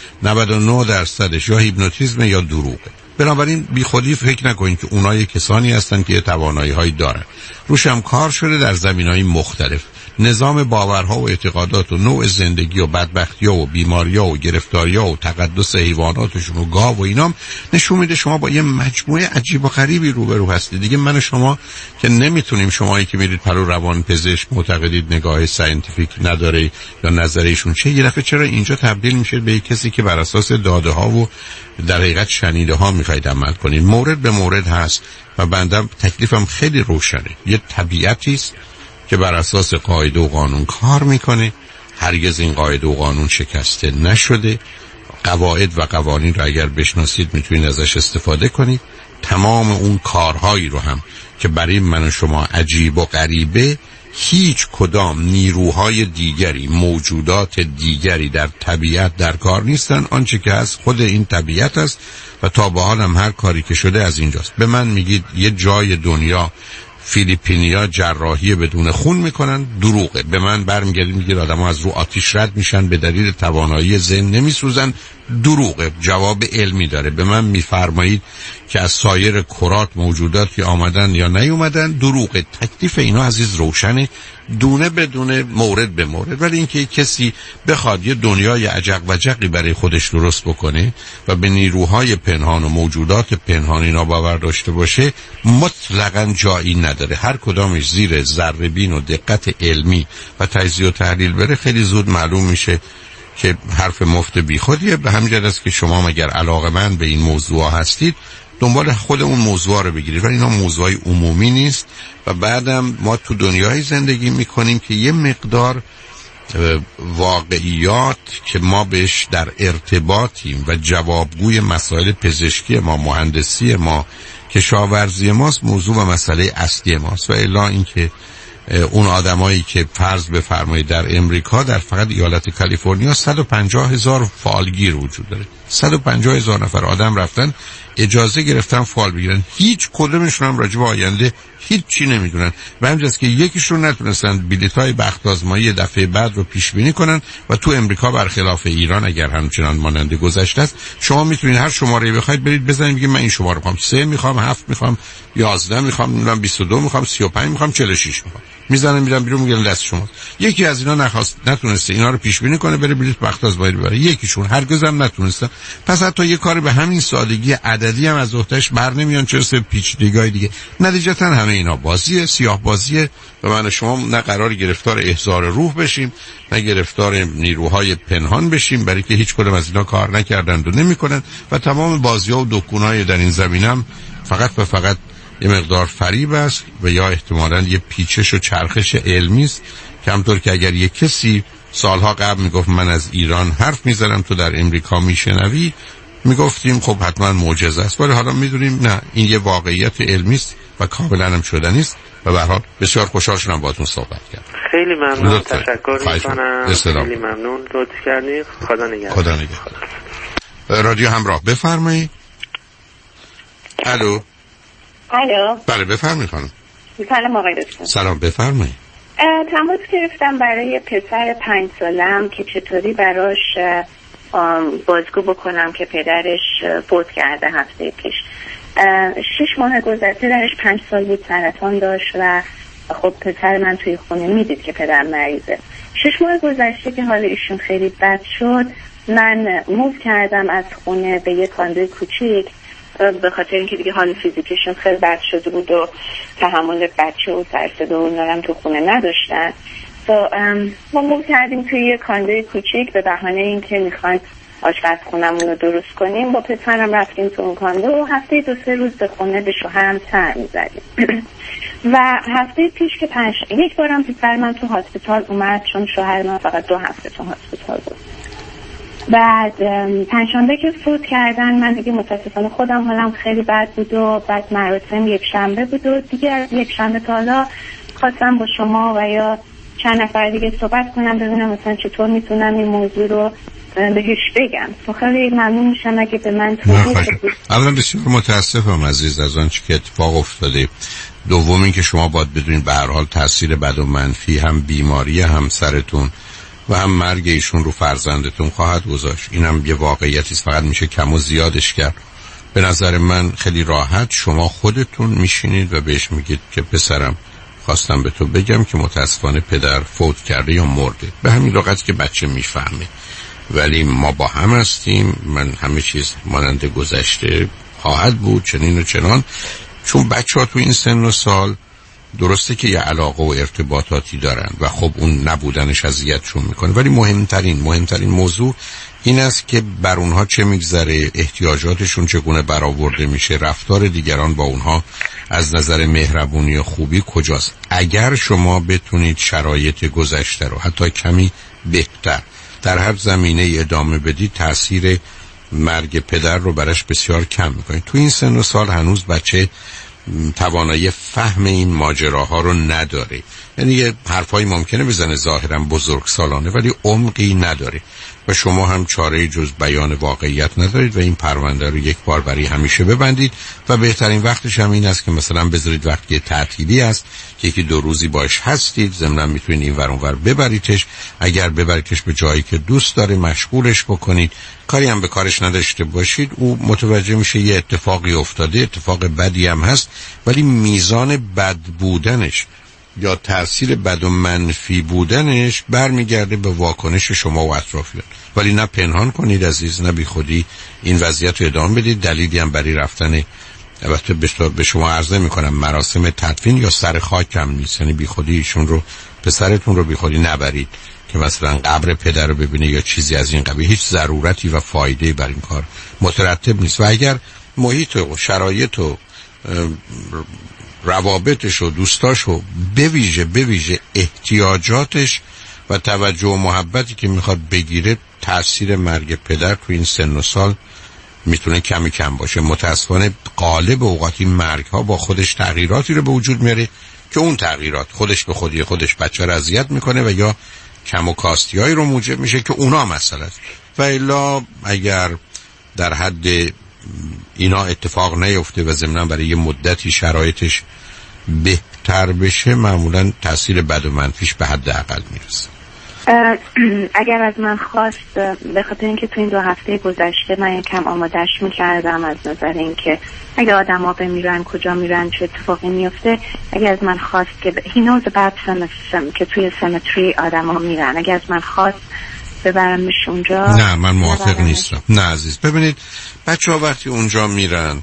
[SPEAKER 1] 99% یا هیپنوتیزم یا دروغه. بنابراین بی خودی فکر نکنید که اونای کسانی هستن که توانایی‌هایی دارن. روش هم کار شده در زمینه‌های مختلف. نظام باورها و اعتقادات و نوع زندگی و بدبختی‌ها و بیماری‌ها و گرفتاری‌ها و تقدس حیواناتشون و گاو و اینام نشون میده شما با یه مجموعه عجیب و غریبی روبرو هستید. دیگه من و شما که نمیتونیم، شمایی که میرید پلو روان پزشک معتقدید نگاه ساینتیفیک نداره یا نظریشون چه، یه دفعه چرا اینجا تبدیل میشه به کسی که بر اساس داده ها و در حقیقت شنیده ها میخواید عمل کنید؟ مورد به مورد هست و بنده تکلیفم خیلی روشنه. یه طبیعتی است که بر اساس قاعده و قانون کار میکنه، هرگز این قاعده و قانون شکسته نشده. قواعد و قوانین رو اگر بشناسید میتونید ازش استفاده کنید. تمام اون کارهایی رو هم که برای من و شما عجیب و غریبه، هیچ کدام نیروهای دیگری، موجودات دیگری در طبیعت در کار نیستن. آنچه که هست خود این طبیعت است و تا به حال هم هر کاری که شده از اینجاست. به من میگید یه جای دنیا فیلیپینیا جراحی بدون خون میکنن، دروغه. به من برمیگردید میگید آدم‌ها از رو آتش رد میشن به دلیل توانایی ذهن نمیسوزن، دروغه. جواب علمی داره. به من میفرمایید که از سایر کرات موجوداتی آمدن یا نیومدن، دروغه. تکلیف اینا عزیز روشنه، دونه بدونه، مورد به مورد. ولی اینکه کسی بخواد یه دنیای عجق و جقی برای خودش درست بکنه و به نیروهای پنهان و موجودات پنهان اینا باور داشته باشه، مطلقاً جایی نداره. هر کدامش زیر ذره‌بین و دقت علمی و تجزیه و تحلیل بره، خیلی زود معلوم میشه که حرف مفت بیخودیه. به همین جهت است که شما مگر علاقه‌مند به این موضوع هستید، دنبال خود اون موضوع رو بگیرید. ولی اینا موضوعی عمومی نیست. و بعدم ما تو دنیای زندگی میکنیم که یه مقدار واقعیات که ما بهش در ارتباطیم و جوابگوی مسائل پزشکی ما، مهندسی ما، کشاورزی ماست، موضوع و مسئله اصلی ماست. و الا اینکه اون آدمایی که فرض بفرمایید در امریکا، در فقط ایالت کالیفرنیا 150,000 فالگیر وجود داره. 150,000 نفر آدم رفتن اجازه گرفتن فال بگیرن، هیچ کدومشون هم راجع به آینده هیچ چی نمیدونن. و همینجاست که یکیشون نتونستن بلیط‌های بخت آزمایی دفعه بعد رو پیش بینی کنن. و تو امریکا برخلاف ایران اگر همچنان مانند گذشته است، شما میتونید هر شماره‌ای بخواید برید بزنید، بگید من این شماره میخوام، 3 میخوام، 7 میخوام، 11 میخوام، 22 میخوام، 35 میخوام، 46 میخوام. میزنن میرن بیرون، میگن دست شما. یکی از اینا نتونسته اینا رو پیش بینی کنه بره بلیط بخت آزمایی ببره، یکیشون هرگز هم نتونسته. پس حتی یه کار به همین سادگی عددی هم از عهده‌اش بر نمیان، چه برسه پیچیدگی‌های دیگه. نتیجتاً همه اینا بازیه، سیاه بازیه. و من شما نه قرار گرفتار احضار روح بشیم، نه گرفتار نیروهای پنهان بشیم، برای که هیچ کدوم از اینا کار نکردند و نمی‌کنند. و تمام بازی‌ها و دکونای در این زمینم فقط و فقط یه مقدار فریب است و یا احتمالاً یه پیچش و چرخش علمی است که همطور که اگر یک کسی سالها قبل میگفت من از ایران حرف میزنم تو در امریکا میشنوی، میگفتیم خب حتما معجزه است. ولی حالا میدونیم نه، این یه واقعیت علمی است و کاملا هم شدنی است. و به هر حال بسیار خوشحال شدم باهاتون صحبت کردم.
[SPEAKER 16] خیلی ممنون، تشکر میکنم. خیلی ممنون، لطف کردید. خدا نگهدار.
[SPEAKER 1] خدا نگهدار. رادیو همراه، بفرمایید. الو. بله بفرمایید خانم.
[SPEAKER 2] سلام آقای دکتر.
[SPEAKER 1] سلام، بفرمایید.
[SPEAKER 2] تماس گرفتم برای پسر 5 سالم که چطوری براش بازگو بکنم که پدرش فوت کرده هفته پیش. 6 ماه گذشته درش 5 سال بود، سرطان داشت و خب پسر من توی خونه میدید که پدر مریضه. 6 ماه گذشته که حال ایشون خیلی بد شد، من موو کردم از خونه به یک کاندوی کوچیک به خاطر اینکه دیگه حال فیزیکشون خیلی بد شده بود و تحمل بچه و سرصدا و نرم تو خونه نداشتن. ما موو کردیم توی یک کاندوی کوچیک به بهانه اینکه میخوایم آشپزخونمون رو درست کنیم. با پسرم رفتیم تو اون کاندو و هفته 2-3 روز به خونه به شوهرم سر می‌زدیم. و هفته پیش که یک بارم پسر من تو هاسپیتال اومد، چون شوهر من فقط 2 هفته تو هاسپیتال بود. بعد پنجشنبه که فوت کردن، من دیگه متاسفانه خودم حالم خیلی بد بود و بعد مراسم یک شنبه بود و دیگه از یک شنبه تا حالا خواستم با شما و یا چند نفر دیگه صحبت کنم، ببینم مثلا چطور میتونم این موضوع رو بهش بگم. تو خیلی ممنون میشم اگه به من توضیح بدید.
[SPEAKER 1] اولا بسیار متاسفم عزیز از آنچه که اتفاق افتاده. دوم این که شما باید بدونید به هر حال تاثیر بد و منفی هم بیماری همسرتون و هم مرگ ایشون رو فرزندتون خواهد گذاشت. اینم یه واقعیتی است، فقط میشه کم و زیادش کرد. به نظر من خیلی راحت شما خودتون میشینید و بهش میگید که پسرم خواستم به تو بگم که متاسفانه پدر فوت کرده یا مرده. به همین لغتی که بچه میفهمه، ولی ما با هم هستیم، من همه چیز مانند گذشته خواهد بود، چنین و چنان. چون بچه ها تو این سن و سال درسته که یه علاقه و ارتباطاتی دارن و خب اون نبودنش اذیتشون میکنه، ولی مهمترین موضوع این است که بر اونها چه میگذره، احتیاجاتشون چگونه برآورده میشه، رفتار دیگران با اونها از نظر مهربونی و خوبی کجاست. اگر شما بتونید شرایط گذشته رو حتی کمی بهتر در هر زمینه ادامه بدید، تأثیر مرگ پدر رو برش بسیار کم میکنید. تو این سن و سال هنوز بچه توانایی فهم این ماجراها رو نداره، یعنی یه حرفایی ممکنه بزنه ظاهرا بزرگسالانه ولی عمقی نداره و شما هم چاره جز بیان واقعیت ندارید و این پرونده رو یک بار برای همیشه ببندید و بهترین وقتش هم این است که مثلا بذارید وقتی تعطیلی است یکی 2 روزی باش هستید، ضمن میتونید این ور اون ور ببریدش. اگر ببریدش به جایی که دوست داره مشغولش بکنید، کاری هم به کارش نداشته باشید، او متوجه میشه یه اتفاقی افتاده، اتفاق بدی هم هست، ولی میزان بد بودنش یا تأثیر بد و منفی بودنش برمیگرده به واکنش شما و اطرافیان. ولی نه پنهان کنید عزیز، نه بی خودی این وضعیت رو ادامه بدید. دلیلی هم برای رفتن البته به شما عرض نمی‌کنم مراسم تدفین یا سر خاک هم نیست، یعنی بی خودی ایشون رو، پسرتون رو بی خودی نبرید که مثلا قبر پدر رو ببینه یا چیزی از این قبیل. هیچ ضرورتی و فایده‌ای بر این کار مترتب نیست و اگر محیط و شرایط و روابطش و دوستاش و به ویژه احتیاجاتش و توجه و محبتی که میخواد بگیره، تأثیر مرگ پدر تو این سن و سال میتونه کمی کم باشه. متاسفانه غالب اوقات این مرگ ها با خودش تغییراتی رو به وجود میاره که اون تغییرات خودش به خودش بچه رو اذیت میکنه و یا کم و کاستی هایی رو موجب میشه که اونا مسئله است. و الا اگر در حد اینا اتفاق نیفته و ضمناً برای یه مدتی شرایطش بهتر بشه، معمولاً تاثیر بد و منفیش به حد اقل میرسه.
[SPEAKER 2] اگر از من خواست، به خاطر اینکه تو این 2 هفته گذشته من یکم آمادش میکردم از نظر اینکه اگه آدم ها بمیرن کجا میرن چه اتفاقی میفته، اگر از من خواست که he knows about که توی سمتری آدم ها میرن، اگر از من خواست ببرمش اونجا.
[SPEAKER 1] نه من موافق نیستم. نه عزیز، ببینید بچه ها وقتی اونجا میرن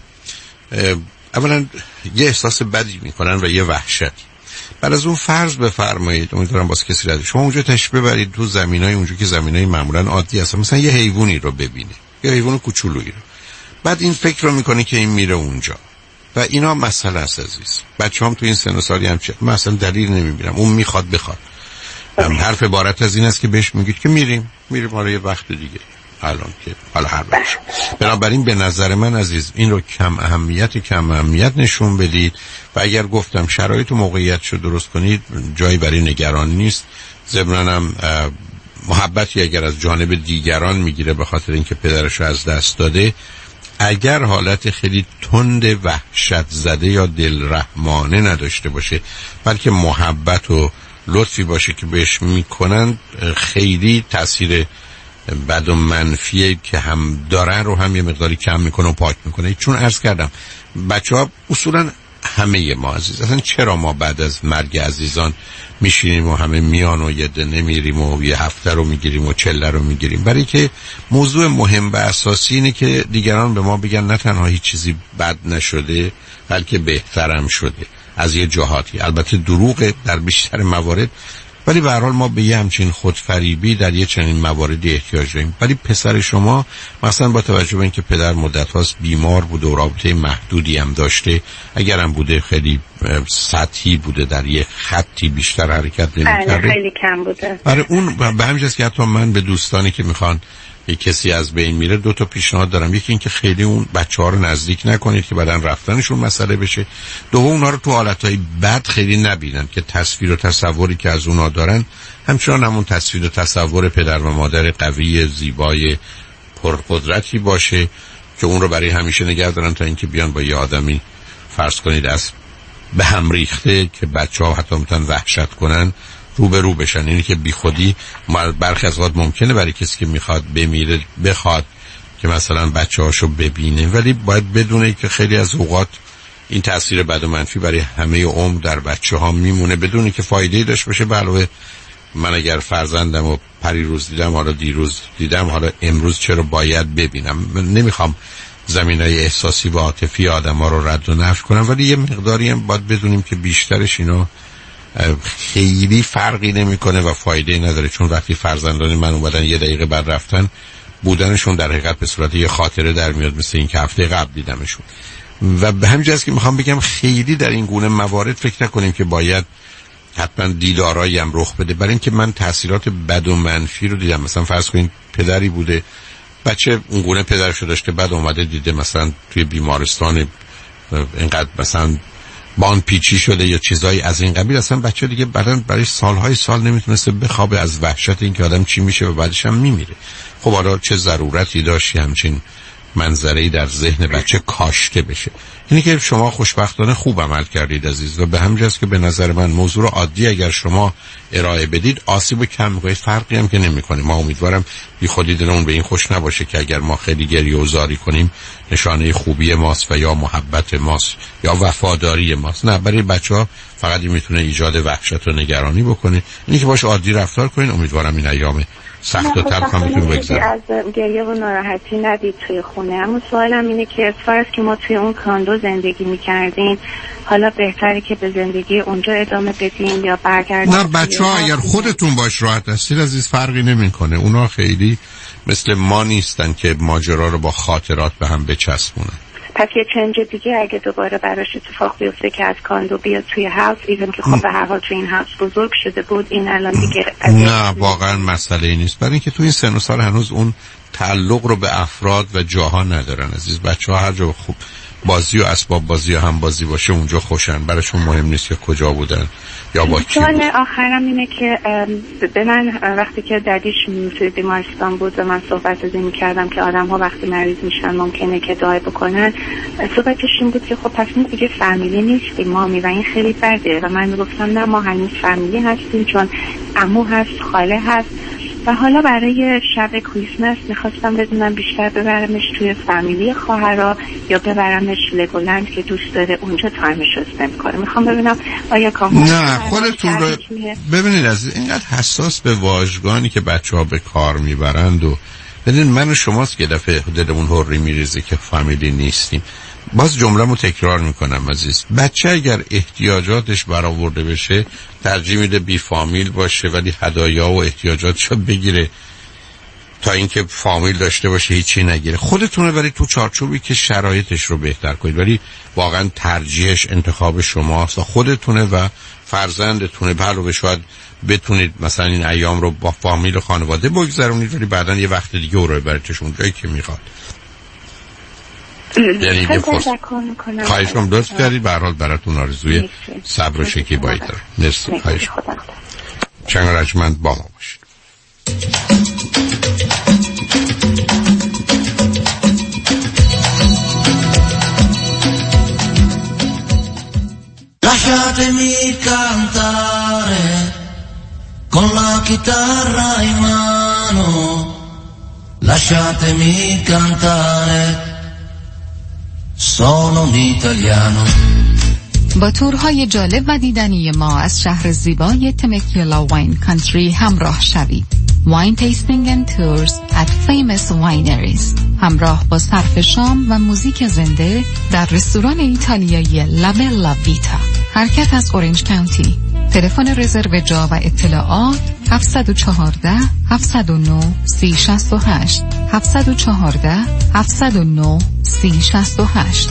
[SPEAKER 1] اولا یه احساس بدی میکنن و یه وحشتی. بعد از اون فرض بفرمایید، امیدوارم باز کسی رد شما اونجا تشریف ببرید تو زمینای اونجا که زمینای معمولا عادی هستن، مثلا یه حیوانی رو ببینه، یه حیوان کوچولویی رو، بعد این فکر رو میکنه که این میره اونجا و اینا مسئله است عزیز. بچه‌هام تو این سن و سالی هم مثلا دلیل نمیبینم، اون میخواد بخواد. حرف عبارت از این است که بهش میگید که میریم برای یه وقت دیگه، الان که حالا هر وقت. بنابراین به نظر من عزیز این رو کم اهمیت نشون بدید و اگر گفتم شرایط و موقعیتش رو درست کنید جایی برای نگران نیست. ضمناً هم محبتی اگر از جانب دیگران میگیره به خاطر اینکه پدرش رو از دست داده، اگر حالت خیلی تند وحشت زده یا دل رحمانه نداشته باشه بلکه محبت و لطفی باشه که بهش میکنن، خیلی تاثیر بد و منفی که هم دارن رو هم یه مقداری کم میکنه و پاک میکنه. چون عرض کردم بچه ها اصولا همه ما عزیز، اصلا چرا ما بعد از مرگ عزیزان میشینیم و همه میان و یه ده نمیریم و یه هفته رو میگیریم و 40 رو میگیریم؟ برای که موضوع مهم و اساسی اینه که دیگران به ما بگن نه تنها هیچ چیزی بد نشده بلکه بهترم شده از یه جهاتی. البته دروغ در بیشتر موارد ولی به هر حال ما به یه همچین خودفریبی در یه چنین مواردی احتیاج داریم. ولی پسر شما مثلا با توجه به اینکه پدر مدت هاست بیمار بوده و رابطه محدودی هم داشته، اگر هم بوده خیلی سطحی بوده، در یه خطی بیشتر حرکت نمی‌کرده،
[SPEAKER 2] خیلی کم بوده.
[SPEAKER 1] آره اون به همین جاست که حتی من به دوستانی که میخوان یک کسی از بین میره 2 تا پیشنهاد دارم. یکی این که خیلی اون بچه‌ها رو نزدیک نکنید که بعدن رفتنشون مسئله بشه. دوم اونها رو تو حالتهای بد خیلی نبینن که تصویر و تصوری که از اونها دارن همچنان همون تصویر و تصور پدر و مادر قوی زیبای پرقدرتی باشه که اون رو برای همیشه نگه دارن تا اینکه بیان با یه آدمی فرض کنید از به هم ریخته که بچه‌ها حتی میتونن وحشت کنن رو بشن. اینی که بی خودی برخی از اوقات ممکنه برای کسی که میخواد بمیره بخواد که مثلا بچه‌هاشو ببینه، ولی باید بدونه که خیلی از اوقات این تاثیر بد و منفی برای همه عمر در بچه‌ها میمونه بدون که فایده‌ای داشته باشه. به علاوه من اگر فرزندم و پریروز دیدم، حالا دیروز دیدم، حالا امروز چرا باید ببینم؟ نمیخوام زمینای احساسی و عاطفی آدم‌ها رو رد و نفی کنم، ولی یه مقداری هم باید بدونیم که بیشترش اینا خیلی فرقی نمیکنه و فایده نداره، چون وقتی فرزندان من اومدن یه دقیقه بعد رفتن، بودنشون در حقیقت به صورت یه خاطره در میاد، مثل این که هفته قبل دیدمشون. و به همین جاست که میخوام بگم خیلی در این گونه موارد فکر نکنیم که باید حتما دیدارایی هم رخ بده، برای اینکه من تاثیرات بد و منفی رو دیدم. مثلا فرض کنید پدری بوده، بچه اون گونه پدرشو داشته، بعد اومده دیده مثلا توی بیمارستان اینقدر مثلا بان پیچی شده یا چیزایی از این قبیل، اصلا بچه دیگه بعدن برای سالهای سال نمیتونسته بخوابه از وحشت این که آدم چی میشه و بعدش هم میمیره. خب حالا چه ضرورتی داشتی همچین منظره‌ای در ذهن بچه کاشته بشه؟ اینی که شما خوشبختانه خوب عمل کردید عزیز، و به همین جاست که به نظر من موضوع رو عادی اگر شما ارائه بدید آسیب کم می‌کنه، فرقی هم که نمی‌کنه. ما امیدوارم بی خودی دلمون به این خوش نباشه که اگر ما خیلی گریه و زاری کنیم نشانه خوبی ماست و یا محبت ماست یا وفاداری ماست. نه، برای بچه‌ها فقط این میتونه ایجاد وحشت و نگرانی بکنه. اینی که باش عادی رفتار کنین. امیدوارم این ایام سخت و تلخ هم میتونه بگذره.
[SPEAKER 2] از گریه و ناراحتی ندید توی خونه. اما سوالم اینه که از فرض که ما توی اون کاندو زندگی میکردیم، حالا بهتره که به زندگی اونجا ادامه بدیم یا برگردیم؟
[SPEAKER 1] نه، بچه‌ها اگر خودتون باش راحت هستید عزیز فرقی نمیکنه. اونا خیلی مثل ما نیستن که ماجرا رو با خاطرات به هم بچسبونن.
[SPEAKER 2] پس یه چنج دیگه اگه دوباره براش اتفاق بیفته که از کاندو بیاد توی هاوس، ایون که خب به هر حال توی این هاوس بزرگ شده بود، این الان دیگه
[SPEAKER 1] نه واقعا مسئله ای نیست، برای اینکه توی این سن و سال هنوز اون تعلق رو به افراد و جاها ندارن عزیز. بچه‌ها هر جا خوب بازی و اسباب بازی و هم بازی باشه اونجا خوشن، براشون مهم نیست که کجا بودن یا با کی بودن.
[SPEAKER 2] آخرم اینه که به من وقتی که دادیش توی بیمارستان بود و من صحبت از این کردم که آدم ها وقتی مریض میشن ممکنه که دعا بکنن، صحبتش این بود که خب پس ما دیگه فامیلی نیستیم مامی و این خیلی بده. و من گفتم نه، ما هنوز فامیلی هستیم، چون عمو هست، خاله هست. و حالا برای شب کریسمس میخواستم بدونم بیشتر ببرمش توی فامیلی خواهرها یا ببرمش لگولند که دوست داره اونجا تایمش رو اسپند کنه. میخوام ببینم آیا
[SPEAKER 1] نه خودتون رو ببینید از اینقدر حساس به واژگانی که بچه‌ها به کار میبرند و ببینید من و شماست که دفعه دلمون هوری میریزه که فامیلی نیستیم. باز جمله‌مو تکرار میکنم عزیز، بچه اگر احتیاجاتش برآورده بشه ترجیح میده بی فامیل باشه ولی هدایا و احتیاجاتشو بگیره تا اینکه فامیل داشته باشه هیچی نگیره. خودتون رو برید تو چارچوبی که شرایطش رو بهتر کنید، ولی واقعا ترجیحش انتخاب شماست و خودتونه و فرزندتونه. علاوه شاید بتونید مثلا این ایام رو با فامیل و خانواده بگذرونید ولی بعداً یه وقت دیگه اون رو ببریدش اونجایی که میخواد. یعنی یه خواهش کنم دوست کردید. به هر حال براتون آرزوی صبر و شکیبایی دارم. مرسی. خواهش کنم. چنگ رجمند با ما باشید.
[SPEAKER 8] Lasciatemi cantare con la chitarra in mano, lasciatemi cantare. Sono un italiano.
[SPEAKER 5] با تورهای جالب و دیدنی ما از شهر زیبای تمکیلا واین کانتری همراه شوید. Wine Tasting and Tours at Famous Wineries همراه با صرف شام و موزیک زنده در رستوران ایتالیایی لابلا ویتا، حرکت از اورنج کانتی. تلفن رزرو جا و اطلاعات 714 709 3068 714 709 3068.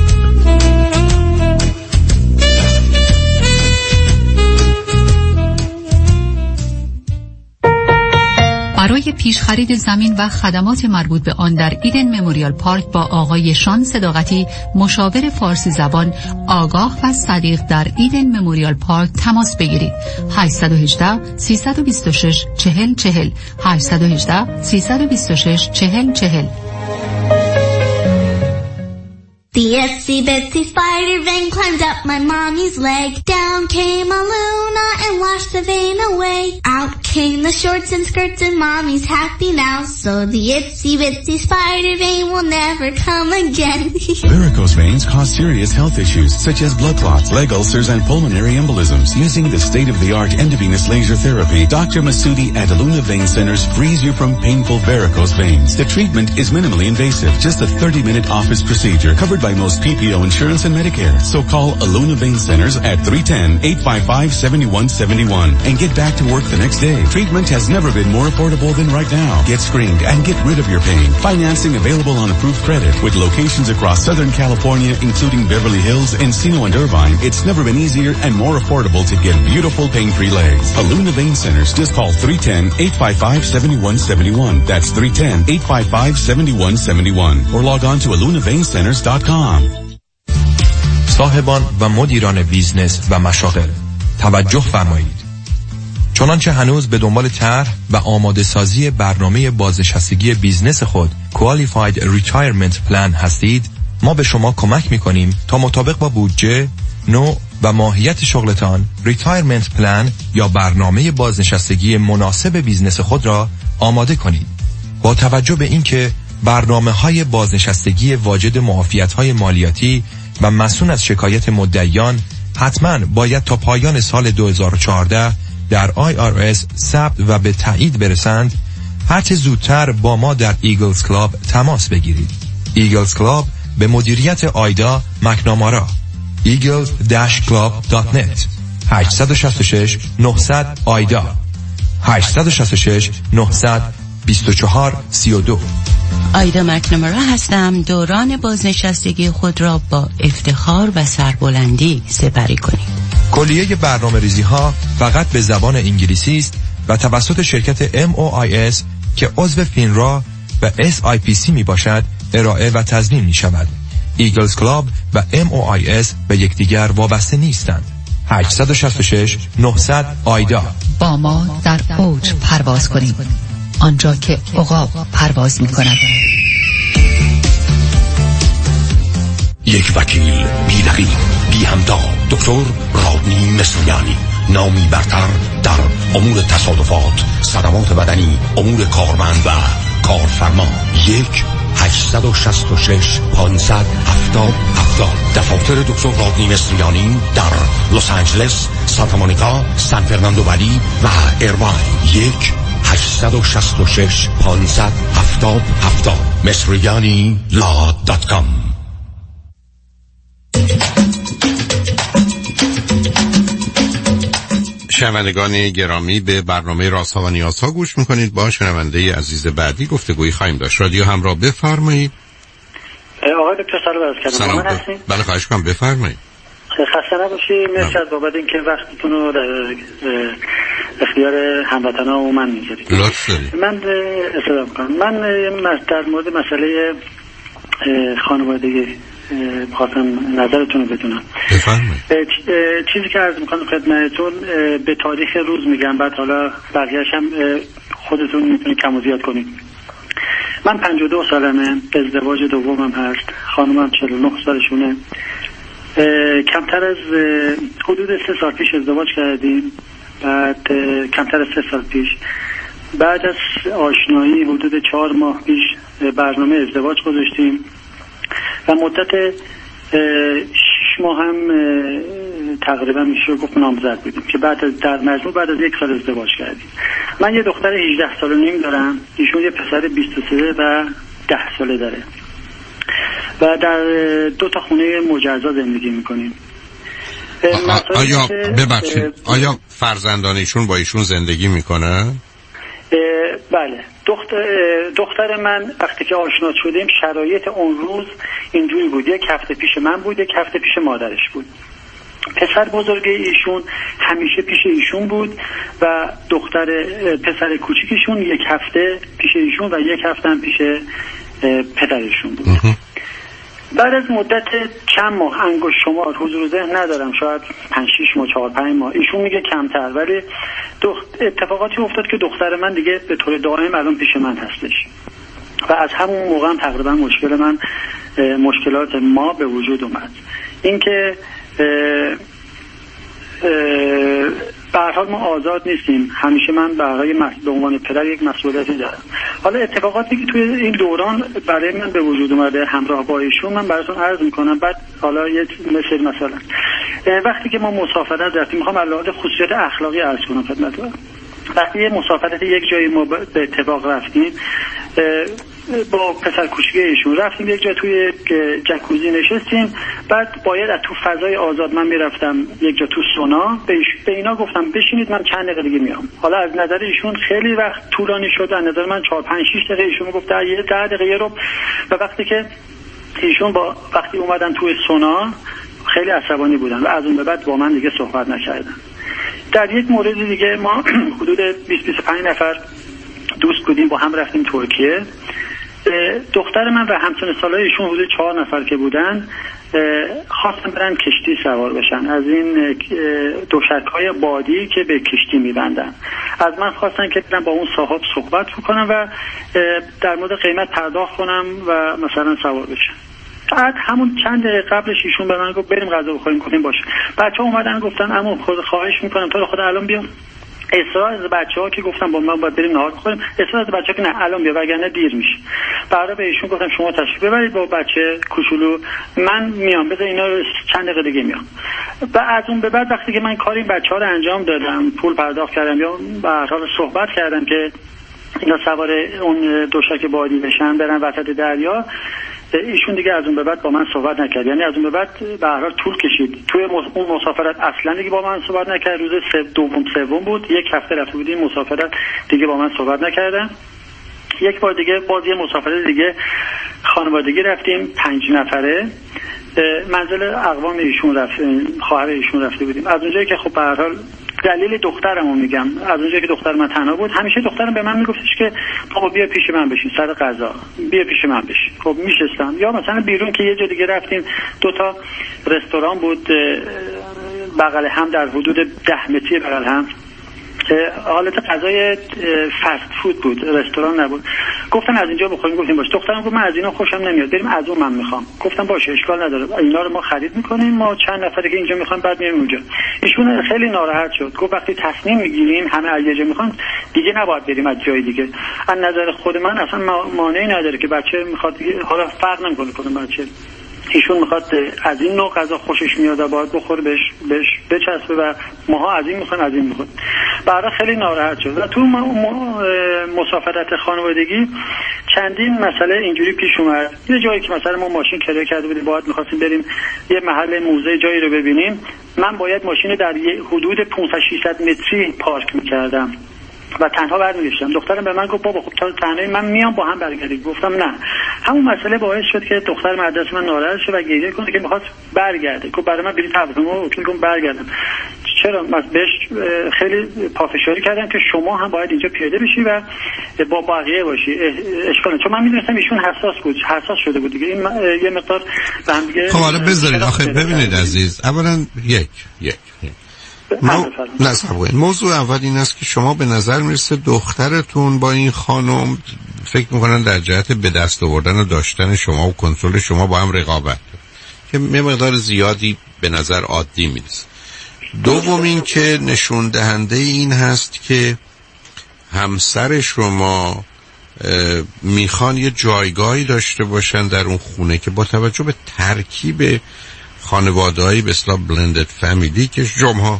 [SPEAKER 5] برای پیش خرید زمین و خدمات مربوط به آن در ایدن مموریال پارک با آقای شان صداقتی، مشاور فارسی زبان آگاه و صدیق در ایدن مموریال پارک تماس بگیرید. 818 326 4040 818 326 4040.
[SPEAKER 9] The itsy bitsy spider vein climbed up my mommy's leg. Down came a Luna and washed the vein away. Out came the shorts and skirts and mommy's happy now. So the itsy bitsy spider vein will never come again.
[SPEAKER 10] Varicose veins cause serious health issues such as blood clots, leg ulcers, and pulmonary embolisms. Using the state-of-the-art endovenous laser therapy, Dr. Masudi at Luna Vein Centers frees you from painful varicose veins. The treatment is minimally invasive, just a 30-minute office procedure covered by most PPO insurance and Medicare. So call Aluna Vein Centers at 310-855-7171 and get back to work the next day. Treatment has never been more affordable than right now. Get screened and get rid of your pain. Financing available on approved credit with locations across Southern California, including Beverly Hills, Encino, and Irvine. It's never been easier and more affordable to get beautiful pain-free legs. Aluna Vein Centers. Just call 310-855-7171. That's 310-855-7171. Or log on to alunaveincenters.com.
[SPEAKER 15] صاحبان و مدیران بیزنس و مشاغل توجه فرمایید. چنانچه هنوز به دنبال طرح و آماده سازی برنامه بازنشستگی بیزنس خود Qualified Retirement Plan هستید، ما به شما کمک می‌کنیم تا مطابق با بودجه، نوع و ماهیت شغلتان Retirement Plan یا برنامه بازنشستگی مناسب بیزنس خود را آماده کنید. با توجه به اینکه برنامه‌های بازنشستگی واجد معافیت‌های مالیاتی و مسئول از شکایت مدعیان حتماً باید تا پایان سال 2014 در IRS ثبت و به تایید برسند، هرچه زودتر با ما در ایگلز کلاب تماس بگیرید. ایگلز کلاب به مدیریت آیدا مکنامارا. eagles-club.net 866 900 آیدا 866 900 2432.
[SPEAKER 23] آیدا مکنامارا هستم. دوران بازنشستگی خود را با افتخار و سربلندی سپری کنید.
[SPEAKER 15] کلیه برنامه‌ریزی ها فقط به زبان انگلیسی است و توسط شرکت MOIS که عضو فینرا و SIPC می باشد ارائه و تضمین می شود. ایگلز کلاب و MOIS به یکدیگر وابسته نیستند. 866 900 آیدا.
[SPEAKER 5] با ما در اوج پرواز کنید، آنجا که عقاب پرواز می کند.
[SPEAKER 24] یک وکیل بی رقیب بی همتا، دکتر رادنی مصریانی، نامی برتر در امور تصادفات، صدمات بدنی، امور کارمند و کارفرما. 1-866-570-7070. دفاتر دکتر رادنی مصریانی در لس آنجلس، سانتا مونیکا، سان فرناندو ولی و ایرواین. 1-866-570-7070. مصریانی.com.
[SPEAKER 1] شنوندگان گرامی، به برنامه رازها و نیازها گوش میکنید. با شنونده عزیز بعدی گفتگوی خواهیم داشت. رادیو همراه، بفرمایید.
[SPEAKER 25] آقای دکتر سلام عرض کردم.
[SPEAKER 1] بله خواهش کنم، بفرمایید.
[SPEAKER 25] خسته نباشید. مرسی از بابت اینکه وقتتون رو در اختیار هموطنا و من میذارید.
[SPEAKER 1] لطف دارید.
[SPEAKER 25] من اصلاح میکنم. من در مورد مسئله خانوادگی خواستم نظرتون رو بدونم.
[SPEAKER 1] بفرمایید.
[SPEAKER 25] چیزی که عرض میکنم خدمتتون به تاریخ روز میگم، بعد حالا بقیه‌اش هم خودتون میتونید کم و زیاد کنید. من 52 سالمه، ازدواج دومم هست، خانومم 49 سالشونه. کمتر از حدود 3 سال پیش ازدواج کردیم. بعد کمتر از 3 سال پیش بعد از آشنایی حدود 4 ماه پیش برنامه ازدواج گذاشتیم و مدت 6 ماه هم تقریبا میشه گفت نامزد بودیم که بعد در مجموع بعد از 1 سال ازدواج کردیم. من یه دختر 18 سال و نیم دارم، ایشون یه پسر 23 و 10 ساله داره و در 2 تا خونه مجزا زندگی میکنیم.
[SPEAKER 1] آیا ببخشید آیا فرزندان ایشون با ایشون زندگی میکنه؟
[SPEAKER 25] بله. دختر من وقتی که آشنا شدیم شرایط اون روز اینجوری بود، یک هفته پیش من بود، یک هفته پیش مادرش بود. پسر بزرگ ایشون همیشه پیش ایشون بود و پسر کوچیکشون یک هفته پیش ایشون و یک هفته هم پیش پدرشون بود. بعد از مدت چند ماه، انگشت شمار حضور ذهن ندارم، شاید 5-6 ماه 4-5 ماه، ایشون میگه کمتر، ولی اتفاقاتی افتاد که دختر من دیگه به طور دائم الان پیش من هستش و از همون موقع هم تقریبا مشکلات ما به وجود اومد. اینکه به هر حال ما آزاد نیستیم، همیشه من به عنوان پدر یک مسئولیتی دارم. حالا اتفاقاتی که توی این دوران برای من به وجود اومده همراه با ایشون من براتون عرض میکنم. بعد حالا یه مثلا وقتی که ما مسافرت رفتیم، میخوام علاوه خصوصیت اخلاقی عرض کنم خدمتتون. وقتی یه مسافرت یک جایی ما به اتفاق رفتیم، با پسر کوچیک ایشون رفتیم یک جا توی جکوزی نشستیم، بعد باید از تو فضای آزاد من میرفتم یک جا تو سونا، به اینا گفتم بشینید من چند دقیقه دیگه میام. حالا از نظر ایشون خیلی وقت طولانی شد، از نظر من 4-5-6 دقیقه، ایشون گفت 10 دقیقه رو. و وقتی که ایشون وقتی اومدن توی سونا خیلی عصبانی بودن و از اون به بعد با من دیگه صحبت نکردن. در یک مورد دیگه ما حدود 20-25 نفر دوست بودیم، با هم رفتیم ترکیه. دختر من و همسن سالای ایشون حدود 4 نفر که بودن خواستن برن کشتی سوار بشن، از این دوشک‌های بادی که به کشتی میبندن. از من خواستن که برن با اون صاحب صحبت کنم و در مورد قیمت پرداخت کنم و مثلا سوار بشن. بعد همون چند دقیقه قبلش ایشون به من گفت بریم غذا بخوریم. گفتیم باشه. بچه‌ها اومدن گفتن عمو خواهش میکنم تو رو خدا الان بیا. اصرار از بچه‌ها که گفتم با من باید بریم نهار بخوریم، اصرار از بچه‌ها که نه الان بیا وگرنه دیر میشه. بعد به ایشون گفتم شما تشریف ببرید با بچه کوچولو، من میام، بذار اینا رو چند دقیقه دیگه میام. و از اون به بعد وقتی که من کاری بچه‌ها رو انجام دادم، پول پرداخت کردم یا به هر حال صحبت کردم که اینا سوار اون دوشک بادی بشن برن وسط دریا، ایشون دیگه از اون به بعد با من صحبت نکرد. یعنی از اون به بعد به هر حال طول کشید. توی اون مسافرت اصلا دیگه با من صحبت نکرد. روز سوم بود، یک هفته رفته بودیم مسافرت، دیگه با من صحبت نکردن. یک بار دیگه باز یه مسافرت دیگه خانوادگی رفتیم 5 نفره، منزل اقوام ایشون خواهر ایشون رفته بودیم. از اونجایی که خب به هر حال دلیل دخترمو میگم، از اونجایی که دختر من تنها بود، همیشه دخترم به من میگفتش که بابا بیا پیش من بشین سر غذا، بیا پیش من بشین. خب میشستم. یا مثلا بیرون که یه جا دیگه رفتیم، 2 تا رستوران بود بغل هم، در حدود 10 متری بغل هم، حالت غذای فست فود بود، رستوران نبود. گفتن از اینجا بخوریم، گفتیم باشه. دخترم گفت من از اینا خوشم نمیاد، بریم از اون من میخوام. گفتم باشه اشکال نداره، اینا رو ما خرید میکنیم، ما چند نفری که اینجا میخوام بعد میایم اونجا. ایشون خیلی ناراحت شد، گفت وقتی تصمیم میگیریم همه از یه جا میخوان دیگه نباید بریم از جای دیگه. از نظر خود من اصلا مانعی نداره که بچه میخواد، حالا فرق نمیکنه کدوم بچه، ایشون میخواد از این نوع غذا خوشش میاد و باید بخوره، بهش بچسبه و ماها از این میخوایم از این میخوایم. برای خیلی ناراحت شد. و تو مسافرت خانوادگی چندین مسئله اینجوری پیش اومد. یه جایی که مثلا ما ماشین کرایه کرده بودیم، باید میخواستیم بریم یه محل موزه جایی رو ببینیم، من باید ماشین در یه حدود 500-600 متری پارک میکردم و تنها برمیگشتم. دخترم به من گفت بابا خب تا تنهایی من میام با هم برگردیم. گفتم نه. همون مسئله باعث شد که دخترم از دست من ناراحت شه و گریه کنه که می‌خواست برگرده. گفت برای من بلیط هواپیما اوکی کن برگردم. چرا؟ من بهش خیلی پافشاری کردم که شما هم باید اینجا پیاده بشی و با بقیه باشی. اشکال، چون من می‌دونستم ایشون حساس شده بود دیگه. این یه مقدار به هم دیگه.
[SPEAKER 1] خب حالا بذارید آخه ببینید عزیز، اولا یک موضوع اول این است که شما به نظر میرسه دخترتون با این خانم فکر میکنن در جهت به دست آوردن و داشتن شما و کنترل شما با هم رقابت که یه مقدار زیادی به نظر عادی میرسه. دوم این که نشون دهنده این هست که همسر شما میخوان یه جایگاهی داشته باشن در اون خونه که با توجه به ترکیب خانواده‌ای به اصطلاح بلندد فامیلی که شما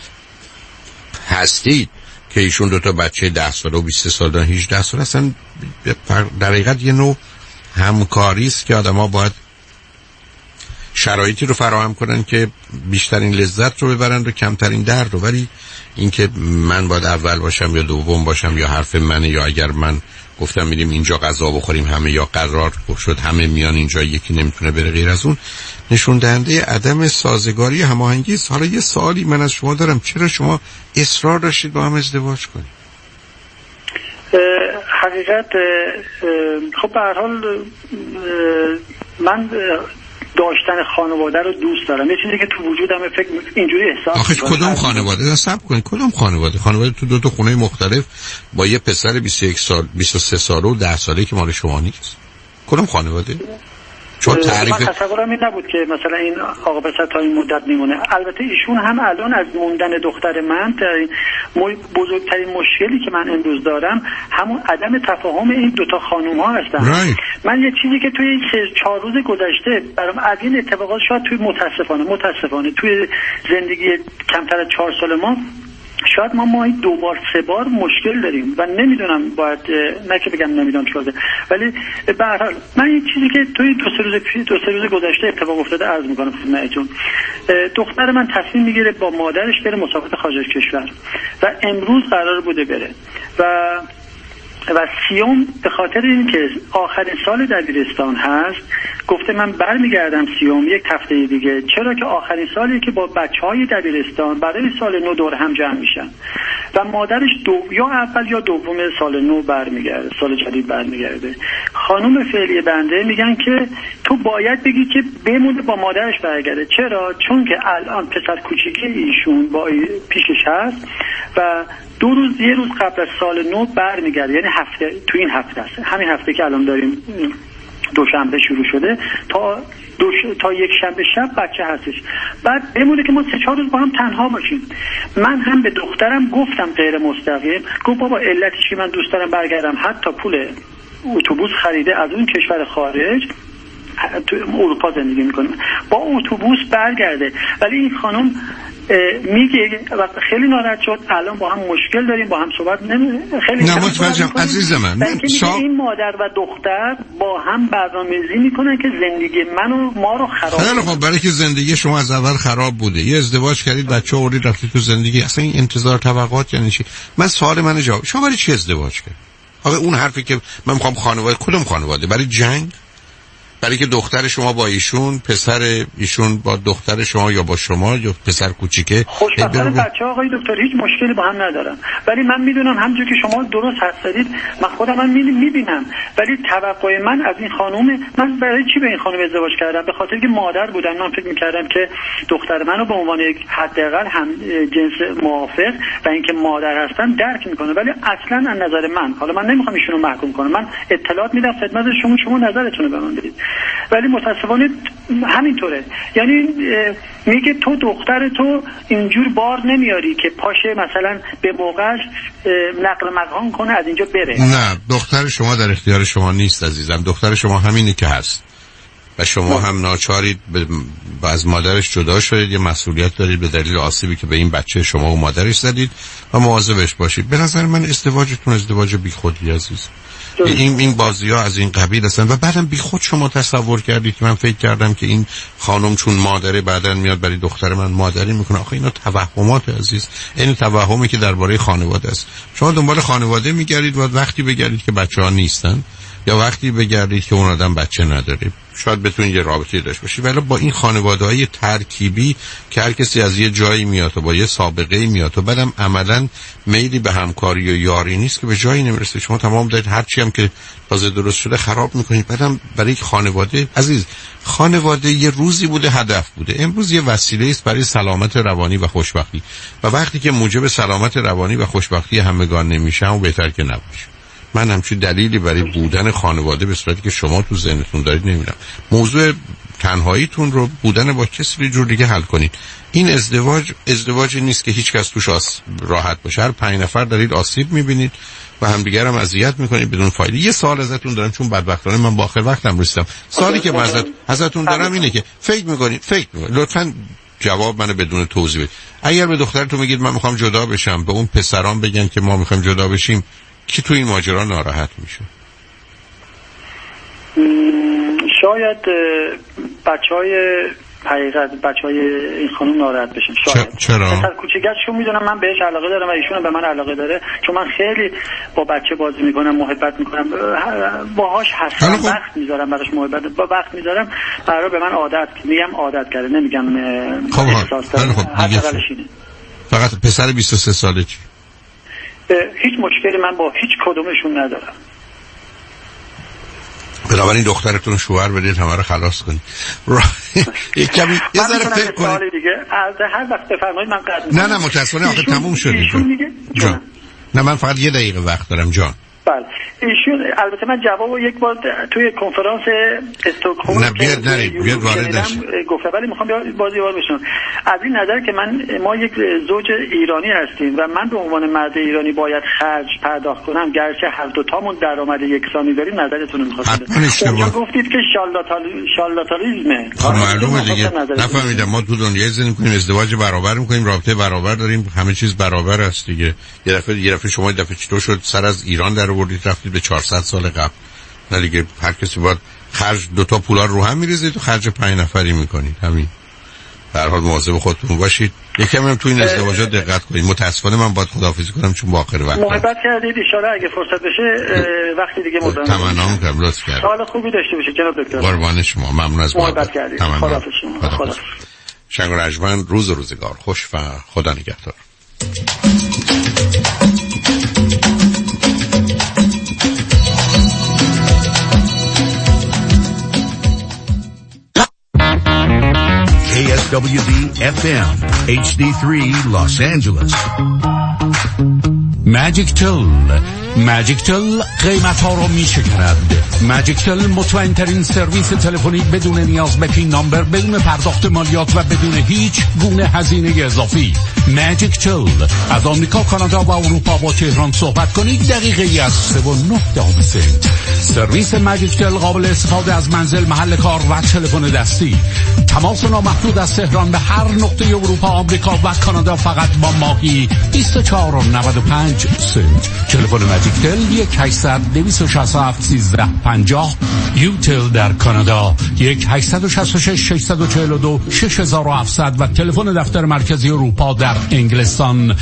[SPEAKER 1] هستید، که ایشون 2 تا بچه 10 ساله و 20 ساله و 18 ساله هستن، در حقیقت یه نوع همکاری است که آدم‌ها باید شرایطی رو فراهم کنن که بیشترین لذت رو ببرن و کمترین درد رو. ولی اینکه من باید اول باشم یا دوم باشم یا حرف منه، یا اگر من گفتم میریم اینجا غذا بخوریم همه، یا قرار شد همه میان اینجا یکی نمیتونه بره، غیر از اون نشون دهنده عدم سازگاری هماهنگی است. حالا یه سوالی من از شما دارم، چرا شما اصرار داشتید با هم ازدواج کنید؟
[SPEAKER 25] حقیقت خب به هر حال من داشتن خانواده رو دوست دارم. یه چیزی که تو وجودم فکر اینجوری احساس می‌کنم.
[SPEAKER 1] آخه کدوم خانواده؟ صبر کنید، کدوم خانواده؟ خانواده تو دو تا خونه مختلف با یه پسر 21 سال 23 ساله و 10 ساله که مال شما نیست. کدوم خانواده؟ چون تعریف
[SPEAKER 25] من تصورم این نبود که مثلا این آقا پسر تا این مدت میمونه. البته ایشون هم الان از موندن دختر من بزرگترین مشکلی که من امروز دارم همون عدم تفاهم این دوتا خانوم ها هستن. من یه چیزی که توی 4 روز گذشته برام از این اتفاقات شاید توی متاسفانه توی زندگی کمتر از 4 سال ما شاید ما ماهی 2 بار 3 بار مشکل داریم و نمیدونم باید نه که بگم نمیدونم چیکار کنم، ولی به هر حال من این چیزی که توی 2-3 روز گذشته اتفاق افتاده عرض میکنم خدمتتون. دختر من تصمیم میگیره با مادرش بره مسافرت خارج از کشور و امروز قرار بوده بره و سیوم به خاطر اینکه آخرین سال دبیرستان هست گفته من برمیگردم سیوم یک هفته دیگه، چرا که آخرین سالی که با بچهای دبیرستان برای سال نو دور هم جمع میشن و مادرش یا اول یا دوم سال نو برمیگرده، سال جدید برمیگرده. خانم فعلی بنده میگن که تو باید بگی که بمونه با مادرش برگرده. چرا؟ چون که الان پسر کوچیکی ایشون با پیشش هست و یه روز قبل از سال نو برمیگرده، یعنی هفته تو این هفته است، همین هفته که الان داریم دوشنبه شروع شده تا یک شنبه شب بچه هستش. بعد بمونه که ما 3-4 روز با هم تنها باشیم. من هم به دخترم گفتم غیر مستقیم، گفت بابا علتش که من دوست دارم برگردم، حتی پول اتوبوس خریده از اون کشور خارج تو اروپا زندگی میکنه با اتوبوس برگرده. ولی این خانم میگه و خیلی ناراحت شد، الان با هم مشکل داریم، با هم صحبت خیلی
[SPEAKER 1] متوجهم عزیز من.
[SPEAKER 25] این مادر و دختر با هم برنامه‌ریزی میکنن که زندگی ما رو خراب کنن.
[SPEAKER 1] خب برای که زندگی شما از اول خراب بوده، یه ازدواج کردید، بچه‌ها آوردید رفتید تو زندگی، اصلا این انتظار توقعات یعنی چی؟ من سوال من جواب شما برای چی ازدواج کردید؟ آخه اون حرفی که من میخوام خانواده، کدوم خانواده؟ برای جنگ؟ برای که دختر شما با ایشون، پسر ایشون با دختر شما یا با شما یا پسر کوچیکه
[SPEAKER 25] خوشبختانه بچه‌ها آقای دکتر هیچ مشکلی با هم ندارن. ولی من میدونم همونجوری که شما درست هستید، من خودم میبینم، ولی توقع من از این خانم، من برای چی به این خانم ازدواج کردم؟ به خاطر که مادر بودن. من فکر می‌کردم که دختر منو به عنوان یک حداقل هم جنس موافق و اینکه مادر هستن درک میکنه. ولی اصلا از نظر من، حالا من نمیخوام ایشونو محکوم کنم، من اطلاعات میدم خدمت شما نظرتون رو به من بدید. ولی متاسفانه همینطوره. یعنی میگه تو دختر تو اینجور بار نمیاری که پاشه مثلا به موقعش نقل مکان کنه از اینجا بره.
[SPEAKER 1] نه، دختر شما در اختیار شما نیست عزیزم. دختر شما همینه که هست و شما هم ناچارید از مادرش جدا شدید، یه مسئولیت دارید به دلیل آسیبی که به این بچه شما و مادرش زدید و مواظبش باشید. به نظر من ازدواجتون ازدواج بیخودی عزیز. این بازی‌ها از این قبیل هستن و بعدم بی خود شما تصور کردید که من فکر کردم که این خانم چون مادره بعداً میاد برای دختر من مادری میکنه. آخه اینا توهمات عزیز، این توهمی که درباره خانواده است. شما دنبال خانواده میگردید و وقتی بگردید که بچه‌ها نیستن یا وقتی بگردید که اون آدم بچه نداره شاید بتونید یه رابطه داشته باشید. ولی با این خانواده‌های ترکیبی که هر کسی از یه جایی میاد و با یه سابقه‌ای میاد و بعدم عملاً میلی به همکاری و یاری نیست که به جایی نمیرسه. شما تمام دارید هرچی هم که تازه درست شده خراب میکنید. بعدم برای خانواده عزیز، خانواده یه روزی بوده هدف بوده، امروز یه وسیله است برای سلامت روانی و خوشبختی و وقتی که موجب سلامت روانی و خوشبختی همگان نمیشه و بهتر که نباشه. من همچین دلیلی برای بودن خانواده به صورتی که شما تو ذهنتون دارید نمیدونم. موضوع تنهاییتون رو بودن با کسی رو جور دیگه حل کنید. این ازدواجی نیست که هیچ کس توش راحت باشه. هر 5 نفر دارید آسیب میبینید و همدیگر هم اذیت میکنید بدون فایده. یه سوال ازتون دارم چون بدبختانه من با آخر وقتم رسیدم. سوالی که ازتون دارم اینه که فکر میکنید لطفاً جواب منو بدون توضیح بدید. اگر به دخترتون میگید من میخوام جدا بشم، به اون پسران بگن که ما میخوایم جدا بشیم، کی تو این ماجرا ناراحت میشه؟
[SPEAKER 25] شاید بچهای حقیقت بچهای این خانم ناراحت بشن. شاید
[SPEAKER 1] چرا؟
[SPEAKER 25] پسر کوچیکشون میدونم من بهش علاقه دارم و ایشون به من علاقه داره، چون من خیلی با بچه بازی میکنم، محبت میکنم، باهاش هستم، وقت میذارم براش، محبت با وقت میذارم، برای به من میگم عادت کرده، نمیگم احساس داره.
[SPEAKER 1] فقط پسر 23 ساله چی؟
[SPEAKER 25] هیچ مشکلی من با هیچ کدومشون ندارم.
[SPEAKER 1] بنابراین دخترتون شوهر بدید همه رو خلاص کنید. یک کمی یه ذره فکر کنید
[SPEAKER 25] دیگه. هر وقت بفرمایید من قطع.
[SPEAKER 1] نه متاسفانه آخه تموم شد. جان. نه من فقط یه دقیقه وقت دارم جان.
[SPEAKER 25] بله ایشون البته من جوابو یک بار توی کنفرانس استکهلم
[SPEAKER 1] نه بیاد وارد نشید
[SPEAKER 25] گفتم، ولی میخوام بازی وارد بشم از این نظر که ما یک زوج ایرانی هستیم و من به عنوان مرد ایرانی باید خرج پرداخت کنم، گرچه هر دو تامون درآمد یکسانی داریم. نظرتون رو می‌خواستم. اونجا گفتید که شالاتالیزمه.
[SPEAKER 1] خب معلومه دیگه. نفهمیدم. ما تو دنیای زندگی می‌کنیم، ازدواج برابر می‌کنیم، رابطه برابر داریم، همه چیز برابر است دیگه. یه دفعه شما چطور شد سر از ایران در آوردید رفتید به 400 سال قبل؟ نه دیگه هر کسی باید خرج دو تا پولا رو هم می‌ریزید و خرج 5 نفری می‌کنید. همین. به هر حال مواظب خودتون باشید. یکم هم تو این ازدواجات دقت کنید. متأسفانه من باید خداحافظی کنم چون با آخر وقت
[SPEAKER 25] محبت کردید. ان شاءالله اگه فرصت بشه وقتی دیگه مزاحم
[SPEAKER 1] تمنا می‌کنم. لطف کردید.
[SPEAKER 25] حال خوبی داشته باشید جناب دکتر.
[SPEAKER 1] قربان شما. ممنون از
[SPEAKER 25] محبت کردید. خداحافظ شما. خداحافظ.
[SPEAKER 1] شنگ و رجمن روزگار خوش و خدا نگهدار.
[SPEAKER 11] KSWB FM HD3 Los Angeles.
[SPEAKER 21] ماجیک تل قیمت ها رو می شکند. ماجیک تل مطمئن ترین سرویس تلفنی بدون نیاز به پین نامبر، بدون پرداخت مالیات و بدون هیچ گونه هزینه اضافی. ماجیک تل از آمریکا، کانادا و اروپا با تهران صحبت کنید دقیقه از 3.9 سنت. سرویس ماجیک تل قابل استفاده از منزل، محل کار و تلفن دستی. تماس نامحدود از تهران به هر نقطه اروپا، آمریکا و کانادا فقط با ماهی 24.95 سنت. تلفن ماجیک تل 1-800-267-1350. یوتل در کانادا 1-866-642-6700 و تلفن دفتر مرکزی اروپا در انگلستان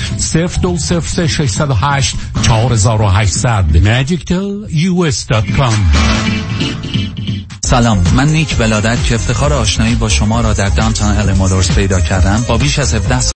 [SPEAKER 21] 02-608-4800. magictelus.com.
[SPEAKER 12] سلام، من نیک ولادت که افتخار آشنایی با شما را در دانتون ال مولورز پیدا کردم. با بیش از 17